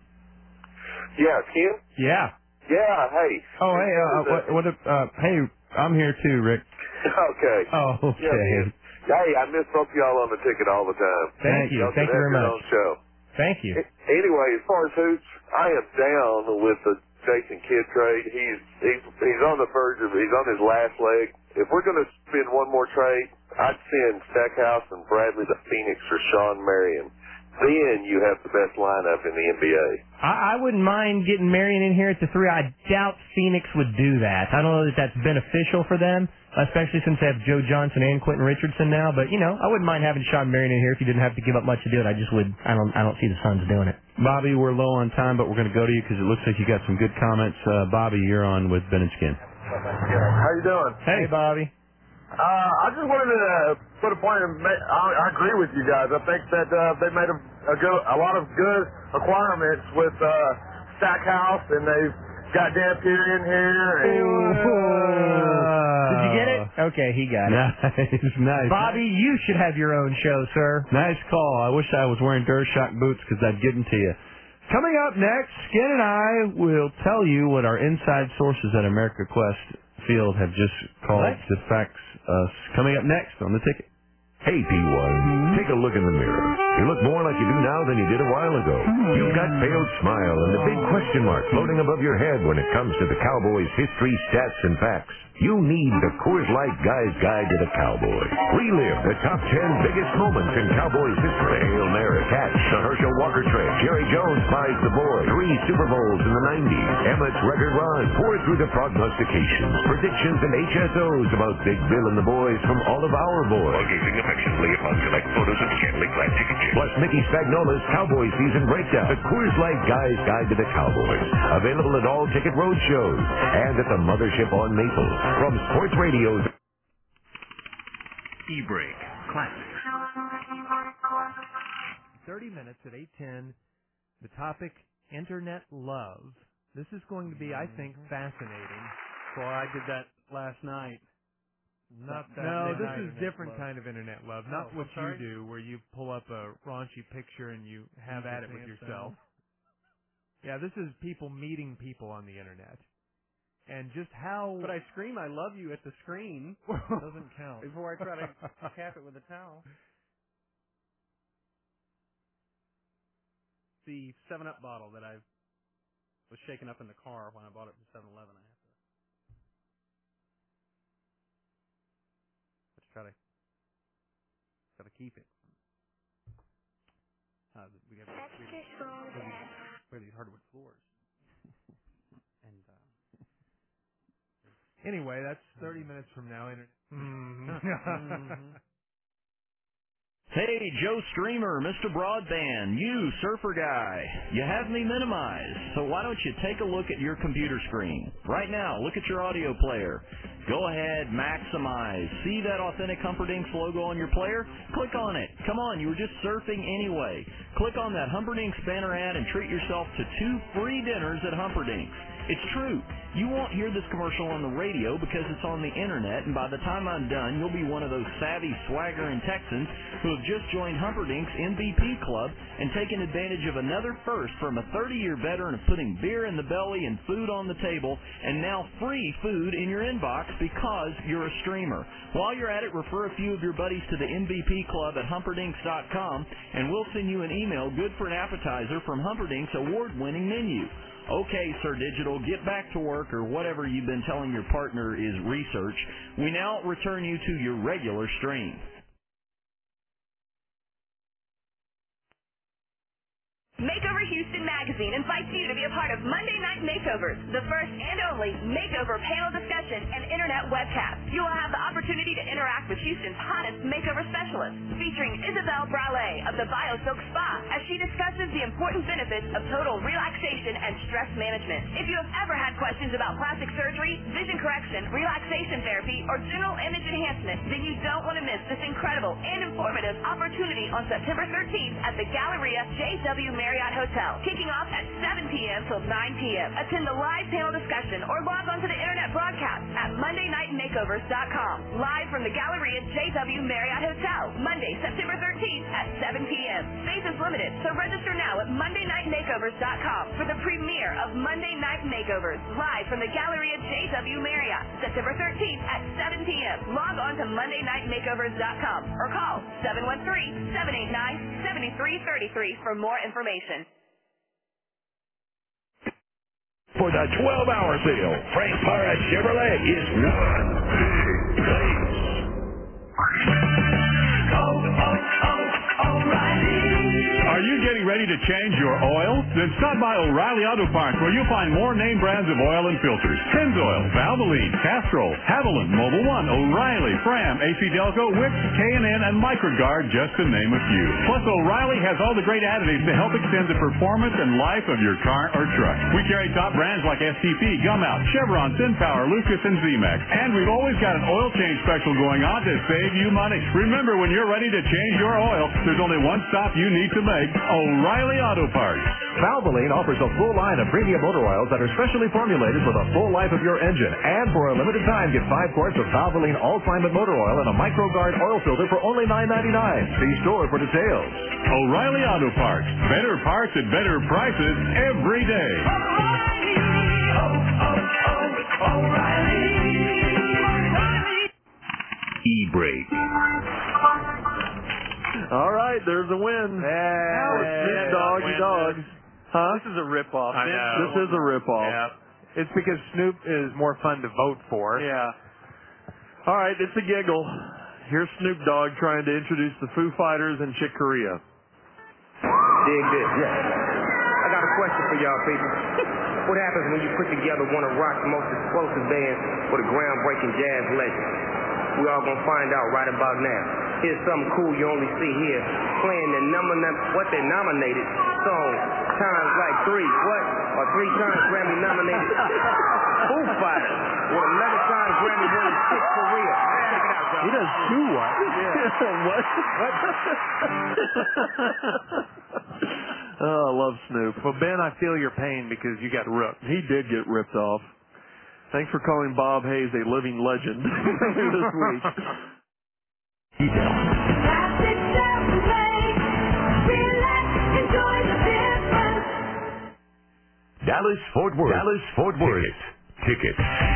Yeah, Skin? Yeah. Yeah, hey. Oh, hey, uh, what, what, uh, hey, I'm here too, Rick. Okay. Oh, okay. Yeah, hey, I miss both y'all on the ticket all the time. Thank you. Y'all Thank you can very have your much. own show. Thank you. Anyway, as far as hoops, I am down with the Jason Kidd trade. He's he's he's on the verge of he's on his last leg. If we're going to spend one more trade, I'd send Stackhouse and Bradley to Phoenix or Sean Marion. Then you have the best lineup in the N B A. I, I wouldn't mind getting Marion in here at the three. I doubt Phoenix would do that. I don't know that that's beneficial for them, especially since they have Joe Johnson and Quentin Richardson now. But, you know, I wouldn't mind having Sean Marion in here if you didn't have to give up much to do it. I just would. I don't I don't see the Suns doing it. Bobby, we're low on time, but we're going to go to you because it looks like you got some good comments. Uh, Bobby, you're on with Ben and Skin. How you doing? Hey, Bobby. Uh, I just wanted to uh, put a point in. I, I agree with you guys. I think that uh, they made a, a good, a lot of good acquirements with uh, Stackhouse, and they've goddamn kid in here. Did you get it? Okay, he got it. Nice, nice. Bobby, you should have your own show, sir. Nice call. I wish I was wearing Durshock boots because I'd give them to you. Coming up next, Skin and I will tell you what our inside sources at America Quest Field have just called What? to fax us. Coming up next on the ticket. Hey, P one, take a look in the mirror. You look more like you do now than you did a while ago. You've got failed smile and the big question mark floating above your head when it comes to the Cowboys' history, stats, and facts. You need the Coors Light Guy's Guide to the Cowboy. Relive the top ten biggest moments in Cowboys history. Hail Mary, catch, the Herschel Walker trade, Jerry Jones buys the boy, three Super Bowls in the nineties, Emmett's record run, pour through the prognostications, predictions, and H S Os about Big Bill and the boys from all of our boys. While gazing affectionately upon select photos of scantily clad ticket chips. Plus Mickey Spagnola's Cowboy Season Breakdown. The Coors Light Guy's Guide to the Cowboys. Available at all ticket road shows and at the Mothership on Maple. From Sports Radio's E-Break Classics. thirty minutes at eight ten. The topic, Internet love. This is going to be, I think, fascinating. Well, I did that last night. Not that. No, this is internet different love. kind of internet love. Oh, Not what I'm sorry? you do, where you pull up a raunchy picture and you have You at just it with dance yourself. Yeah, this is people meeting people on the internet. And just how... But I scream, I love you at the screen. Doesn't count. Before I try to cap it with a towel. The seven up bottle that I was shaking up in the car when I bought it from seven eleven. I have to, let's try to try to keep it. Uh, we have, we have, we have, these, we have these hardwood floors. and uh, Anyway, that's thirty minutes from now. Internet. Mhm. Hey, Joe Streamer, Mister Broadband, you surfer guy. You have me minimized, so why don't you take a look at your computer screen? Right now, look at your audio player. Go ahead, maximize. See that authentic Humperdinck's logo on your player? Click on it. Come on, you were just surfing anyway. Click on that Humperdinck's banner ad and treat yourself to two free dinners at Humperdinck's. It's true. You won't hear this commercial on the radio because it's on the internet, and by the time I'm done, you'll be one of those savvy swaggering Texans who have just joined Humperdinck's M V P Club and taken advantage of another first from a thirty-year veteran of putting beer in the belly and food on the table, and now free food in your inbox because you're a streamer. While you're at it, refer a few of your buddies to the M V P Club at Humperdinck's dot com, and we'll send you an email good for an appetizer from Humperdinck's award-winning menu. Okay, Sir Digital, get back to work or whatever you've been telling your partner is research. We now return you to your regular stream. Makeover Houston Magazine invites you to be a part of Monday Night Makeovers, the first and only makeover panel discussion and internet webcast. You will have the opportunity to interact with Houston's hottest makeover specialists, featuring Isabel Brale of the BioSilk Spa as she discusses the important benefits of total relaxation and stress management. If you have ever had questions about plastic surgery, vision correction, relaxation therapy, or general image enhancement, then you don't want to miss this incredible and informative opportunity on September thirteenth at the Galleria J W Marriott Hotel, kicking off at seven p.m. till nine p.m. Attend the live panel discussion or log on to the internet broadcast at Monday Night Makeovers dot com. Live from the Galleria J W Marriott Hotel, Monday, September thirteenth at seven p.m. Space is limited, so register now at Monday Night Makeovers dot com for the premiere of Monday Night Makeovers, live from the Galleria J W Marriott, September thirteenth at seven p.m. Log on to Monday Night Makeovers dot com or call seven one three, seven eight nine, seven three three three for more information. For the twelve-hour sale, Frank Parra Chevrolet is one big place. Are you getting ready to change your oil? Then stop by O'Reilly Auto Parts, where you'll find more name brands of oil and filters. Pennzoil, Valvoline, Castrol, Haviland, Mobil One, O'Reilly, Fram, A C Delco, Wix, K and N, and Microgard, just to name a few. Plus, O'Reilly has all the great additives to help extend the performance and life of your car or truck. We carry top brands like S T P, Gumout, Chevron, SunPower, Lucas, and Z-Max. And we've always got an oil change special going on to save you money. Remember, when you're ready to change your oil, there's only one stop you need to make. O'Reilly O'Reilly Auto Parts. Valvoline offers a full line of premium motor oils that are specially formulated for the full life of your engine. And for a limited time, get five quarts of Valvoline All-Climate Motor Oil and a MicroGuard oil filter for only nine ninety-nine. See store for details. O'Reilly Auto Parts. Better parts at better prices every day. E-brake. All right, there's a win. Hey, Doggy dog. Huh? This is a ripoff. I know. This is a ripoff. Yeah. It's because Snoop is more fun to vote for. Yeah. All right, it's a giggle. Here's Snoop Dogg trying to introduce the Foo Fighters and Chick Corea. Dig this. Yeah. I got a question for y'all people. What happens when you put together one of rock's most explosive bands with a groundbreaking jazz legend? We all gonna find out right about now. Here's something cool you only see here. Playing the number num- what they nominated song times like three. What? Or three times Grammy nominated Foo Fighters with eleven times Grammy winning Chick Corea. Check it out, John. He does two what? Yeah. What? What? Oh, I love Snoop. Well, Ben, I feel your pain because you got ripped. He did get ripped off. Thanks for calling Bob Hayes a living legend this week. Dallas Fort Worth. Dallas Fort Worth. Ticket.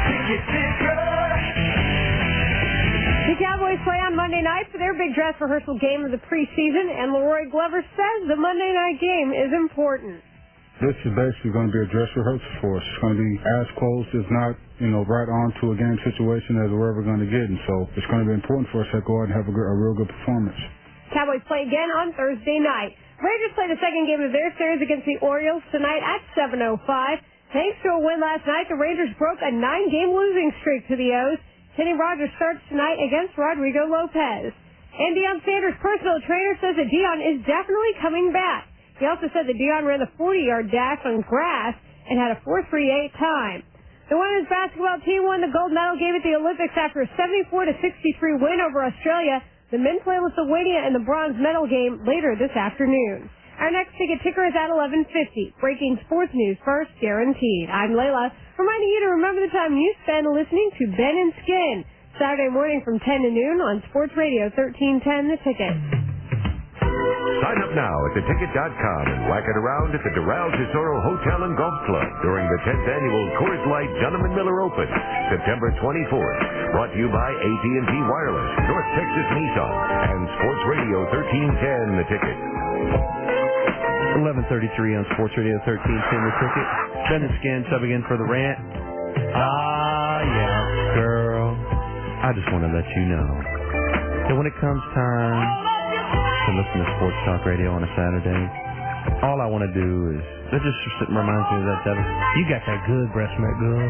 The Cowboys play on Monday night for their big dress rehearsal game of the preseason, and Leroy Glover says the Monday night game is important. This is basically going to be a dress rehearsal for us. It's going to be as close, if not, you know, right on to a game situation as we're ever going to get. And so it's going to be important for us to go out and have a, a real good performance. Cowboys play again on Thursday night. Rangers play the second game of their series against the Orioles tonight at seven oh five. Thanks to a win last night, the Rangers broke a nine-game losing streak to the O's. Kenny Rogers starts tonight against Rodrigo Lopez. And Deion Sanders' personal trainer says that Deion is definitely coming back. He also said that Deion ran the forty-yard dash on grass and had a four three eight time. The women's basketball team won the gold medal game at the Olympics after a seventy-four to sixty-three win over Australia. The men play Lithuania in the bronze medal game later this afternoon. Our next ticket ticker is at eleven fifty. Breaking sports news first, guaranteed. I'm Layla, reminding you to remember the time you spend listening to Ben and Skin. Saturday morning from ten to noon on Sports Radio thirteen ten, The Ticket. Sign up now at the ticket dot com and whack it around at the Doral Tesoro Hotel and Golf Club during the tenth annual Coors Light Gentleman Miller Open, September twenty-fourth. Brought to you by A T and T Wireless, North Texas Nissan, and Sports Radio thirteen ten, The Ticket. eleven thirty-three on Sports Radio thirteen ten, The Ticket. Ben and Skin sub again for the rant. Ah, yeah. Girl, I just want to let you know that when it comes time to listen to Sports Talk Radio on a Saturday, all I want to do is, that just reminds me of that, Devin. You got that good breast milk, girl.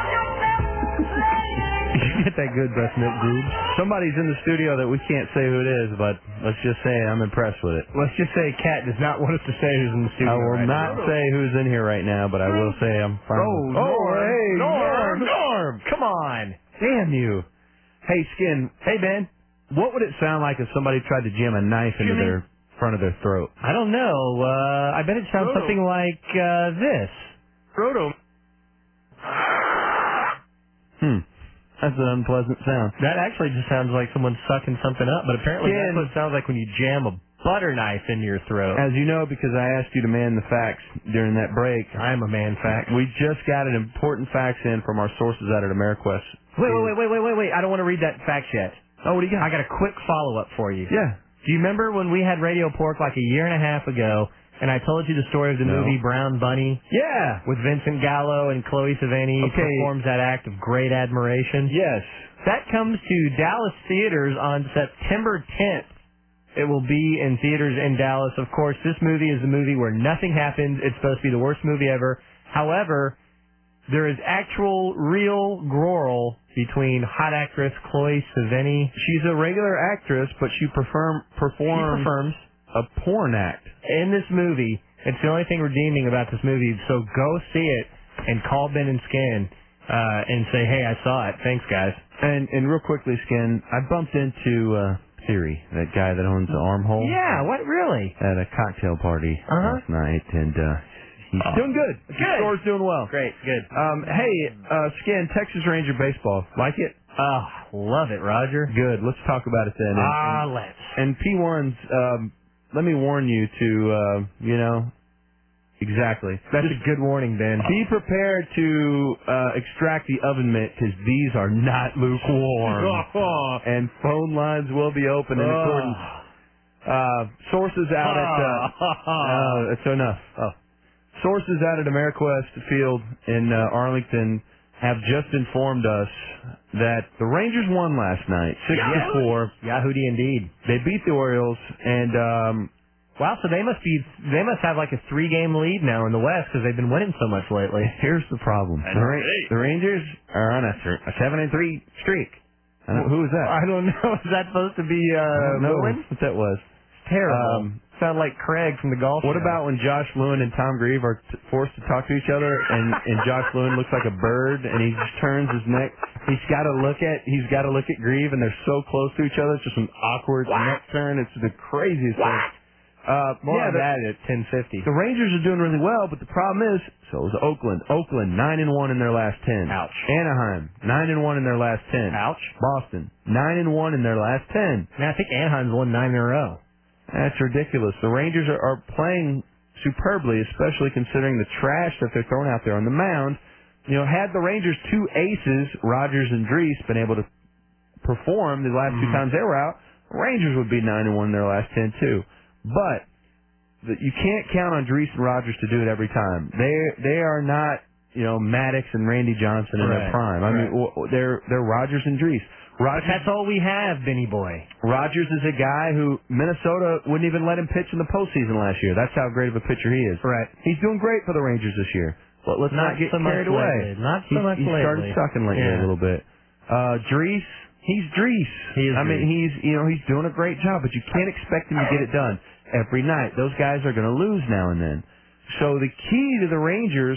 You get that good breast milk, Goob. Somebody's in the studio that we can't say who it is, but let's just say I'm impressed with it. Let's just say Kat does not want us to say who's in the studio. I will right not now. say who's in here right now, but I will say I'm fine. Oh, with Norm, hey, Norm, Norm, come on. Damn you. Hey, Skin. Hey, Ben. What would it sound like if somebody tried to jam a knife into Jimmy? their front of their throat? I don't know. Uh, I bet it sounds Frodo. something like uh, this. Frodo. Hmm. That's an unpleasant sound. That actually just sounds like someone sucking something up, but apparently Skin. that's what it sounds like when you jam a butter knife into your throat. As you know, because I asked you to man the facts during that break, I'm a man fact. we just got an important facts in from our sources out at AmeriQuest. Wait, wait, wait, wait, wait, wait, wait. I don't want to read that fact yet. Oh, what do you got? I got a quick follow-up for you. Yeah. Do you remember when we had Radio Pork like a year and a half ago, and I told you the story of the No. movie Brown Bunny? Yeah. With Vincent Gallo and Chloe Sevigny Okay. performs that act of great admiration? Yes. That comes to Dallas theaters on September tenth. It will be in theaters in Dallas. Of course, this movie is a movie where nothing happens. It's supposed to be the worst movie ever. However, there is actual, real growl between hot actress Chloe Sevigny. She's a regular actress, but she perform, performs She performs a porn act. in this movie. It's the only thing redeeming about this movie. So go see it and call Ben and Skin uh, and say, hey, I saw it. Thanks, guys. And and real quickly, Skin, I bumped into uh, Theory, that guy that owns the Armhole. Yeah, what really? At a cocktail party Uh-huh. last night, and uh, he's Oh. doing good. Good. The store's doing well. Great, good. Um, hey, uh, Skin, Texas Ranger baseball. Like it? Oh, love it, Roger. Good. Let's talk about it then. And, Ah, and, let's. And P ones, um, let me warn you to, uh, you know, exactly. That's Just a good warning, Ben. be prepared to uh, extract the oven mitt because these are not lukewarm. And phone lines will be open in Oh. accordance. Uh, sources out at uh, uh, that's enough. Oh. Sources out at AmeriQuest Field in uh, Arlington have just informed us that the Rangers won last night, six to four. Yahoody indeed. They beat the Orioles, and um, wow, so they must be they must have like a three game lead now in the West because they've been winning so much lately. Here's the problem: the, Ra- the Rangers are on a, th- a seven and three streak. I don't, who was that? I don't know. Is that supposed to be uh, I don't know Lewin? what that was. Terrible. Um, Sound like Craig from the golf. What show. about when Josh Lewin and Tom Grieve are t- forced to talk to each other, and, and Josh Lewin looks like a bird, and he just turns his neck. He's got to look at he's got to look at Grieve, and they're so close to each other. It's just an awkward neck turn. It's the craziest thing. Uh, More yeah, on the, that at ten fifty. the Rangers are doing really well, but the problem is, so is Oakland. Oakland nine and one in their last ten. Ouch. Anaheim nine and one in their last ten. Ouch. Boston nine and one in their last ten. Man, I think Anaheim's won nine in a row. That's ridiculous. The Rangers are, are playing superbly, especially considering the trash that they're throwing out there on the mound. You know, had the Rangers' two aces, Rogers and Drees, been able to perform the last Mm-hmm. two times they were out, the Rangers would be nine and one in their last ten too. But the, you can't count on Drees and Rogers to do it every time. They they are not, you know, Maddox and Randy Johnson in their Right, prime. I right. mean, w- they're they're Rogers and Drees. Rogers, That's all we have, Benny Boy. Rogers is a guy who Minnesota wouldn't even let him pitch in the postseason last year. That's how great of a pitcher he is. Right. He's doing great for the Rangers this year. But let's not, Not get so much carried away. lately. Not so He's- much he started lately. sucking lately Yeah. a little bit. Uh, Drees, he's Drees. He is I mean, Drees. he's you know he's doing a great job, but you can't expect him to get it done every night. Those guys are going to lose now and then. So the key to the Rangers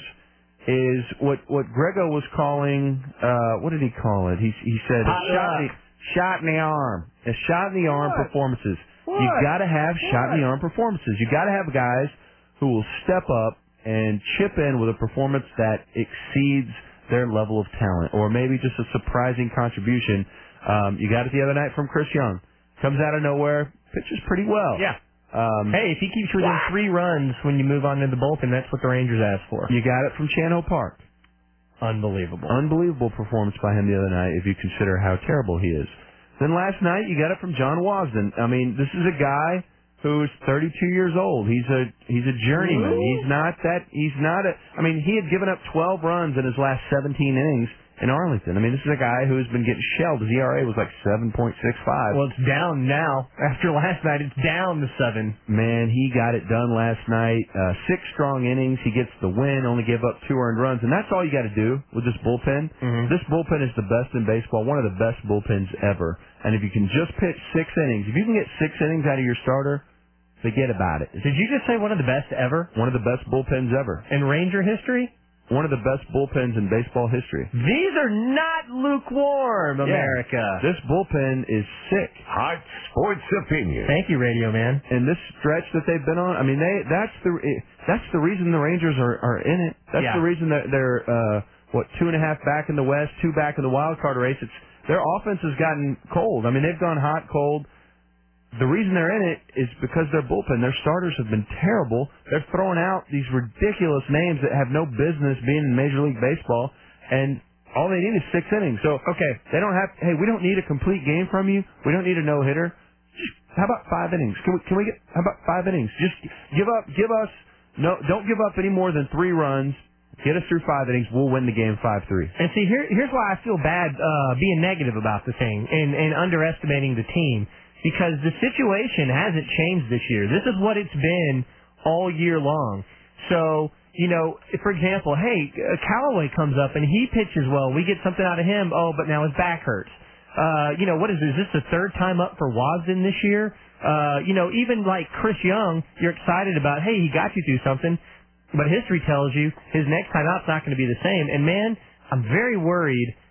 is what what Grego was calling. Uh, what did he call it? He he said a Hot shot in, luck. the, shot in the arm. A shot in the arm What? performances. What? You got to have shot in the arm performances. You got to have guys who will step up and chip in with a performance that exceeds their level of talent, or maybe just a surprising contribution. Um, you got it the other night from Chris Young. Comes out of nowhere, pitches pretty well. Yeah. Um, Hey, if he keeps you within three runs when you move on to the bullpen, that's what the Rangers asked for. you got it from Chano Park. Unbelievable. Unbelievable performance by him the other night if you consider how terrible he is. Then last night you got it from John Wasden. I mean, this is a guy who's thirty-two years old. He's a he's a journeyman. Ooh. He's not that he's not a I mean, he had given up twelve runs in his last seventeen innings in Arlington. I mean, this is a guy who's been getting shelled. His E R A was like seven point six five. Well, it's down now. After last night, it's down to seven. Man, he got it done last night. Uh, six strong innings. He gets the win, only gave up two earned runs. And that's all you got to do with this bullpen. Mhm. This bullpen is the best in baseball, one of the best bullpens ever. And if you can just pitch six innings, if you can get six innings out of your starter, forget about it. Did you just say one of the best ever? One of the best bullpens ever. In Ranger history? One of the best bullpens in baseball history. These are not lukewarm, America. Yeah. This bullpen is sick. Hot sports opinion. Thank you, Radio Man. And this stretch that they've been on, I mean, they that's the that's the reason the Rangers are, are in it. That's Yeah. the reason that they're uh, what two and a half back in the West, two back in the wild card race. It's their offense has gotten cold. I mean, they've gone hot, cold. The reason they're in it is because their bullpen, their starters have been terrible. They're throwing out these ridiculous names that have no business being in Major League Baseball, and all they need is six innings. So, okay, they don't have. Hey, we don't need a complete game from you. We don't need a no hitter. How about five innings? Can we? Can we get? How about five innings? Just give up. Give us. No, don't give up any more than three runs. Get us through five innings. We'll win the game five three. And see, here, here's why I feel bad uh, being negative about the thing and, and underestimating the team. Because the situation hasn't changed this year. This is what it's been all year long. So, you know, if, for example, hey, uh, Callaway comes up and he pitches well. We get something out of him. Oh, but now his back hurts. Uh, you know, what is this? Is this the third time up for Wasden this year? Uh, you know, even like Chris Young, you're excited about, hey, he got you through something. But history tells you his next time out's not going to be the same. And, man, I'm very worried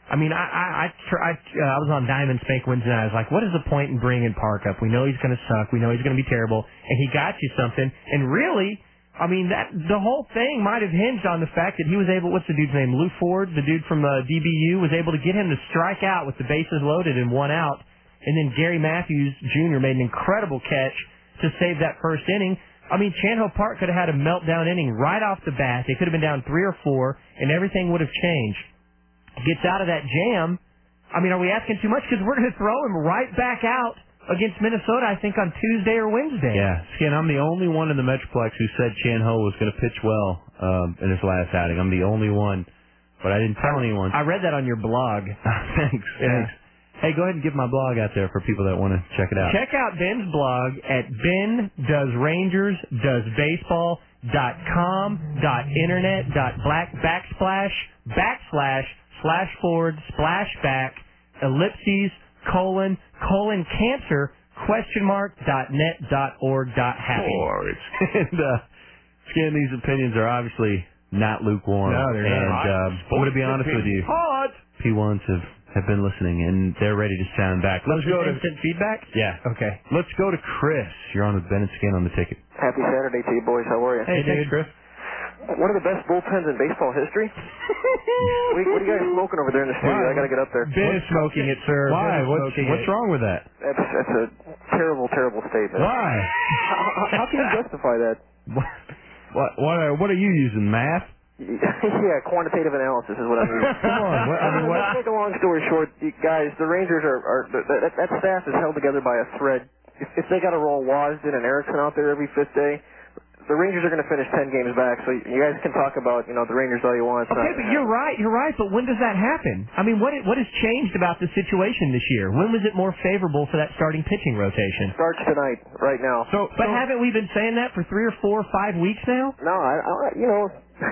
I mean, I I I, tr- I, uh, I was on Diamond Spank Wednesday night. I was like, what is the point in bringing Park up? We know he's going to suck. We know he's going to be terrible. And he got you something. And really, I mean, that the whole thing might have hinged on the fact that he was able, what's the dude's name? Lou Ford, the dude from uh, D B U, was able to get him to strike out with the bases loaded and one out. And then Gary Matthews Junior made an incredible catch to save that first inning. I mean, Chan-Ho Park could have had a meltdown inning right off the bat. They could have been down three or four, and everything would have changed. Gets out of that jam. I mean, are we asking too much? Because we're going to throw him right back out against Minnesota, I think, on Tuesday or Wednesday. Yeah. Skin, I'm the only one in the Metroplex who said Chan-Ho was going to pitch well um, in his last outing. I'm the only one, but I didn't tell anyone. I read that on your blog. Thanks. Yeah. Thanks. Hey, go ahead and give my blog out there for people that want to check it out. Check out Ben's blog at ben does rangers does baseball dot com dot internet dot black backsplash backslash slash forward splash back ellipses colon colon cancer question mark dot net dot org dot happy. and uh, Skin, these opinions are obviously not lukewarm. No, they're and, not. And um, I'm going to be honest with you. Hot. P ones have have been listening, and they're ready to sound back. Let's go to instant feedback? Yeah. Okay. Let's go to Chris. You're on with Ben and Skin on the ticket. Happy Saturday to you, boys. How are you? Hey, thanks, Chris. One of the best bullpens in baseball history. what, what are you guys smoking over there in the studio? Why? I got to get up there. Ben is smoking it, sir. Why? Ben is What's, smoking what's it. wrong with that? That's, that's a terrible, terrible statement. Why? How, how can you justify that? What, what, what, are, what are you using, math? yeah, quantitative analysis is what I'm using. Come on. What, I mean, what? To make a long story short, you guys, the Rangers are, are that, that staff is held together by a thread. If, if they got to roll Wasden and Erickson out there every fifth day, the Rangers are going to finish ten games back. So you guys can talk about, you know, the Rangers all you want. Okay, but you're right. You're right. But when does that happen? I mean, what what has changed about the situation this year? When was it more favorable for that starting pitching rotation? Starts tonight, right now. So, but so, haven't we been saying that for three or four or five weeks now? No, I, I you know.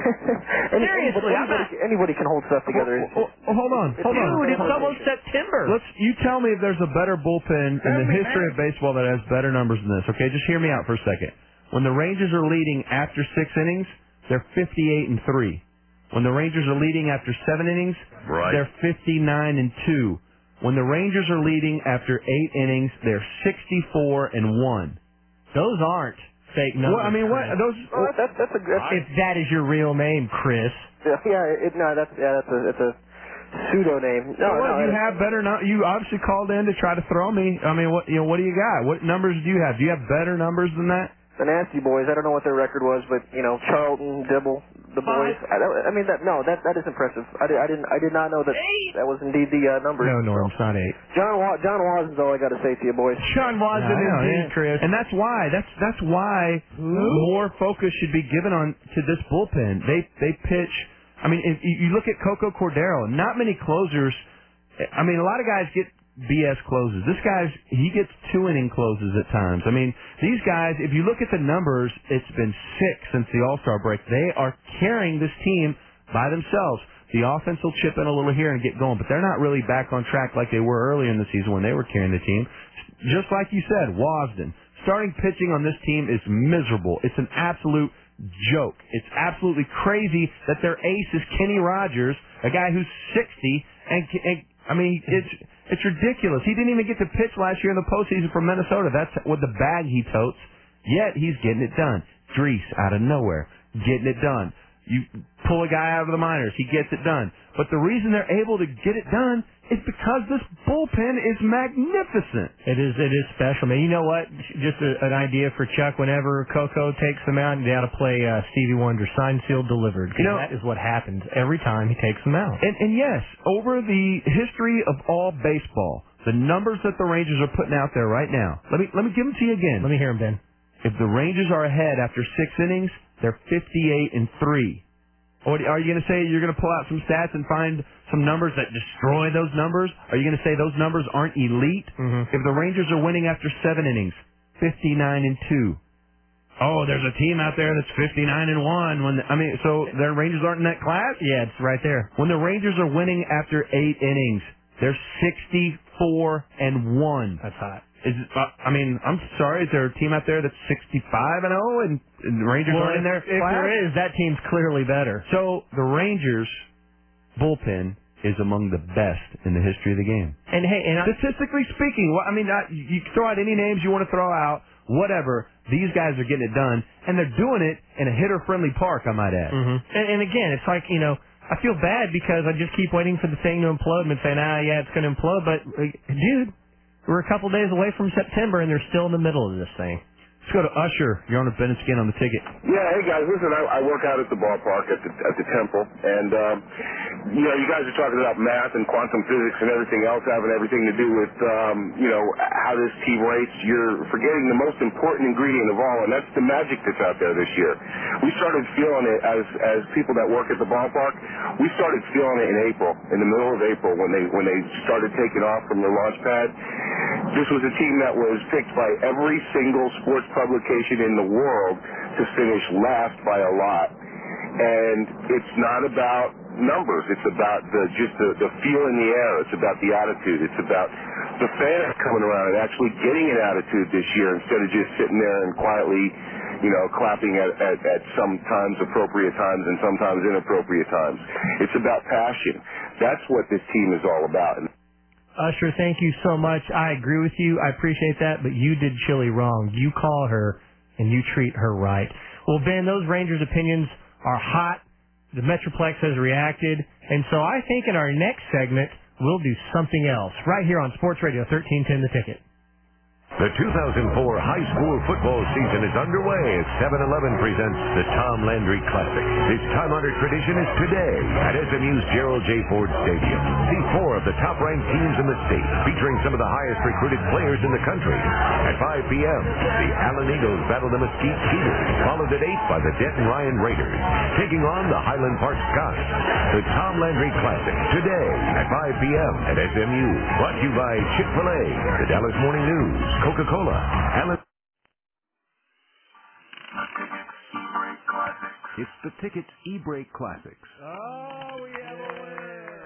Any, Seriously, anybody, I'm not... anybody, anybody can hold stuff together. Oh, oh, hold on, hold Dude, on. it's almost September. Let's. You tell me if there's a better bullpen in the history of baseball that has better numbers than this. Okay, just hear me out for a second. When the Rangers are leading after six innings, they're fifty-eight and three. When the Rangers are leading after seven innings, right. they're fifty-nine and two. When the Rangers are leading after eight innings, they're sixty-four and one. Those aren't fake numbers. Well, I mean, what Chris. those? Oh, that, that's that's a good. If that is your real name, Chris. Yeah, yeah, it, no, that's yeah, that's a that's a pseudo name. So No, what, no, you it- have better. No, you obviously called in to try to throw me. I mean, what you know? What do you got? What numbers do you have? Do you have better numbers than that? the Nasty Boys. I don't know what their record was, but you know, Charlton, Dibble, the boys. I, I mean, that no, that that is impressive. I did, I didn't I did not know that that was indeed the uh, number. No, Norm, it's not eight. John Wa- John Wasden's all I got to say to you, boys. John Wasden, I know, indeed, yeah. Chris. And that's why that's that's why more focus should be given on to this bullpen. They they pitch. I mean, if you you look at Coco Cordero. Not many closers. I mean, a lot of guys get B S closes. This guy's he gets two inning closes at times. I mean, these guys. If you look at the numbers, it's been six since the All Star break. They are carrying this team by themselves. The offense will chip in a little here and get going, but they're not really back on track like they were earlier in the season when they were carrying the team. Just like you said, Wasden. Starting pitching on this team is miserable. It's an absolute joke. It's absolutely crazy that their ace is Kenny Rogers, a guy who's sixty, and, and I mean, it's it's ridiculous. He didn't even get to pitch last year in the postseason for Minnesota. That's with the bag he totes. Yet he's getting it done. Drees out of nowhere, getting it done. You pull a guy out of the minors, he gets it done. But the reason they're able to get it done is because this bullpen is magnificent. It is. It is special, man. You know what? Just a, an idea for Chuck. Whenever Coco takes them out, they ought to play uh, Stevie Wonder, signed, sealed, delivered. 'Cause You know, that is what happens every time he takes them out. And, and yes, over the history of all baseball, the numbers that the Rangers are putting out there right now. Let me let me give them to you again. Let me hear them, Ben. If the Rangers are ahead after six innings, they're fifty-eight and three. Or are you going to say you're going to pull out some stats and find some numbers that destroy those numbers? Are you going to say those numbers aren't elite? Mm-hmm. If the Rangers are winning after seven innings, fifty-nine and two. Oh, there's a team out there that's fifty-nine and one. When the, I mean, so their Rangers aren't in that class? Yeah, it's right there. When the Rangers are winning after eight innings, they're sixty-four and one. That's hot. Is uh, I mean, I'm sorry. Is there a team out there that's sixty-five and oh, and, and the Rangers Well, aren't in if, their if class? there is, that team's clearly better. So the Rangers bullpen is among the best in the history of the game. And hey, and I, statistically speaking, well, I mean, I, you can throw out any names you want to throw out, whatever. These guys are getting it done, and they're doing it in a hitter-friendly park, I might add. Mm-hmm. And, and again, it's like, you know, I feel bad because I just keep waiting for the thing to implode and saying, ah, yeah, it's going to implode. But, like, dude, we're a couple days away from September, and they're still in the middle of this thing. Let's go to Usher. You're on the Bennett Skin on the ticket. Yeah, hey guys, listen, I, I work out at the ballpark at the at the Temple, and um, you know, you guys are talking about math and quantum physics and everything else having everything to do with um, you know, how this team rates. You're forgetting the most important ingredient of all, and that's the magic that's out there this year. We started feeling it as as people that work at the ballpark. We started feeling it in April, in the middle of April, when they when they started taking off from the launch pad. This was a team that was picked by every single sports publication in the world to finish last by a lot. And it's not about numbers. It's about the just the, the feel in the air. It's about the attitude. It's about the fans coming around and actually getting an attitude this year instead of just sitting there and quietly, you know, clapping at, at, at sometimes appropriate times and sometimes inappropriate times. It's about passion. That's what this team is all about. Usher, thank you so much. I agree with you. I appreciate that, but you did Chili wrong. You call her, and you treat her right. Well, Ben, those Rangers' opinions are hot. The Metroplex has reacted, and so I think in our next segment, we'll do something else right here on Sports Radio thirteen ten The Ticket. The two thousand four high school football season is underway as seven eleven presents the Tom Landry Classic. This time-honored tradition is today at S M U's Gerald J. Ford Stadium. See four of the top-ranked teams in the state, featuring some of the highest-recruited players in the country. At five p.m., the Allen Eagles battle the Mesquite Cedars, followed at eight by the Denton Ryan Raiders, taking on the Highland Park Scots. The Tom Landry Classic, today at five p.m. at S M U. Brought to you by Chick-fil-A, the Dallas Morning News, Coca-Cola, Allen. It's the Ticket's E-Break Classics. Oh, we have a winner.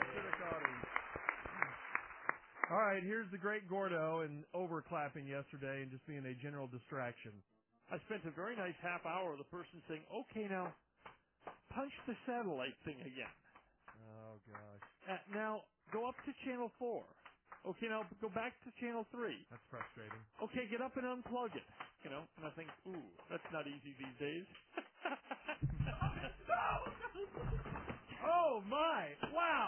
All right, here's the great Gordo and overclapping yesterday and just being a general distraction. I spent a very nice half hour with a person saying, okay, now, punch the satellite thing again. Oh, gosh. Uh, now, go up to channel four. Okay, now go back to channel three. That's frustrating. Okay, get up and unplug it. You know, and I think, ooh, that's not easy these days. Oh, my. Wow.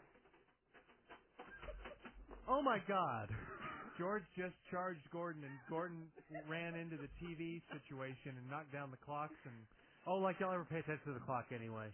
Oh, my God. George just charged Gordon, and Gordon ran into the T V situation and knocked down the clocks. And oh, like y'all ever pay attention to the clock anyway.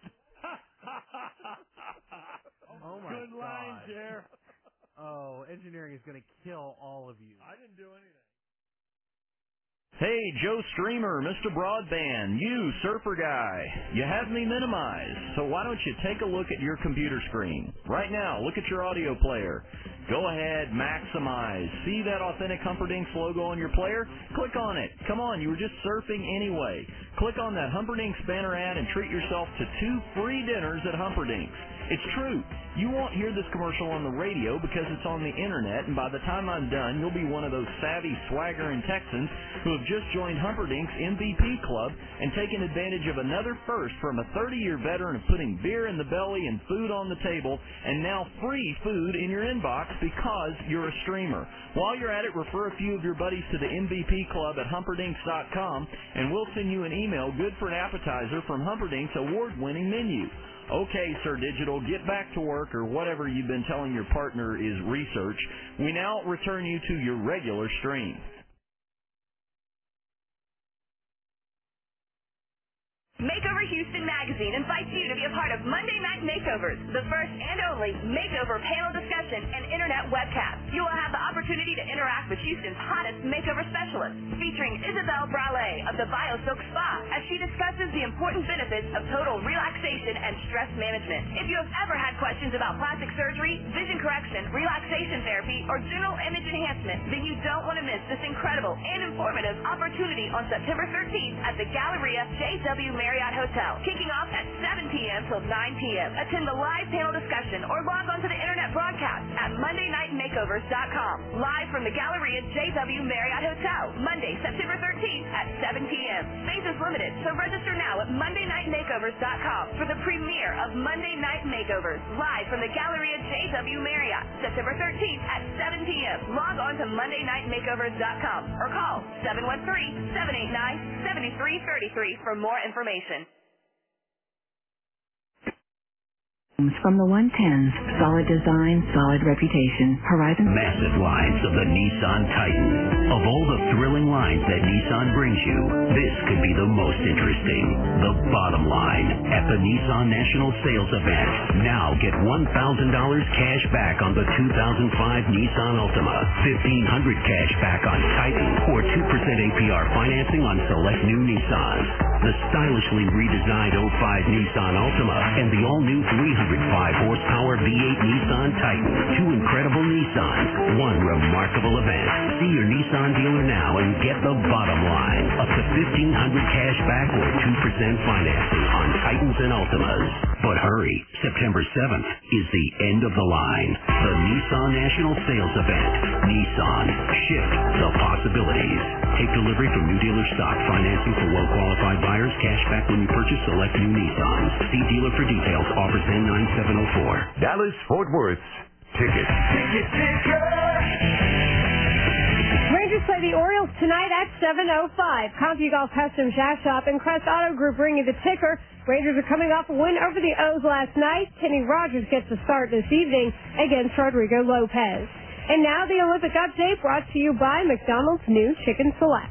Oh, my Good God. line, Jer. Oh, engineering is going to kill all of you. I didn't do anything. Hey, Joe Streamer, Mister Broadband, you surfer guy. You have me minimized, so why don't you take a look at your computer screen? Right now, look at your audio player. Go ahead, maximize. See that authentic Humperdinck's logo on your player? Click on it. Come on, you were just surfing anyway. Click on that Humperdinck's banner ad and treat yourself to two free dinners at Humperdinck's. It's true. You won't hear this commercial on the radio because it's on the internet, and by the time I'm done, you'll be one of those savvy, swaggering Texans who have just joined Humperdinck's M V P Club and taken advantage of another first from a thirty-year veteran of putting beer in the belly and food on the table, and now free food in your inbox because you're a streamer. While you're at it, refer a few of your buddies to the M V P Club at Humperdinck's dot com, and we'll send you an email good for an appetizer from Humperdinck's award-winning menu. Okay, Sir Digital, get back to work or whatever you've been telling your partner is research. We now return you to your regular stream. Makeover Houston Magazine invites you to be a part of Monday Night Makeovers, the first and only makeover panel discussion and internet webcast. You will have the opportunity to interact with Houston's hottest makeover specialist, featuring Isabel Brale of the BioSilk Spa, as she discusses the important benefits of total relaxation and stress management. If you have ever had questions about plastic surgery, vision correction, relaxation therapy, or general image enhancement, then you don't want to miss this incredible and informative opportunity on September thirteenth at the Galleria J W Marriott Marriott Hotel, kicking off at seven p.m. till nine p.m. Attend the live panel discussion or log on to the internet broadcast at monday night makeovers dot com. Live from the Galleria J W Marriott Hotel, Monday, September thirteenth at seven p.m. Space is limited, so register now at monday night makeovers dot com for the premiere of Monday Night Makeovers, live from the Galleria J W Marriott, September thirteenth at seven p.m. Log on to monday night makeovers dot com or call seven one three, seven eight nine, seven three three three for more information. From the one tens, solid design, solid reputation, Horizon... Massive lines of the Nissan Titan. Of all the thrilling lines that Nissan brings you, this could be the most interesting. The bottom line at the Nissan National Sales Event. Now get one thousand dollars cash back on the two thousand five Nissan Altima, fifteen hundred dollars cash back on Titan, or two percent A P R financing on select new Nissans. The stylishly redesigned oh five Nissan Altima and the all-new three hundred five horsepower V eight Nissan Titan. Two incredible Nissans, one remarkable event. See your Nissan dealer now and get the bottom line. Up to fifteen hundred dollars cash back or two percent financing on Titans and Altimas. But hurry, September seventh is the end of the line. The Nissan National Sales Event. Nissan. Shift the possibilities. Take delivery from new dealer stock. Financing for well-qualified buyers. Cash back when you purchase select new Nissans. See dealer for details. Offers N nine seven oh four. Dallas Fort Worth's Ticket. Ticket, ticket. Rangers play the Orioles tonight at seven oh five. CompuGolf Custom Shack Shop and Crest Auto Group bringing the ticker. Rangers are coming off a win over the O's last night. Kenny Rogers gets the start this evening against Rodrigo Lopez. And now the Olympic update brought to you by McDonald's new Chicken Select.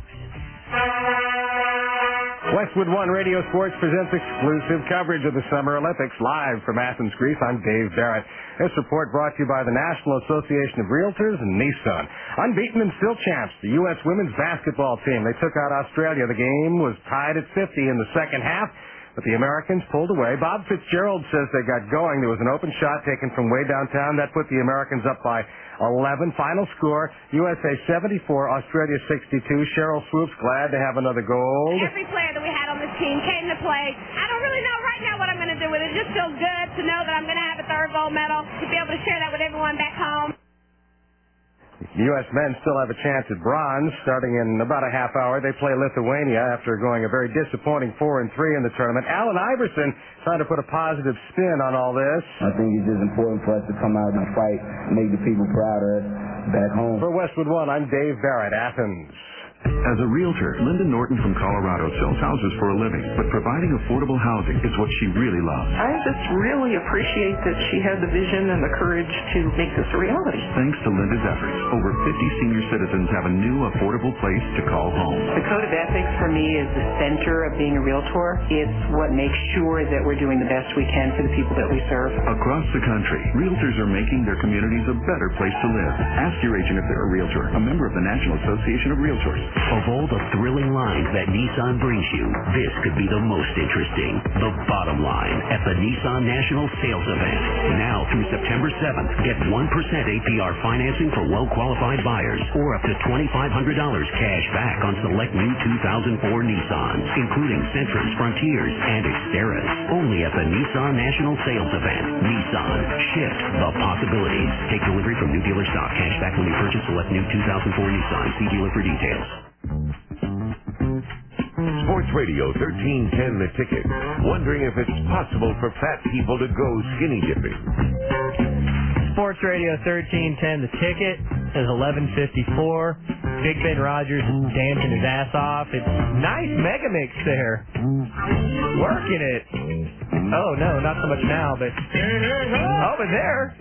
Westwood One Radio Sports presents exclusive coverage of the Summer Olympics live from Athens, Greece. I'm Dave Barrett. This report brought to you by the National Association of Realtors and Nissan. Unbeaten and still champs, the U S women's basketball team. They took out Australia. The game was tied at fifty in the second half, but the Americans pulled away. Bob Fitzgerald says they got going. There was an open shot taken from way downtown. That put the Americans up by eleven. Final score, U S A seventy-four, Australia sixty-two. Cheryl Swoops glad to have another gold. Every player that we had on this team came to play. I don't really know right now what I'm going to do with it. It just feels good to know that I'm going to have a third gold medal, to be able to share that with everyone back home. The U S men still have a chance at bronze. Starting in about a half hour, they play Lithuania after going a very disappointing four and three in the tournament. Allen Iverson trying to put a positive spin on all this. I think it's just important for us to come out and fight, make the people proud of us back home. For Westwood One, I'm Dave Barrett, Athens. As a realtor, Linda Norton from Colorado sells houses for a living, but providing affordable housing is what she really loves. I just really appreciate that she had the vision and the courage to make this a reality. Thanks to Linda's efforts, over fifty senior citizens have a new affordable place to call home. The code of ethics for me is the center of being a realtor. It's what makes sure that we're doing the best we can for the people that we serve. Across the country, realtors are making their communities a better place to live. Ask your agent if they're a realtor, a member of the National Association of Realtors. Of all the thrilling lines that Nissan brings you, this could be the most interesting. The bottom line at the Nissan National Sales Event. Now through September seventh, get one percent A P R financing for well-qualified buyers or up to twenty-five hundred dollars cash back on select new two thousand four Nissans, including Sentras, Frontiers, and Xteras. Only at the Nissan National Sales Event. Nissan. Shift the possibilities. Take delivery from new dealer stock. Cash back when you purchase select new two thousand four Nissan. See dealer for details. Sports Radio thirteen ten The Ticket. Wondering if it's possible for fat people to go skinny dipping. Sports Radio thirteen ten The Ticket is eleven fifty-four. Big Ben Rogers is dancing his ass off. It's nice mega mix there. Working it. Oh, no, not so much now, but over there.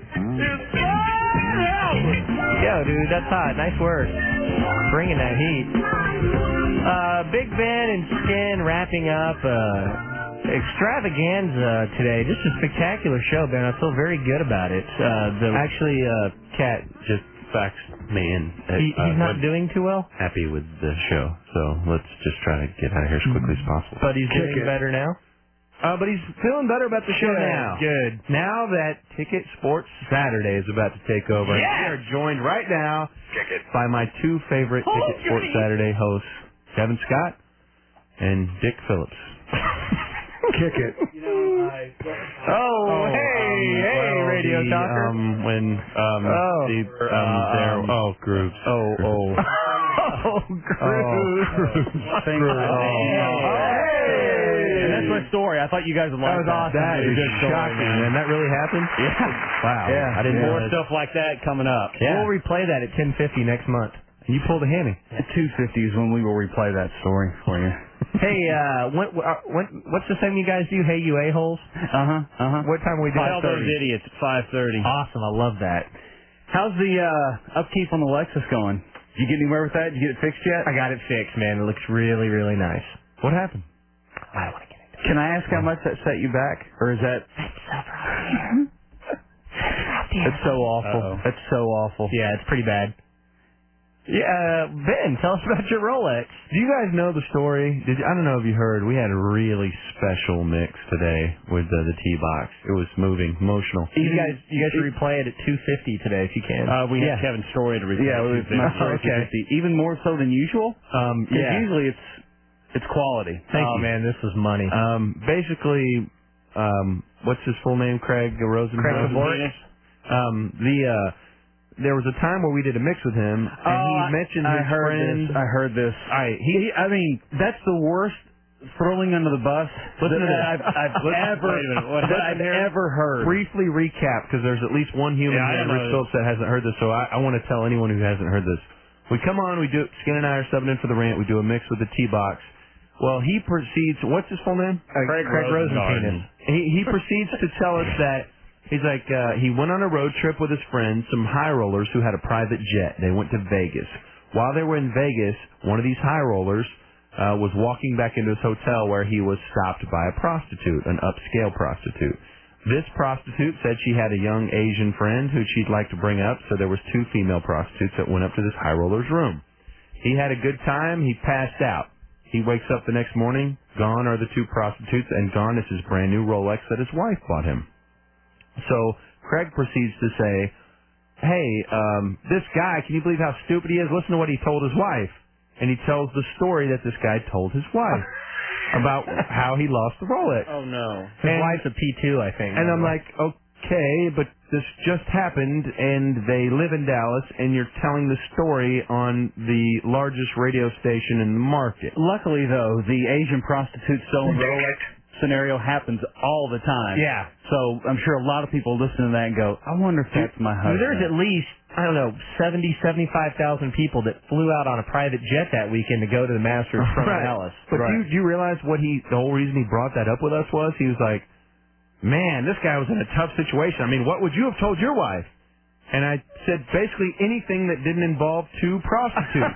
Yo, dude, that's hot. Nice work. Bringing that heat. Uh, Big Ben and Skin wrapping up uh, extravaganza today. Just a spectacular show, Ben. I feel very good about it. Uh, the Actually, uh, Cat just faxed me in. He, he's uh, not doing too well? Happy with the show, so let's just try to get out of here as quickly as possible. But he's doing Ticket. better now? Uh, but he's feeling better about the show Good, now. Good. Now that Ticket Sports Saturday is about to take over, Yes! we are joined right now Ticket. by my two favorite Oh, Ticket Sports goody. Saturday hosts, Kevin Scott and Dick Phillips. Kick it. Oh, Oh, hey, um, hey, well, radio the, talker. Um, when um, Oh. the um, Uh, there. um, Oh, groups. Oh, oh. Oh, Groups. Thank you. Oh, hey. And that's my story. I thought you guys would like That was awesome. That dude. is Good story, shocking, man. man. That really happened? Yeah. Wow. Yeah. I didn't know More that. stuff like that coming up. We'll replay that at ten fifty next month. You pulled a hammy. At two fifty is when we will replay that story for you. Hey, uh, what, uh, what, what's the thing you guys do? Hey, you a-holes? Uh-huh, uh-huh. What time are we doing? Tell those idiots at five thirty. Awesome, I love that. How's the uh, upkeep on the Lexus going? Did you get anywhere with that? Did you get it fixed yet? I got it fixed, man. It looks really, really nice. What happened? I don't want to get into it. Can I ask how much that set you back? Or is that... That's so awful. Uh-oh. That's so awful. Yeah, it's pretty bad. Yeah, uh, Ben, tell us about your Rolex. Do you guys know the story? Did you, I don't know if you heard. We had a really special mix today with uh, the T-Box. It was moving, emotional. You guys, you guys should replay it at two fifty today if you can. Uh, we yeah. have Kevin's story to replay. Yeah, we we- my story okay. two fifty. Even more so than usual? Um, Because yeah. usually it's it's quality. Thank oh you. man, this was money. Um, basically, um, what's his full name? Craig Rosenberg. Craig Rosenberg. Um, the uh, there was a time where we did a mix with him, and he Oh, I- mentioned I his heard friend. this. I heard this. I He, he, I mean, that's the worst throwing under the bus Listen that to this. I've, I've Listen- ever wait a minute. What that happened I've here? ever heard. Briefly recap, because there's at least one human Yeah, I here, don't Rich know. Phillips, that hasn't heard this, so I, I want to tell anyone who hasn't heard this. We come on, we do Skin and I are subbing in for the rant. We do a mix with the T-Box. Well, he proceeds. What's his full name? Uh, Craig, Craig Rosenpenis. He he proceeds to tell us that he's like uh, he went on a road trip with his friends, some high rollers who had a private jet. They went to Vegas. While they were in Vegas, one of these high rollers uh, was walking back into his hotel where he was stopped by a prostitute, an upscale prostitute. This prostitute said she had a young Asian friend who she'd like to bring up, so there was two female prostitutes that went up to this high roller's room. He had a good time. He passed out. He wakes up the next morning. Gone are the two prostitutes, and gone is his brand new Rolex that his wife bought him. So Craig proceeds to say, hey, um, this guy, can you believe how stupid he is? Listen to what he told his wife. And he tells the story that this guy told his wife about how he lost the Rolex. Oh no. His And- wife's a P two, I think. And I'm like, okay, but this just happened, and they live in Dallas, and you're telling the story on the largest radio station in the market. Luckily, though, the Asian prostitute stolen Rolex scenario happens all the time. Yeah. So I'm sure a lot of people listen to that and go, I wonder if that's my husband. There's at least, I don't know, seventy, seventy-five thousand people that flew out on a private jet that weekend to go to the Masters from Right. Dallas. But do, you, do you realize what he, the whole reason he brought that up with us was? He was like, man, this guy was in a tough situation. I mean, what would you have told your wife? And I said basically anything that didn't involve two prostitutes.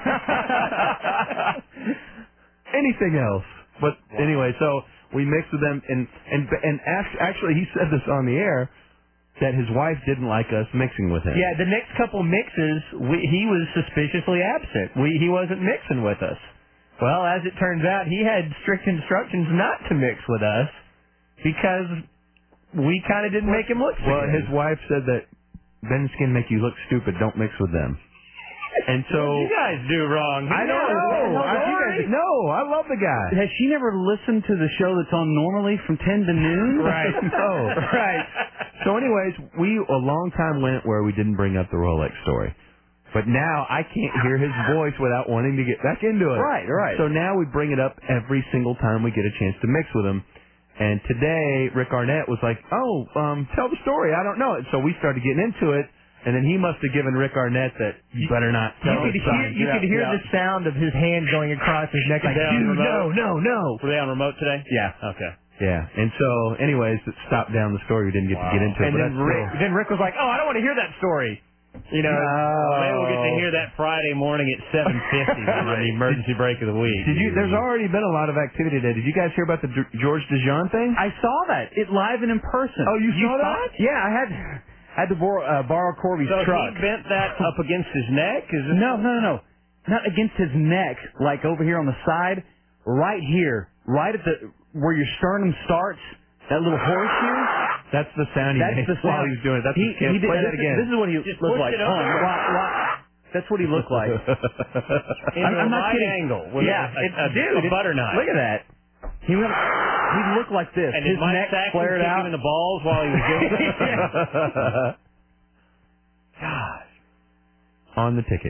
Anything else. But anyway, so we mixed with them, and and and act- actually he said this on the air that his wife didn't like us mixing with him. Yeah, the next couple mixes, we, he was suspiciously absent. We, he wasn't mixing with us. Well, as it turns out, he had strict instructions not to mix with us because we kind of didn't make him look stupid. Well, his wife said that Ben Skin make you look stupid. Don't mix with them. And so What did you guys do wrong? I don't know. I, you guys, no, I love the guy. Has she never listened to the show that's on normally from ten to noon? Right. No. Right. So, anyways, we a long time went where we didn't bring up the Rolex story. But now I can't hear his voice without wanting to get back into it. Right, right. So now we bring it up every single time we get a chance to mix with him. And today, Rick Arnett was like, oh, um, tell the story. I don't know it. So we started getting into it. And then he must have given Rick Arnett that you better not You tell could it. hear, you could hear the sound of his hand going across his neck. Like, Were they on dude, remote? no, no, no. Were they on remote today? Yeah. Okay. Yeah. And so, anyways, it stopped down the story. We didn't get to get into it. And but then that's Rick, still- then Rick was like, oh, I don't want to hear that story. You know, Well, maybe we'll get to hear that Friday morning at seven fifty on the emergency break of the week. Did you? There's already been a lot of activity today. Did you guys hear about the G- George DeJean thing? I saw that. It live and in person. Oh, you saw that? Yeah, I had had to borrow, uh, borrow Corby's so truck. he bent that up against his neck? Is this No, no, no, no. Not against his neck, like over here on the side. Right here. Right at the where your sternum starts. That little horseshoe. That's the sound he That's made the while sound. he was doing it. That's he, the skip. he did, Play this, that again. This is what he Just looked push like. it Hold on. over. Wa- wa- That's what he looked like. in I'm, a I'm not right kidding. angle? With Yeah, a, it's, a, dude, a butter knife. Look at that. He went. He looked like this. And His did Mike neck Saxon flared kick out. him in the balls while he was doing it? Gosh. On the ticket.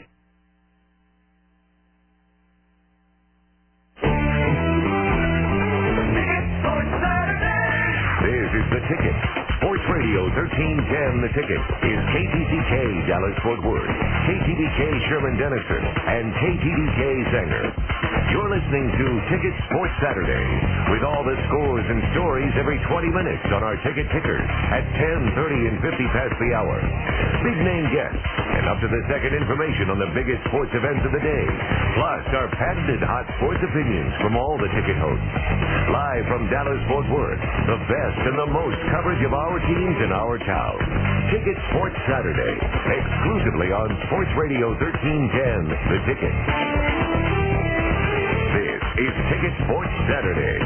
This is The Ticket. Sports Radio thirteen ten The Ticket is K T D K Dallas Fort Worth, K T D K Sherman Denison, and K T D K Sanger. You're listening to Ticket Sports Saturday with all the scores and stories every twenty minutes on our ticket tickers at ten, thirty, and fifty past the hour. Big name guests and up to the second information on the biggest sports events of the day. Plus our patented hot sports opinions from all the ticket hosts. Live from Dallas Fort Worth, the best and the most coverage of our teams in our town. Ticket Sports Saturday, exclusively on Sports Radio thirteen ten The Ticket. This is Ticket Sports Saturday.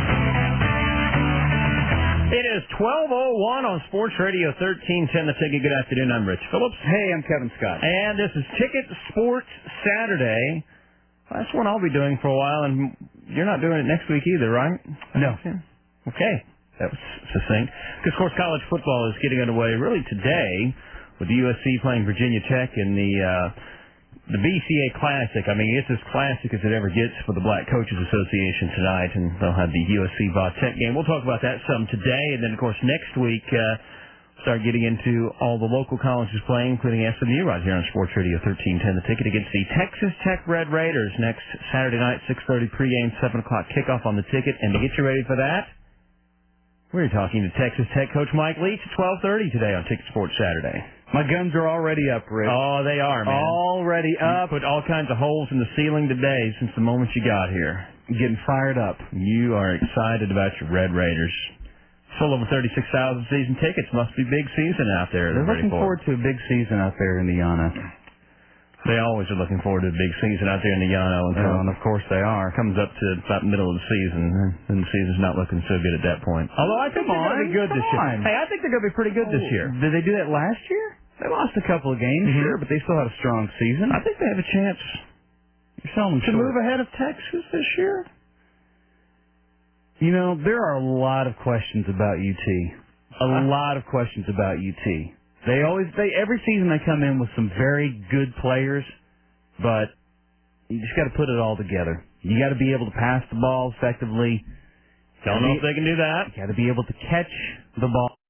It is twelve oh one on Sports Radio thirteen ten The Ticket. Good afternoon. I'm Rich Phillips. Hey, I'm Kevin Scott. And this is Ticket Sports Saturday. That's one I'll be doing for a while, and you're not doing it next week either, right? No. Okay. That was succinct. Because, of course, college football is getting underway really today with the U S C playing Virginia Tech in the uh, the B C A Classic. I mean, it's as classic as it ever gets for the Black Coaches Association tonight, and they'll have the U S C Va-Tech game. We'll talk about that some today, and then, of course, next week, uh, start getting into all the local colleges playing, including S M U right here on Sports Radio thirteen ten The Ticket against the Texas Tech Red Raiders next Saturday night, six thirty pregame, seven o'clock kickoff on the Ticket. And to get you ready for that, we're talking to Texas Tech coach Mike Leach at twelve thirty today on Ticket Sports Saturday. My guns are already up, Rick. Oh, they are, man. Already up. You put all kinds of holes in the ceiling today since the moment you got here. Getting fired up. You are excited about your Red Raiders. Full over thirty-six thousand season tickets. Must be big season out there. They're looking forward to a big season out there in the Yana. They always are looking forward to a big season out there in the Yana. Well, and of course they are. Comes up to about the middle of the season, and the season's not looking so good at that point. Although I think Come they're going to be on, good this come year. on. Hey, I think they're going to be pretty good this year. Did they do that last year? They lost a couple of games, Mhm. sure, but they still had a strong season. I think they have a chance You're selling them to short. move ahead of Texas this year. You know, there are a lot of questions about U T. A lot of questions about U T. They always, they every season they come in with some very good players, but you just got to put it all together. You got to be able to pass the ball effectively. Don't know if they can do that. You got to be able to catch the ball.